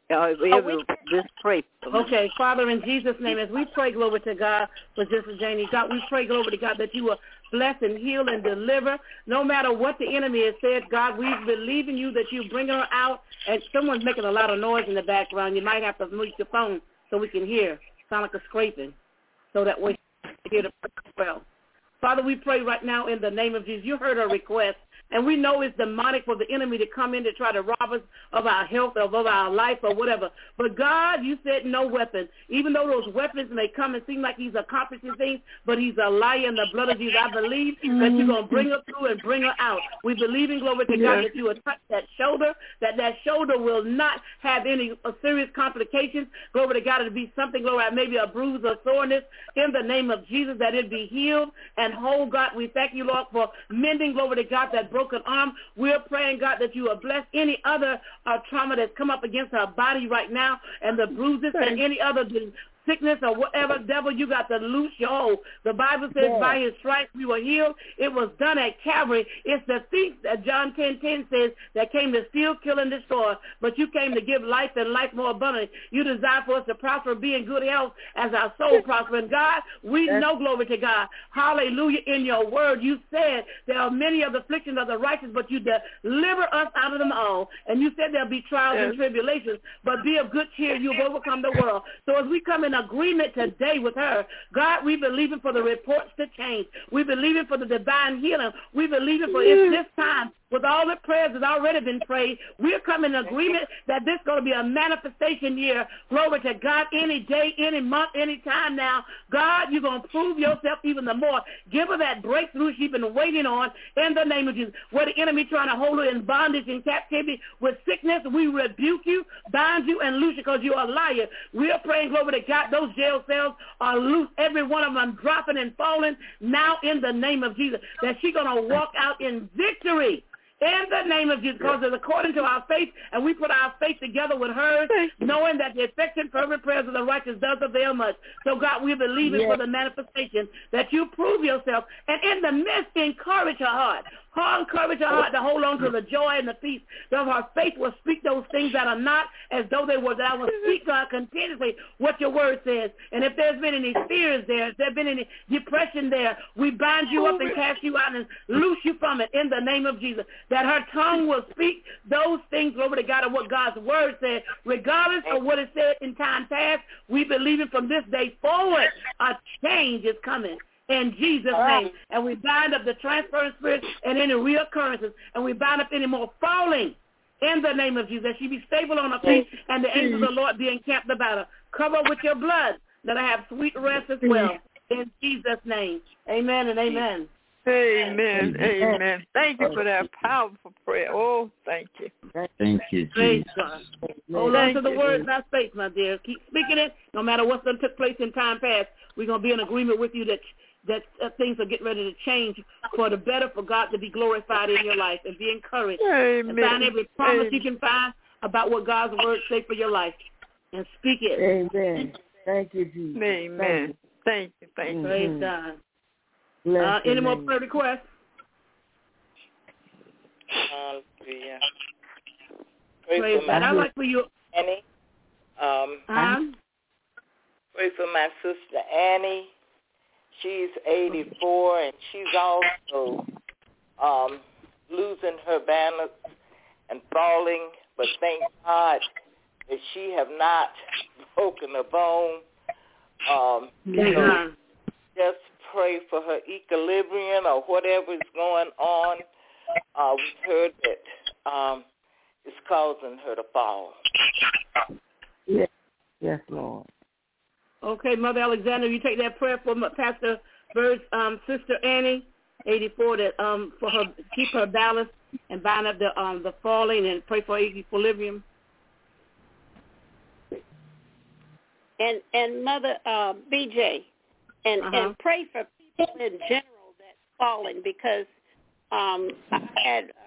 Just pray for me. Okay, Father, in Jesus' name, as we pray, glory to God, for Sister Janie, God, we pray, glory to God, that you will bless and heal and deliver. No matter what the enemy has said, God, we believe in you that you bring her out. And someone's making a lot of noise in the background. You might have to mute your phone so we can hear. Sound like a scraping, so that way we can hear the prayer as well. Father, we pray right now in the name of Jesus. You heard our request. And we know it's demonic for the enemy to come in to try to rob us of our health, of our life, or whatever. But God, you said no weapon. Even though those weapons may come and seem like he's accomplishing things, but he's a liar in the blood of Jesus. I believe that you're going to bring her through and bring her out. We believe in, glory to God, that you will touch that shoulder, that shoulder will not have any serious complications. Glory to God, it'll be something, glory, maybe a bruise or soreness. In the name of Jesus, that it be healed and whole. God, we thank you, Lord, for mending, glory to God, that broken arm. We're praying, God, that you will bless any other trauma that's come up against her body right now, and the bruises and any other sickness or whatever, devil, you got to loose your hold. The Bible says by his stripes we were healed. It was done at Calvary. It's the thief that John 10:10 says that came to steal, kill, and destroy, but you came to give life and life more abundantly. You desire for us to prosper, be in good health as our soul prosper. And God, we know, glory to God, hallelujah, in your word you said there are many of the afflictions of the righteous, but you deliver us out of them all. And you said there'll be trials and tribulations, but be of good cheer, you've overcome the world. So as we come in agreement today with her, God, we believe in for the reports to change. We believe in for the divine healing. We believe in for if this time, with all the prayers that already been prayed, we're coming in agreement that this is going to be a manifestation year. Glory to God, any day, any month, any time now. God, you're going to prove yourself even the more. Give her that breakthrough she's been waiting on in the name of Jesus. Where the enemy trying to hold her in bondage and captivity with sickness, we rebuke you, bind you, and loose you because you're a liar. We're praying, glory to God, those jail cells are loose. Every one of them dropping and falling now in the name of Jesus. That she's going to walk out in victory. In the name of Jesus, because it's according to our faith, and we put our faith together with hers, knowing that the effective fervent prayers of the righteous does avail much. So, God, we believe in for the manifestation that you prove yourself, and in the midst, encourage her heart. Encourage her heart to hold on to the joy and the peace. That her faith will speak those things that are not as though they were. That I will speak to her continuously what your word says. And if there's been any fears there, if there's been any depression there, we bind you up and cast you out and loose you from it in the name of Jesus. That her tongue will speak those things over to God of what God's word said. Regardless of what it said in time past, we believe it from this day forward. A change is coming. In Jesus' name. And we bind up the transferring spirits and any reoccurrences. And we bind up any more falling in the name of Jesus. That she be stable on her feet and the angels of the Lord be encamped about her. Cover with your blood. Let her have sweet rest as well. In Jesus' name. Amen and amen. Amen. Amen. Thank you for that powerful prayer. Oh, thank you. Thank you, Praise Jesus. God. Hold on to the word, not faith, my dear. Keep speaking it. No matter what's done took place in time past, we're going to be in agreement with you that things are getting ready to change for the better, for God to be glorified in your life, and be encouraged. Amen. And find every promise you can find about what God's word say for your life, and speak it. Amen. Thank you, Jesus. Amen. Thank you. Thank you. Praise God. Any more prayer requests? Hallelujah. Praise God. I'd like for you. Annie. Pray for my sister Annie. She's 84, and she's also losing her balance and falling. But thank God that she have not broken a bone. So just pray for her equilibrium or whatever is going on. We've heard that it's causing her to fall. Yes, Lord. Okay, Mother Alexander, you take that prayer for Pastor Bird's sister Annie, 84, that for her keep her balance and bind up the falling, and pray for equilibrium. And Mother BJ, and pray for people in general that's falling, because I had a call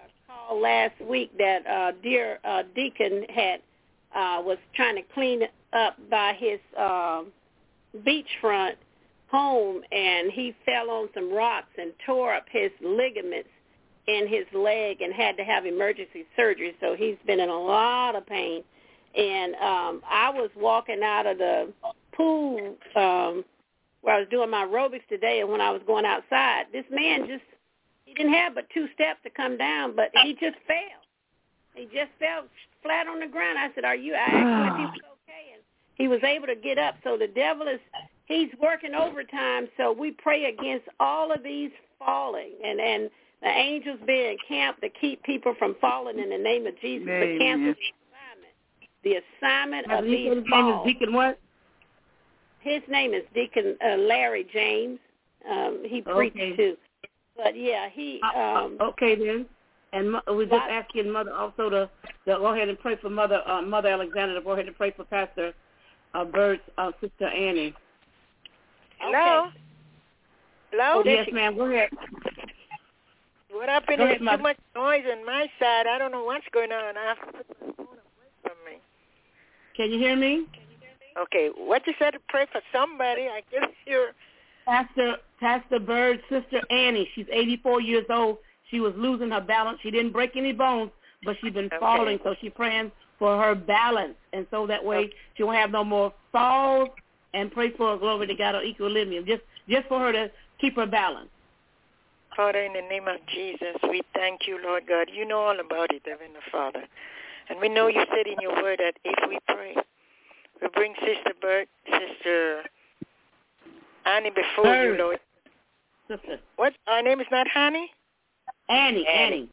call last week that dear Deacon had was trying to clean up by his beachfront home, and he fell on some rocks and tore up his ligaments in his leg and had to have emergency surgery. So he's been in a lot of pain. And I was walking out of the pool where I was doing my aerobics today, and when I was going outside, this man he didn't have but 2 steps to come down, but he just fell. He just fell flat on the ground. I said, I asked him if he was okay, and he was able to get up. So the devil he's working overtime, so we pray against all of these falling, and the angels being encamped to keep people from falling in the name of Jesus. To cancel the assignment of these falls. His name is Deacon what? His name is Deacon Larry James. He preached too. But yeah, he... okay then. And we're just asking Mother also to go ahead and pray for Mother Alexander, to go ahead and pray for Pastor Bird's Sister Annie. Hello? Okay. Hello? Oh, yes, ma'am. Go ahead. What happened? There's too much noise on my side. I don't know what's going on. I have to put my phone away from me. Can you hear me? Okay. What you said to pray for somebody? I guess you're... Pastor Bird's Sister Annie. She's 84 years old. She was losing her balance. She didn't break any bones, but she's been falling, so she's praying for her balance. And so that way she won't have no more falls, and pray for her, glory to God, or equilibrium, just for her to keep her balance. Father, in the name of Jesus, we thank you, Lord God. You know all about it, Heavenly Father. And we know you said in your word that if we pray, we bring Sister Bird, Sister Annie before you, Lord. Sister. What? Our name is not Annie? Annie.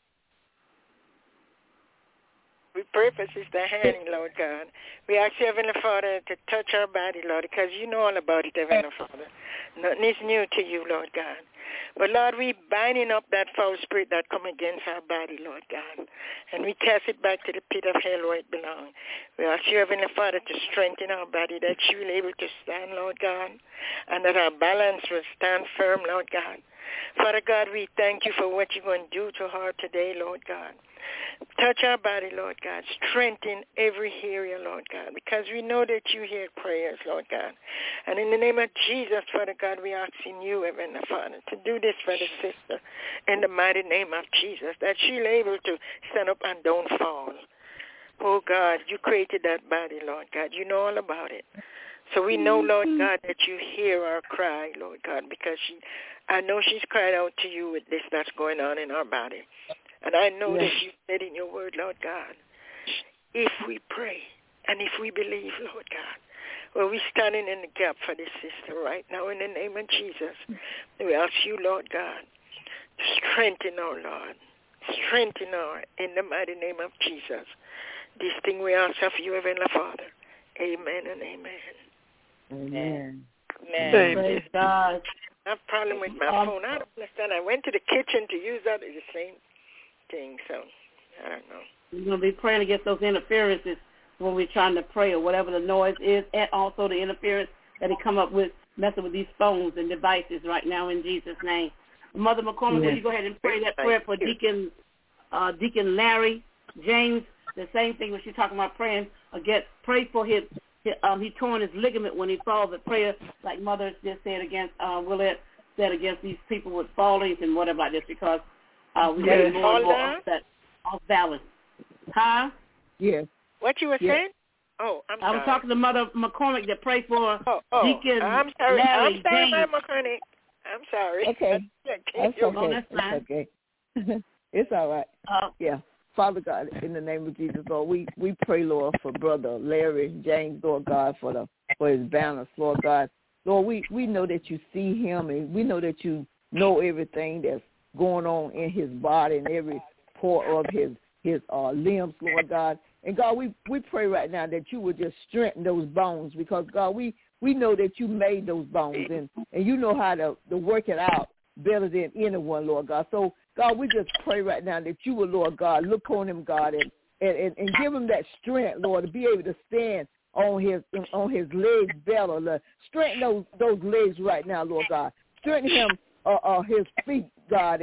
We pray for Sister Annie, Lord God. We ask you, Heavenly Father, to touch our body, Lord, because you know all about it, Heavenly Father. Nothing is new to you, Lord God. But, Lord, we binding up that foul spirit that come against our body, Lord God. And we cast it back to the pit of hell where it belongs. We ask you, Heavenly Father, to strengthen our body, that you will be able to stand, Lord God, and that our balance will stand firm, Lord God. Father God, we thank you for what you're going to do to her today, Lord God. Touch our body, Lord God. Strengthen every area, Lord God, because we know that you hear prayers, Lord God. And in the name of Jesus, Father God, we are asking you, Heavenly Father, to do this for the sister in the mighty name of Jesus, that she'll be able to stand up and don't fall. Oh, God, you created that body, Lord God. You know all about it. So we know, Lord God, that you hear our cry, Lord God, because I know she's cried out to you with this that's going on in our body. And I know that you said in your word, Lord God, if we pray and if we believe, Lord God, well, we're standing in the gap for this sister right now in the name of Jesus. We ask you, Lord God, to strengthen our Lord. Strengthen our in the mighty name of Jesus. This thing we ask of you, Heavenly Father. Amen and amen. Amen. Amen. Praise God. I have a problem with my phone. I don't understand. I went to the kitchen to use that. It's the same thing, so I don't know. We're going to be praying against those interferences when we're trying to pray or whatever the noise is, and also the interference that they come up with messing with these phones and devices right now in Jesus' name. Mother McCormick, will you go ahead and pray that prayer for Deacon Larry James? The same thing when she's talking about praying against, pray for his he torn his ligament when he falls. The prayer, like Mother just said against Willette, said against these people with fallings and whatever like this, because we get more and more off balance. Huh? Yes. What you were saying? Oh, I'm sorry. I was talking to Mother McCormick that prayed for Deacon I'm sorry. Larry James. Mother McCormick. I'm sorry. Okay. That's okay. Oh, that's fine. It's okay. It's all right. Yeah. Father God, in the name of Jesus, Lord, we pray, Lord, for Brother Larry James, Lord God, for his balance, Lord God. Lord, we know that you see him, and we know that you know everything that's going on in his body and every part of his limbs, Lord God. And God, we pray right now that you would just strengthen those bones, because God, we know that you made those bones, and you know how to work it out better than anyone, Lord God. So God, we just pray right now that you will, Lord God, look on him, God, and give him that strength, Lord, to be able to stand on his legs better. Lord. Strengthen those legs right now, Lord God. Strengthen him his feet, God, and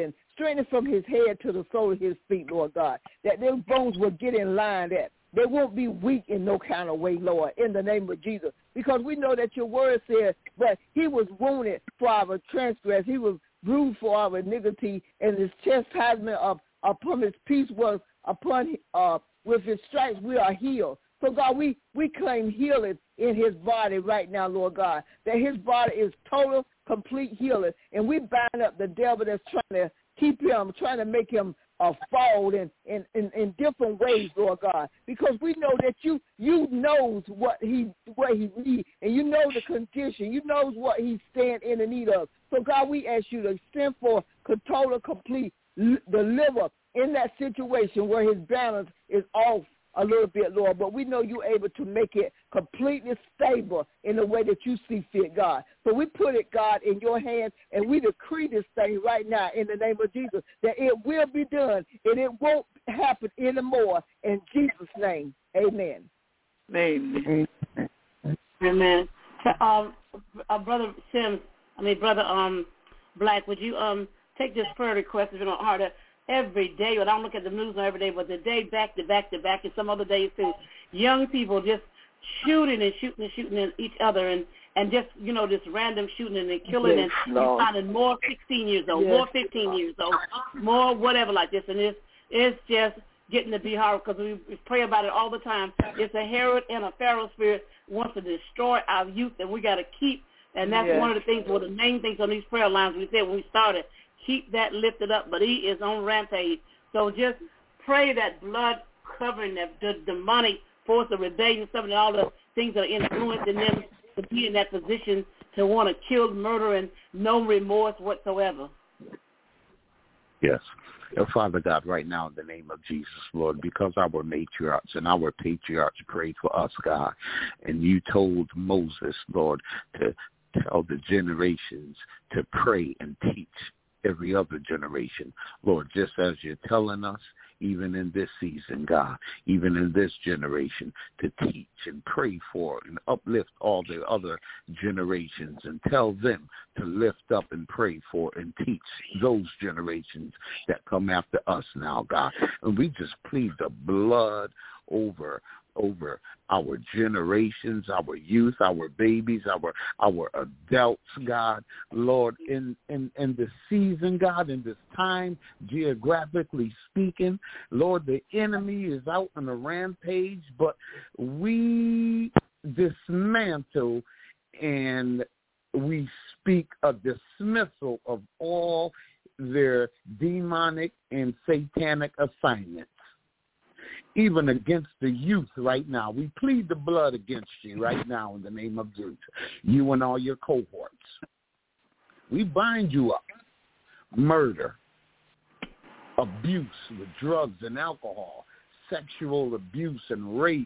strengthen from his head to the sole of his feet, Lord God, that those bones will get in line, that they won't be weak in no kind of way, Lord, in the name of Jesus, because we know that your word says, but he was wounded for our transgress, he was bruised for our iniquity, and his chastisement upon his peace was upon with his stripes we are healed. So, God, we claim healing in his body right now, Lord God, that his body is total, complete healing. And we bind up the devil that's trying to keep him, trying to make him fall in different ways, Lord God, because we know that you knows what he needs, and you know the condition. You knows what he's standing in the need of. So, God, we ask you to send for total, complete deliver in that situation where his balance is off a little bit, Lord, but we know you're able to make it completely stable in the way that you see fit, God. So we put it, God, in your hands, and we decree this thing right now in the name of Jesus, that it will be done, and it won't happen anymore. In Jesus' name, amen. Amen. Amen. Brother Sims, Brother Black, would you take this prayer request if you don't harder? Every day, but I don't look at the news every day, but the day back to back to back, and some other days too, young people just shooting at each other, and just, this random shooting and killing, and finding more 16 years old, more 15 years old, more whatever like this, and it's just getting to be hard because we pray about it all the time. It's a Herod and a Pharaoh spirit wants to destroy our youth, and we got to keep, and that's one of the things, one of the main things on these prayer lines we said when we started. Keep that lifted up, but he is on rampage. So just pray that blood covering the demonic force of rebellion, stuff, and all the things that are influencing them to be in that position to want to kill, murder, and no remorse whatsoever. Yes. Father God, right now in the name of Jesus, Lord, because our matriarchs and our patriarchs prayed for us, God, and you told Moses, Lord, to tell the generations to pray and teach every other generation, Lord, just as you're telling us, even in this season, God, even in this generation, to teach and pray for and uplift all the other generations and tell them to lift up and pray for and teach those generations that come after us now, God. And we just plead the blood over our generations, our youth, our babies, our adults, God, Lord, in the season, God, in this time, geographically speaking, Lord, the enemy is out on a rampage, but we dismantle and we speak a dismissal of all their demonic and satanic assignments. Even against the youth right now. We plead the blood against you right now in the name of Jesus, you and all your cohorts. We bind you up. Murder, abuse with drugs and alcohol, sexual abuse and rape.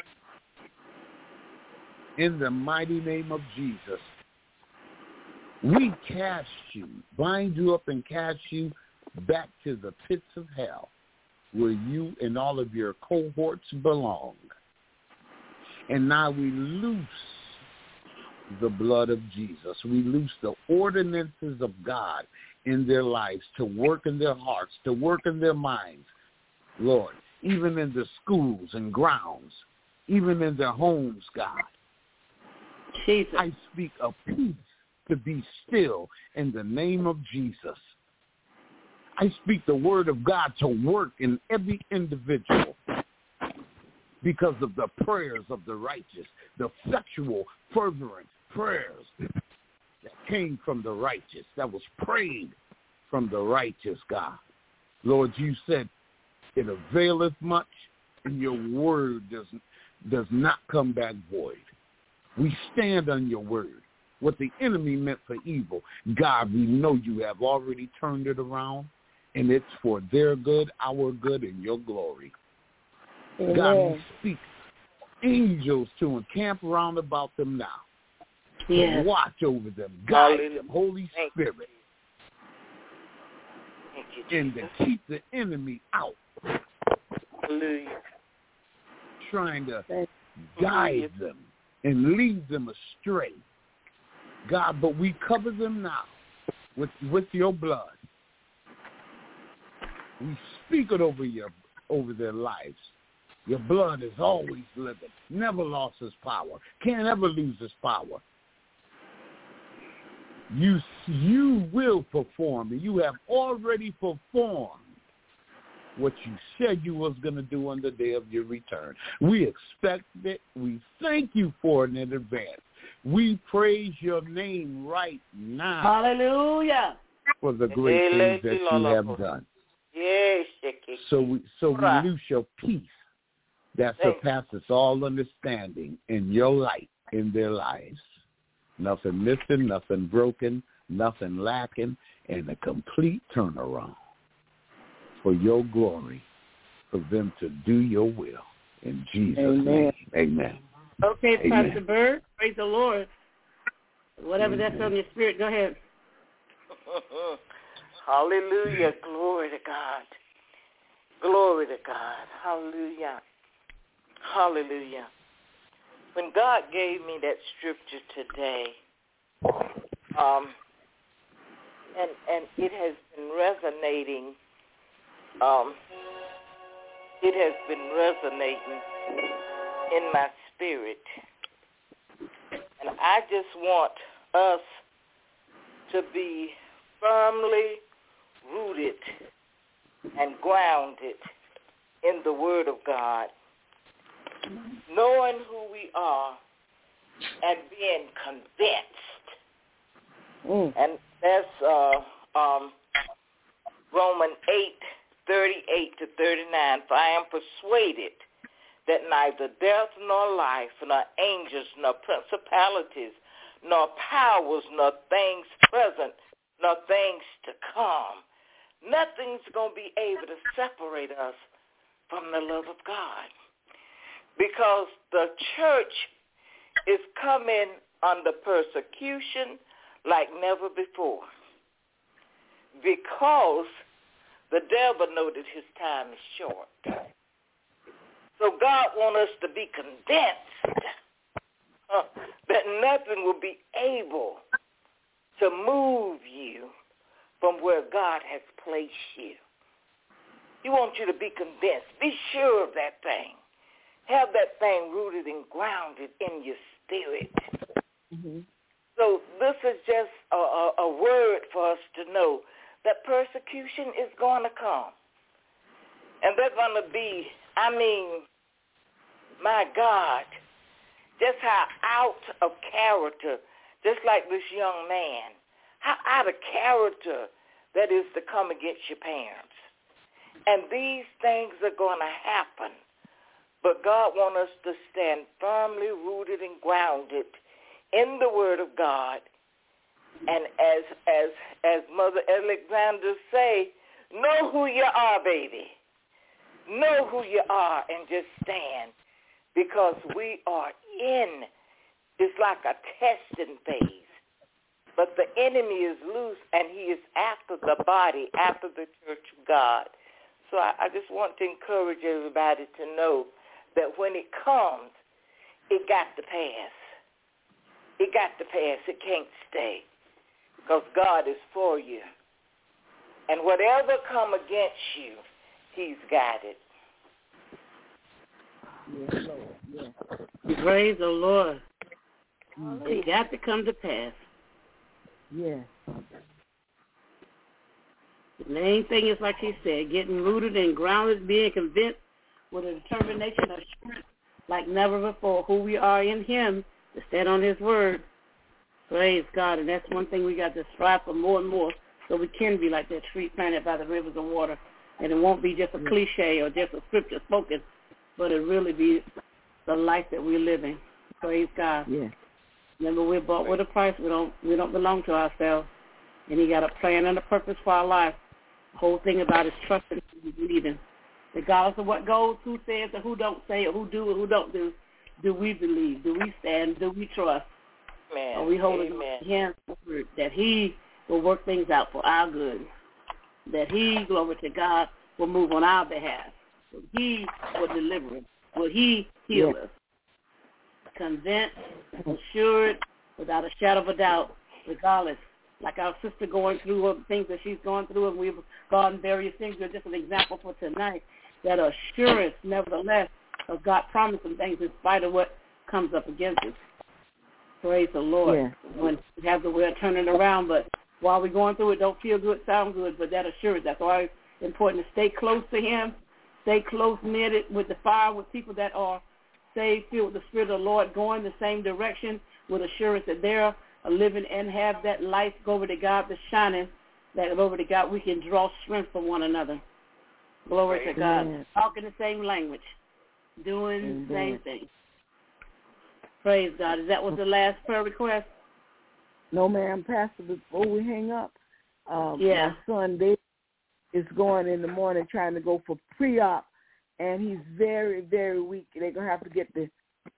In the mighty name of Jesus, we cast you, bind you up and cast you back to the pits of hell, where you and all of your cohorts belong. And now we loose the blood of Jesus. We loose the ordinances of God in their lives to work in their hearts, to work in their minds, Lord, even in the schools and grounds, even in their homes, God. Jesus. I speak of peace to be still in the name of Jesus. I speak the word of God to work in every individual because of the prayers of the righteous, the effectual, fervent prayers that came from the righteous, that was prayed from the righteous, God. Lord, you said it availeth much, and your word does not come back void. We stand on your word. What the enemy meant for evil, God, we know you have already turned it around. And it's for their good, our good, and your glory. Amen. God, we speak angels to encamp round about them now. Yes. Watch over them, guide them, Holy Spirit. And to keep the enemy out. Hallelujah. Trying to guide them and lead them astray. God, but we cover them now with your blood. We speak it over their lives. Your blood is always living, never lost its power, can't ever lose its power. You will perform, and you have already performed what you said you was going to do on the day of your return. We expect it. We thank you for it in advance. We praise your name right now. Hallelujah. For the great things that you have done. So we loose your peace that surpasses all understanding in your light in their lives. Nothing missing, nothing broken, nothing lacking, and a complete turnaround for your glory, for them to do your will. In Jesus' name, amen. Okay, amen. Pastor Bird, praise the Lord. Whatever that's on your spirit, go ahead. Hallelujah. Glory to God. Glory to God. Hallelujah. Hallelujah. When God gave me that scripture today, and it has been resonating, in my spirit. And I just want us to be firmly rooted and grounded in the Word of God, knowing who we are and being convinced. And that's Romans 8:38-39. For I am persuaded that neither death nor life, nor angels, nor principalities, nor powers, nor things present, nor things to come, nothing's going to be able to separate us from the love of God. Because the church is coming under persecution like never before. Because the devil know that his time is short. So God wants us to be convinced that nothing will be able to move you from where God has placed you. He wants you to be convinced. Be sure of that thing. Have that thing rooted and grounded in your spirit. Mm-hmm. So this is just a word for us to know that persecution is going to come. And they're going to be, my God, just how out of character, just like this young man, how out of character that is to come against your parents. And these things are going to happen. But God wants us to stand firmly rooted and grounded in the Word of God. And as Mother Alexander say, know who you are, baby. Know who you are and just stand. Because we are in, it's like a testing phase. But the enemy is loose and he is after the body, after the church of God. So I just want to encourage everybody to know that when it comes, it got to pass. It got to pass. It can't stay. Because God is for you. And whatever come against you, he's got it. Yes, Lord. Yes. Praise the Lord. It got to come to pass. Yes. The main thing is, like he said, getting rooted and grounded, being convinced with a determination of strength like never before, who we are in him, to stand on his word. Praise God. And that's one thing we got to strive for more and more, so we can be like that tree planted by the rivers of water. And it won't be just a cliche or just a scripture spoken, but it really be the life that we're living. Praise God. Yeah. Remember, we're bought with a price. We don't belong to ourselves. And he got a plan and a purpose for our life. The whole thing about is trusting and believing. Regardless of what goes, who says or who don't say or who do or who don't do we believe? Do we stand? Do we trust? Amen. Are we holding hands forward that he will work things out for our good? That he, glory to God, will move on our behalf. He will deliver us. Will he heal us? Convinced, assured, without a shadow of a doubt, regardless like our sister going through the things that she's going through, and we've gone various things. They're just an example for tonight, that assurance, nevertheless, of God promising things in spite of what comes up against us. Praise the Lord. Yeah. When we have the way of turning around, but while we're going through it, don't feel good, sound good, but that assurance, that's why it's important to stay close to him, stay close-knitted with the fire, with people that are saved, filled with the Spirit of the Lord, going the same direction with assurance that they're living and have that life, glory to God, that's shining, that glory to God, we can draw strength from one another. Glory to God. Talking the same language, doing the same thing. Praise God. Is that was the last prayer request? No, ma'am. Pastor, before we hang up, yeah. My son Dave is going in the morning trying to go for pre-op, and he's very, very weak. They're going to have to get the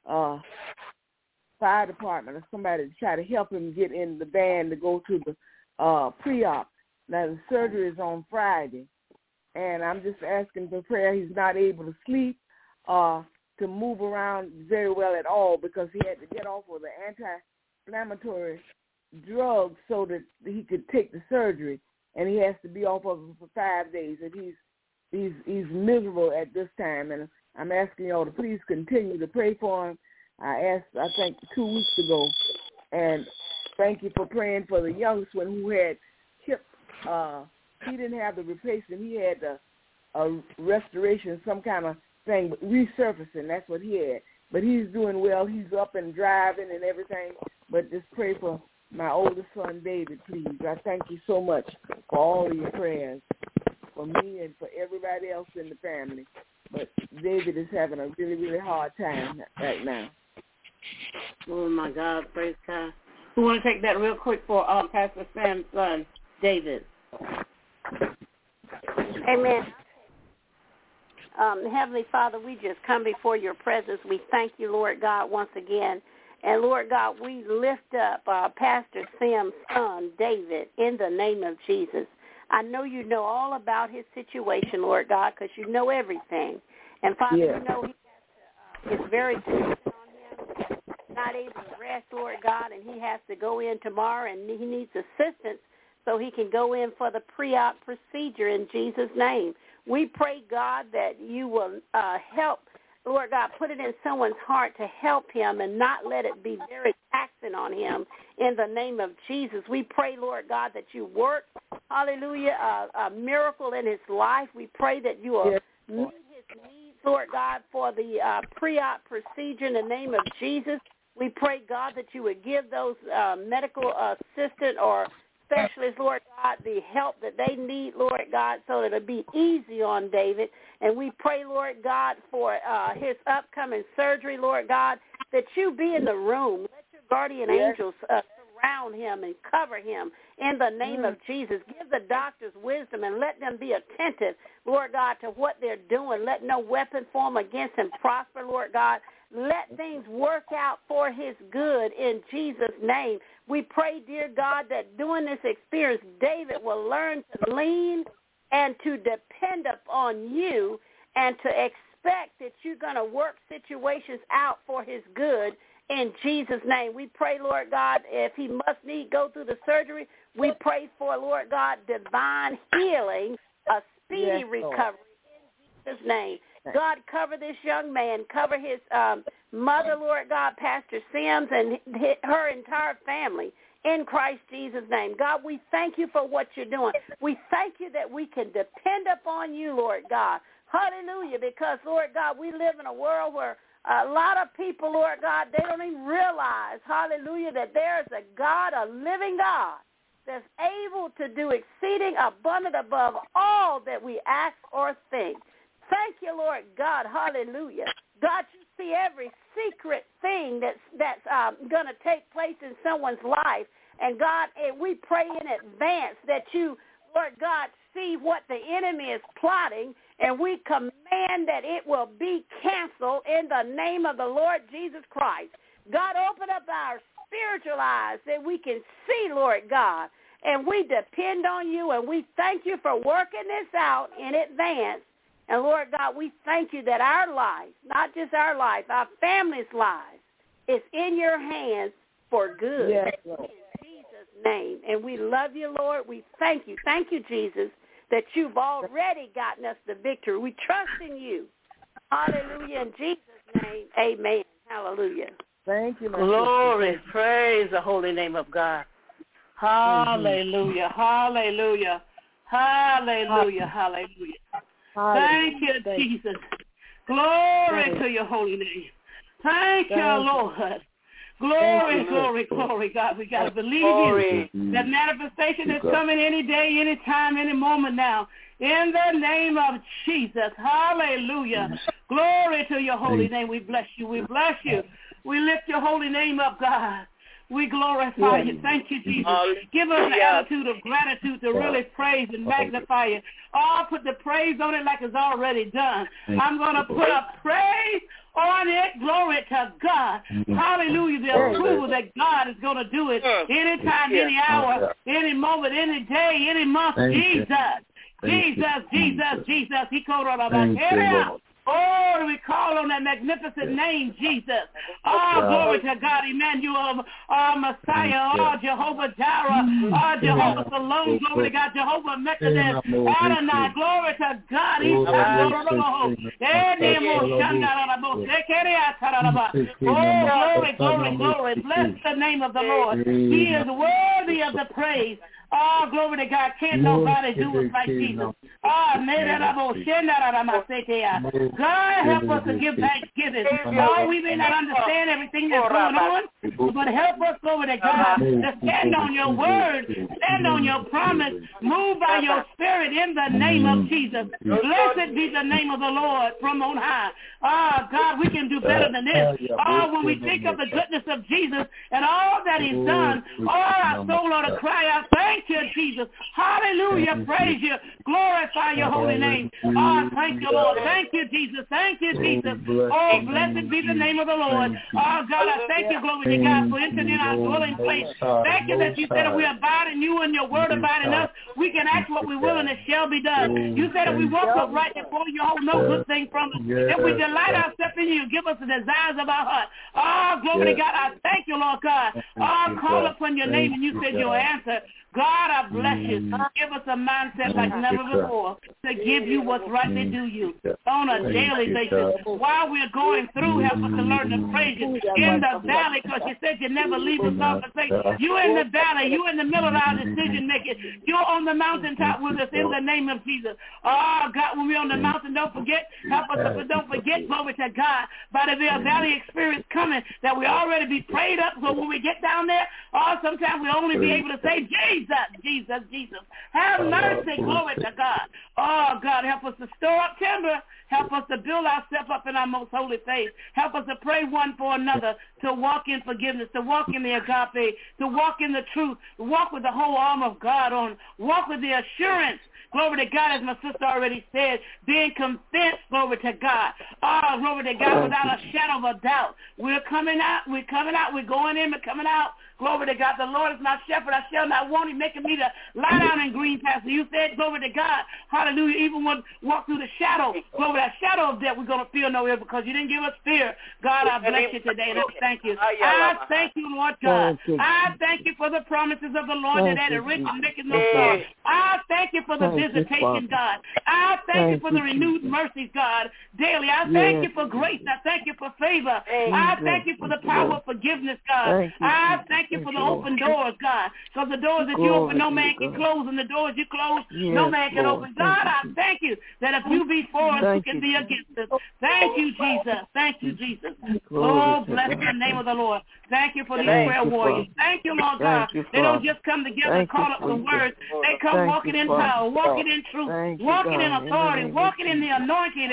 fire department or somebody to try to help him get in the van to go to the pre-op. Now, the surgery is on Friday, and I'm just asking for prayer. He's not able to sleep, to move around very well at all, because he had to get off of the anti-inflammatory drugs so that he could take the surgery, and he has to be off of it for 5 days, and he's miserable at this time, and I'm asking y'all to please continue to pray for him. I think 2 weeks ago, and thank you for praying for the youngest one who had hip. He didn't have the replacement. He had a restoration, some kind of thing, resurfacing. That's what he had. But he's doing well. He's up and driving and everything. But just pray for my oldest son, David, please. I thank you so much for all of your prayers, for me and for everybody else in the family. But David is having a really, really hard time right now. Oh, my God. Praise God. Who want to take that real quick for Pastor Sam's son, David? Amen. Heavenly Father, we just come before your presence. We thank you, Lord God, once again. And, Lord God, we lift up Pastor Sam's son, David, in the name of Jesus. I know you know all about his situation, Lord God, because you know everything. And, Father, you know he has to, it's very dependent on him. He's not able to rest, Lord God, and he has to go in tomorrow, and he needs assistance so he can go in for the pre-op procedure in Jesus' name. We pray, God, that you will help, Lord God, put it in someone's heart to help him and not let it be very taxing on him in the name of Jesus. We pray, Lord God, that you work, hallelujah, a miracle in his life. We pray that you will meet his needs, Lord God, for the pre-op procedure in the name of Jesus. We pray, God, that you would give those medical assistant or specialists, Lord God, the help that they need, Lord God, so that it'll be easy on David. And we pray, Lord God, for his upcoming surgery, Lord God, that you be in the room. Let your guardian angels surround him and cover him in the name of Jesus. Give the doctors wisdom and let them be attentive, Lord God, to what they're doing. Let no weapon form against him prosper, Lord God. Let things work out for his good in Jesus' name. We pray, dear God, that during this experience, David will learn to lean and to depend upon you and to expect that you're going to work situations out for his good in Jesus' name. We pray, Lord God, if he must need go through the surgery, we pray for, Lord God, divine healing, a speedy recovery in Jesus' name. God, cover this young man. Cover his mother, Lord God, Pastor Sims, and her entire family in Christ Jesus' name. God, we thank you for what you're doing. We thank you that we can depend upon you, Lord God. Hallelujah, because, Lord God, we live in a world where a lot of people, Lord God, they don't even realize, hallelujah, that there is a God, a living God, that's able to do exceeding abundant above all that we ask or think. Thank you, Lord God. Hallelujah. God, you see every secret thing that's going to take place in someone's life. And, God, we pray in advance that you, Lord God, see what the enemy is plotting, and we command that it will be canceled in the name of the Lord Jesus Christ. God, open up our spiritual eyes that we can see, Lord God, and we depend on you, and we thank you for working this out in advance. And, Lord God, we thank you that our life, not just our life, our family's lives, is in your hands for good. Yes, in Jesus' name. And And we love you, Lord. We thank you. Thank you, Jesus, that you've already gotten us the victory. We trust in you. Hallelujah. In Jesus' name, amen. Hallelujah. Thank you, my Glory. sister. Praise the holy name of God. Hallelujah. Hallelujah. Hallelujah. Hallelujah. Thank you, Jesus. Glory to your holy name. Thank you, Lord. Glory, glory, glory, God. We got to believe you. That manifestation is coming any day, any time, any moment now. In the name of Jesus. Hallelujah. Glory to your holy name. We bless you. We bless you. We lift your holy name up, God. We glorify you. Thank you, Jesus. Give us the attitude of gratitude to really praise and magnify you. Oh, put the praise on it like it's already done. I'm going to put a praise on it. Glory to God. Hallelujah. The approval that God is going to do it anytime, any hour, any moment, any day, any month. Jesus. Jesus, Jesus, Jesus. He called on about Oh, we call on that magnificent name, Jesus. Oh, glory to God, Emmanuel, Messiah, oh, Jehovah Jireh, oh, Jehovah Salome, glory to God, Jehovah Mekadesh, Adonai, glory to God. Oh, glory, glory, glory. Bless the name of the Lord. He is worthy of the praise. Oh, glory to God. Can't nobody do us like Jesus. Oh, God, help us to give thanksgiving. Oh, we may not understand everything that's going on, but help us, glory to God, to stand on your word, stand on your promise, move by your spirit in the name of Jesus. Blessed be the name of the Lord from on high. Oh, God, we can do better than this. Oh, when we think of the goodness of Jesus and all that he's done, our soul ought to cry out, thank you, Jesus. Hallelujah. Praise you. Glorify your holy name. Oh, thank you, Lord. Thank you, Jesus. Thank you, Jesus. Oh, blessed be the name of the Lord. Oh, God, I thank you, glory to God, for entering in our dwelling place. Thank you that you said if we abide in you and your word abide in us, we can ask what we will and it shall be done. You said if we walk upright before you, hold no good thing from us. If we delight ourselves in you, give us the desires of our heart. Oh, glory to God, I thank you, Lord God. Oh, call upon your name and you said you'll answer. God, I bless you. Give us a mindset like never before to give you what's rightly due you on a daily basis. While we're going through, help us to learn to praise you in the valley, because you said you never leave us off and say, you in the valley, you in the middle of our decision making. You're on the mountaintop with us in the name of Jesus. Oh, God, when we're on the mountain, don't forget, help us, but don't forget, glory to God, by the valley experience coming, that we already be prayed up, so when we get down there, sometimes we'll only be able to say, Jesus, Jesus, Jesus. Have mercy, glory to God. Oh, God, help us to store up timber. Help us to build ourselves up in our most holy faith. Help us to pray one for another, to walk in forgiveness, to walk in the agape, to walk in the truth, walk with the whole armor of God on, walk with the assurance. Glory to God, as my sister already said, being convinced, glory to God. Oh, glory to God, without a shadow of a doubt. We're coming out, we're going in, we're coming out. Glory to God. The Lord is my shepherd. I shall not want him, making me to lie down in green pastures. You said, glory to God. Hallelujah. Even when we walk through the shadow, glory, that shadow of death, we're going to feel no ill because you didn't give us fear. God, I bless you today, and I thank you. I thank you, Lord God. I thank you for the promises of the Lord that added rich and making no poor. I thank you for the visitation, God. I thank you for the renewed mercies, God, daily. I thank you for grace. I thank you for favor. I thank you for the power of forgiveness, God. I thank you for the open doors, God, because the doors that you open, no man can close, and the doors you close, no man can open. God, I thank you that if you be for us, who can be against us? Thank you, Jesus. Thank you, Jesus. Oh, bless the name of the Lord. Thank you for these prayer warriors. Thank you, Lord God. They don't just come together and call up the words. They come walking in power, walking in truth, walking in authority, walking in the anointing.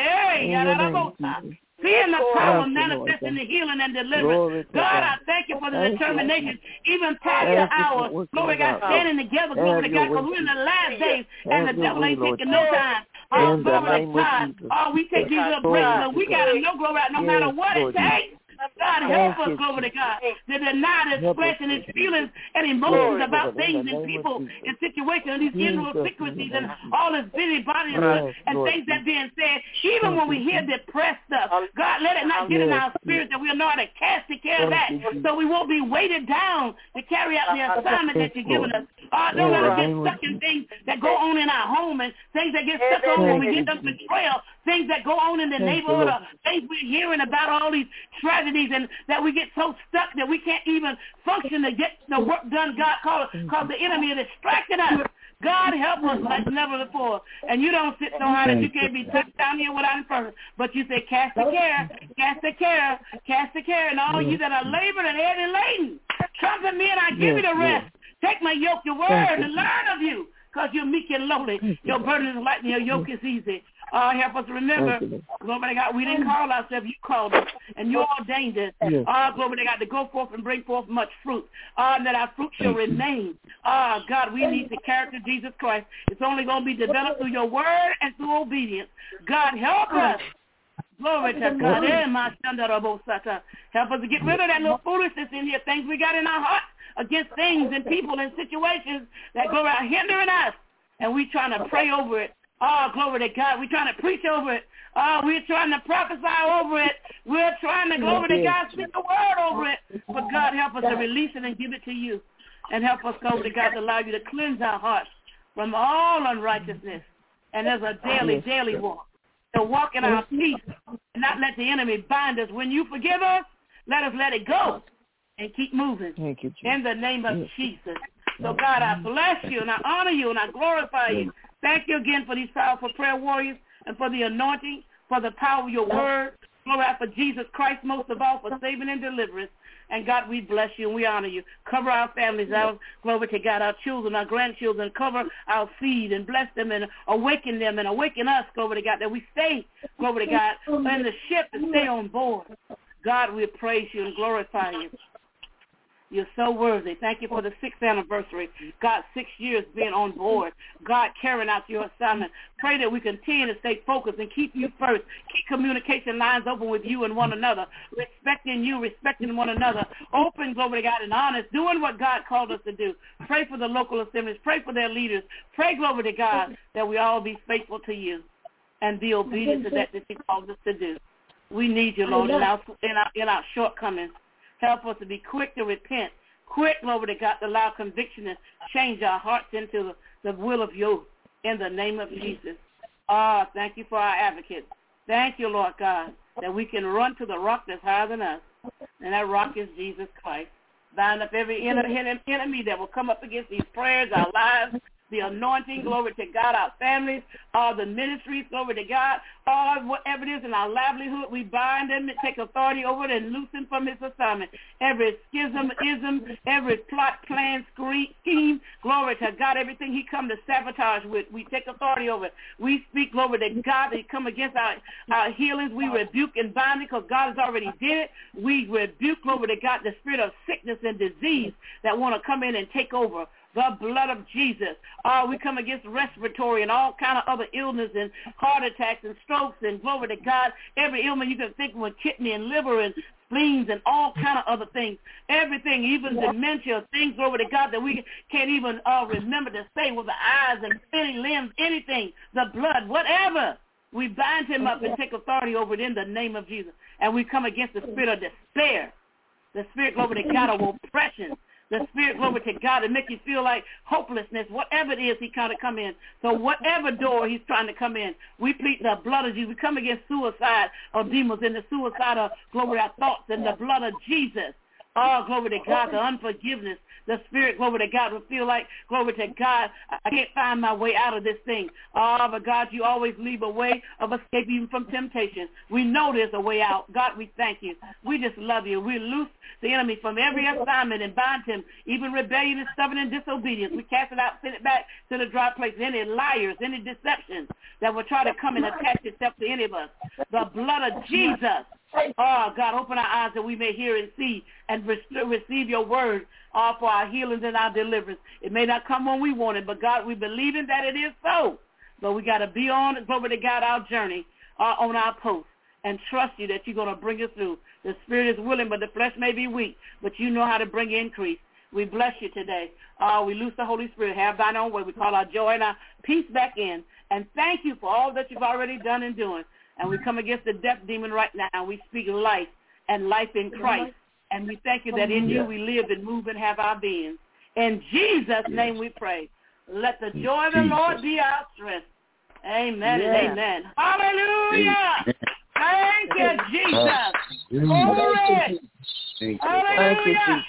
Hey, seeing the power manifesting the healing and deliverance. God, I thank you for the determination, even past the hour. Glory to God, standing together, glory to God, because we're in the last days, and the devil ain't taking no time. Oh, glory to God. Oh, we take these little breaks, but we got to know, glory, no matter what it takes. God, help us, glory to God, to deny this flesh and his feelings and emotions about things and people and situations and these inward secrecies and all this busybody and things that being said. Even when we hear depressed stuff, God, let it not get in our spirit that we'll know how to cast the care of that, so we won't be weighted down to carry out the assignment that you've given us. Don't let us get stuck in things that go on in our home and things that get stuck on when we get them betrayal, things that go on in the neighborhood, or things we're hearing about all these tragedies, and that we get so stuck that we can't even function to get the work done God called because the enemy is distracting us. God help us like never before. And you don't sit so high that you can't be touched down here without infirmity. But you say, cast the care, cast the care, cast the care. And all you that are labored and heavy laden, come to me and I give you the rest. Take my yoke, your word, and learn of you, because you're meek and lowly. Your burden is light and your yoke is easy. Help us remember, glory to God, we didn't call ourselves, you called us, and you ordained us. Glory to God, to go forth and bring forth much fruit, that our fruit shall remain. God, we need the character of Jesus Christ. It's only going to be developed through your word and through obedience. God, help us. Glory to God. Help us to get rid of that little foolishness in here, things we got in our heart against things and people and situations that go around hindering us. And we trying to pray over it. Glory to God. We're trying to preach over it. We're trying to prophesy over it. We're trying to, glory to God, speak the word over it. But God, help us to release it and give it to you. And help us, glory to God, to allow you to cleanse our hearts from all unrighteousness. And there's a daily walk. To walk in our peace and not let the enemy bind us. When you forgive us, let us let it go and keep moving. Thank you, Jesus. In the name of Jesus. So, God, I bless you and I honor you and I glorify you. Thank you again for these powerful prayer warriors and for the anointing, for the power of your word. Glory for Jesus Christ, most of all, for saving and deliverance. And, God, we bless you and we honor you. Cover our families, our, glory to God, our children, our grandchildren. Cover our seed and bless them and awaken them and awaken us, glory to God, that we stay, glory to God, in the ship and stay on board. God, we praise you and glorify you. You're so worthy. Thank you for the 6th anniversary. God, 6 years being on board. God, carrying out your assignment. Pray that we continue to stay focused and keep you first. Keep communication lines open with you and one another. Respecting you, respecting one another. Open, glory to God, and honest. Doing what God called us to do. Pray for the local assemblies. Pray for their leaders. Pray, glory to God, that we all be faithful to you and be obedient to that you called us to do. We need you, Lord, in our shortcomings. Help us to be quick to repent, quick, glory to God, to allow conviction and change our hearts into the will of you in the name of Jesus. Thank you for our advocates. Thank you, Lord God, that we can run to the rock that's higher than us, and that rock is Jesus Christ. Bind up every enemy that will come up against these prayers, our lives, the anointing, glory to God, our families, the ministries, glory to God, whatever it is in our livelihood, we bind them and take authority over it and loosen from his assignment. Every schism, every plot, plan, scheme, glory to God, everything he come to sabotage with, we take authority over it. We speak, glory to God, that he come against our healings. We rebuke and bind it because God has already did it. We rebuke, glory to God, the spirit of sickness and disease that want to come in and take over. The blood of Jesus. We come against respiratory and all kind of other illness and heart attacks and strokes and glory to God. Every ailment you can think of with kidney and liver and spleens and all kind of other things. Everything, even dementia, things, glory to God, that we can't even remember to say with the eyes and any limbs, anything, the blood, whatever. We bind him up and take authority over it in the name of Jesus. And we come against the spirit of despair, the spirit, glory to God, of oppression, the spirit, glory to God, to make you feel like hopelessness, whatever it is he kind of come in. So whatever door he's trying to come in, we plead the blood of Jesus. We come against suicide of demons and the suicide of, glory, our thoughts and the blood of Jesus. Glory to God, the unforgiveness, the spirit, glory to God, will feel like, glory to God, I can't find my way out of this thing. But God, you always leave a way of escape even from temptation. We know there's a way out. God, we thank you. We just love you. We loose the enemy from every assignment and bind him, even rebellion and stubborn and disobedience. We cast it out, send it back to the dry place. Any liars, any deceptions that will try to come and attach itself to any of us. The blood of Jesus. God, open our eyes that we may hear and see and receive your word for our healings and our deliverance. It may not come when we want it, but God, we believe in that it is so. But we got to be on, glory to God, our journey on our post and trust you that you're going to bring us through. The spirit is willing, but the flesh may be weak, but you know how to bring increase. We bless you today. We loose the Holy Spirit. Have thine own way. We call our joy and our peace back in. And thank you for all that you've already done and doing. And we come against the death demon right now. We speak life and life in Christ. And we thank you that in you we live and move and have our being. In Jesus' name we pray. Let the joy of the Lord be our strength. Amen and amen. Hallelujah. Thank you, Jesus. Glory. Hallelujah.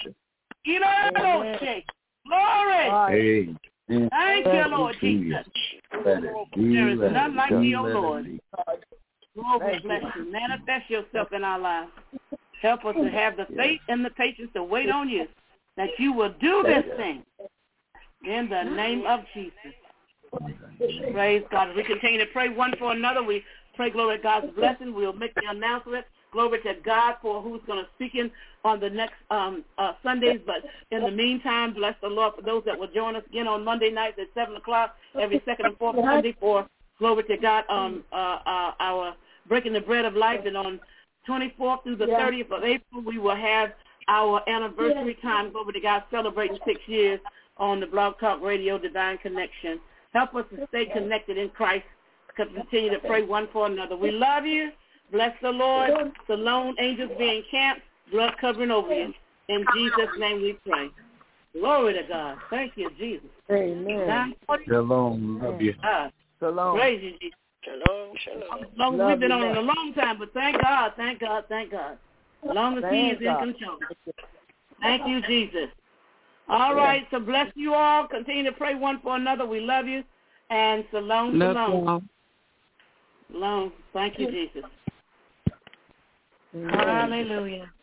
Glory. Thank you, Lord Jesus. There is none like you, O Lord. Lord, we bless you. Manifest yourself in our lives. Help us to have the faith and the patience to wait on you, that you will do this thing in the name of Jesus. Praise God. As we continue to pray one for another, we pray, glory to God's blessing. We'll make the announcement. Glory to God for who's going to speak in on the next Sundays. But in the meantime, bless the Lord for those that will join us again on Monday nights at 7 o'clock every second and fourth Sunday for, glory to God, our Breaking the Bread of Life. And on 24th through the 30th of April, we will have our anniversary time, glory to God, celebrating 6 years on the Blog Talk Radio Divine Connection. Help us to stay connected in Christ, continue to pray one for another. We love you. Bless the Lord. The lone angels be encamped, blood covering over you. In Jesus' name we pray. Glory to God. Thank you, Jesus. Amen. Shalom. Love you. Shalom. Praise you, Jesus. Shalom. We've been on it a long time, but thank God. As long as He is in control. Thank you, Jesus. All right, so bless you all. Continue to pray one for another. We love you. And shalom. Shalom. Thank you, Jesus. Hallelujah.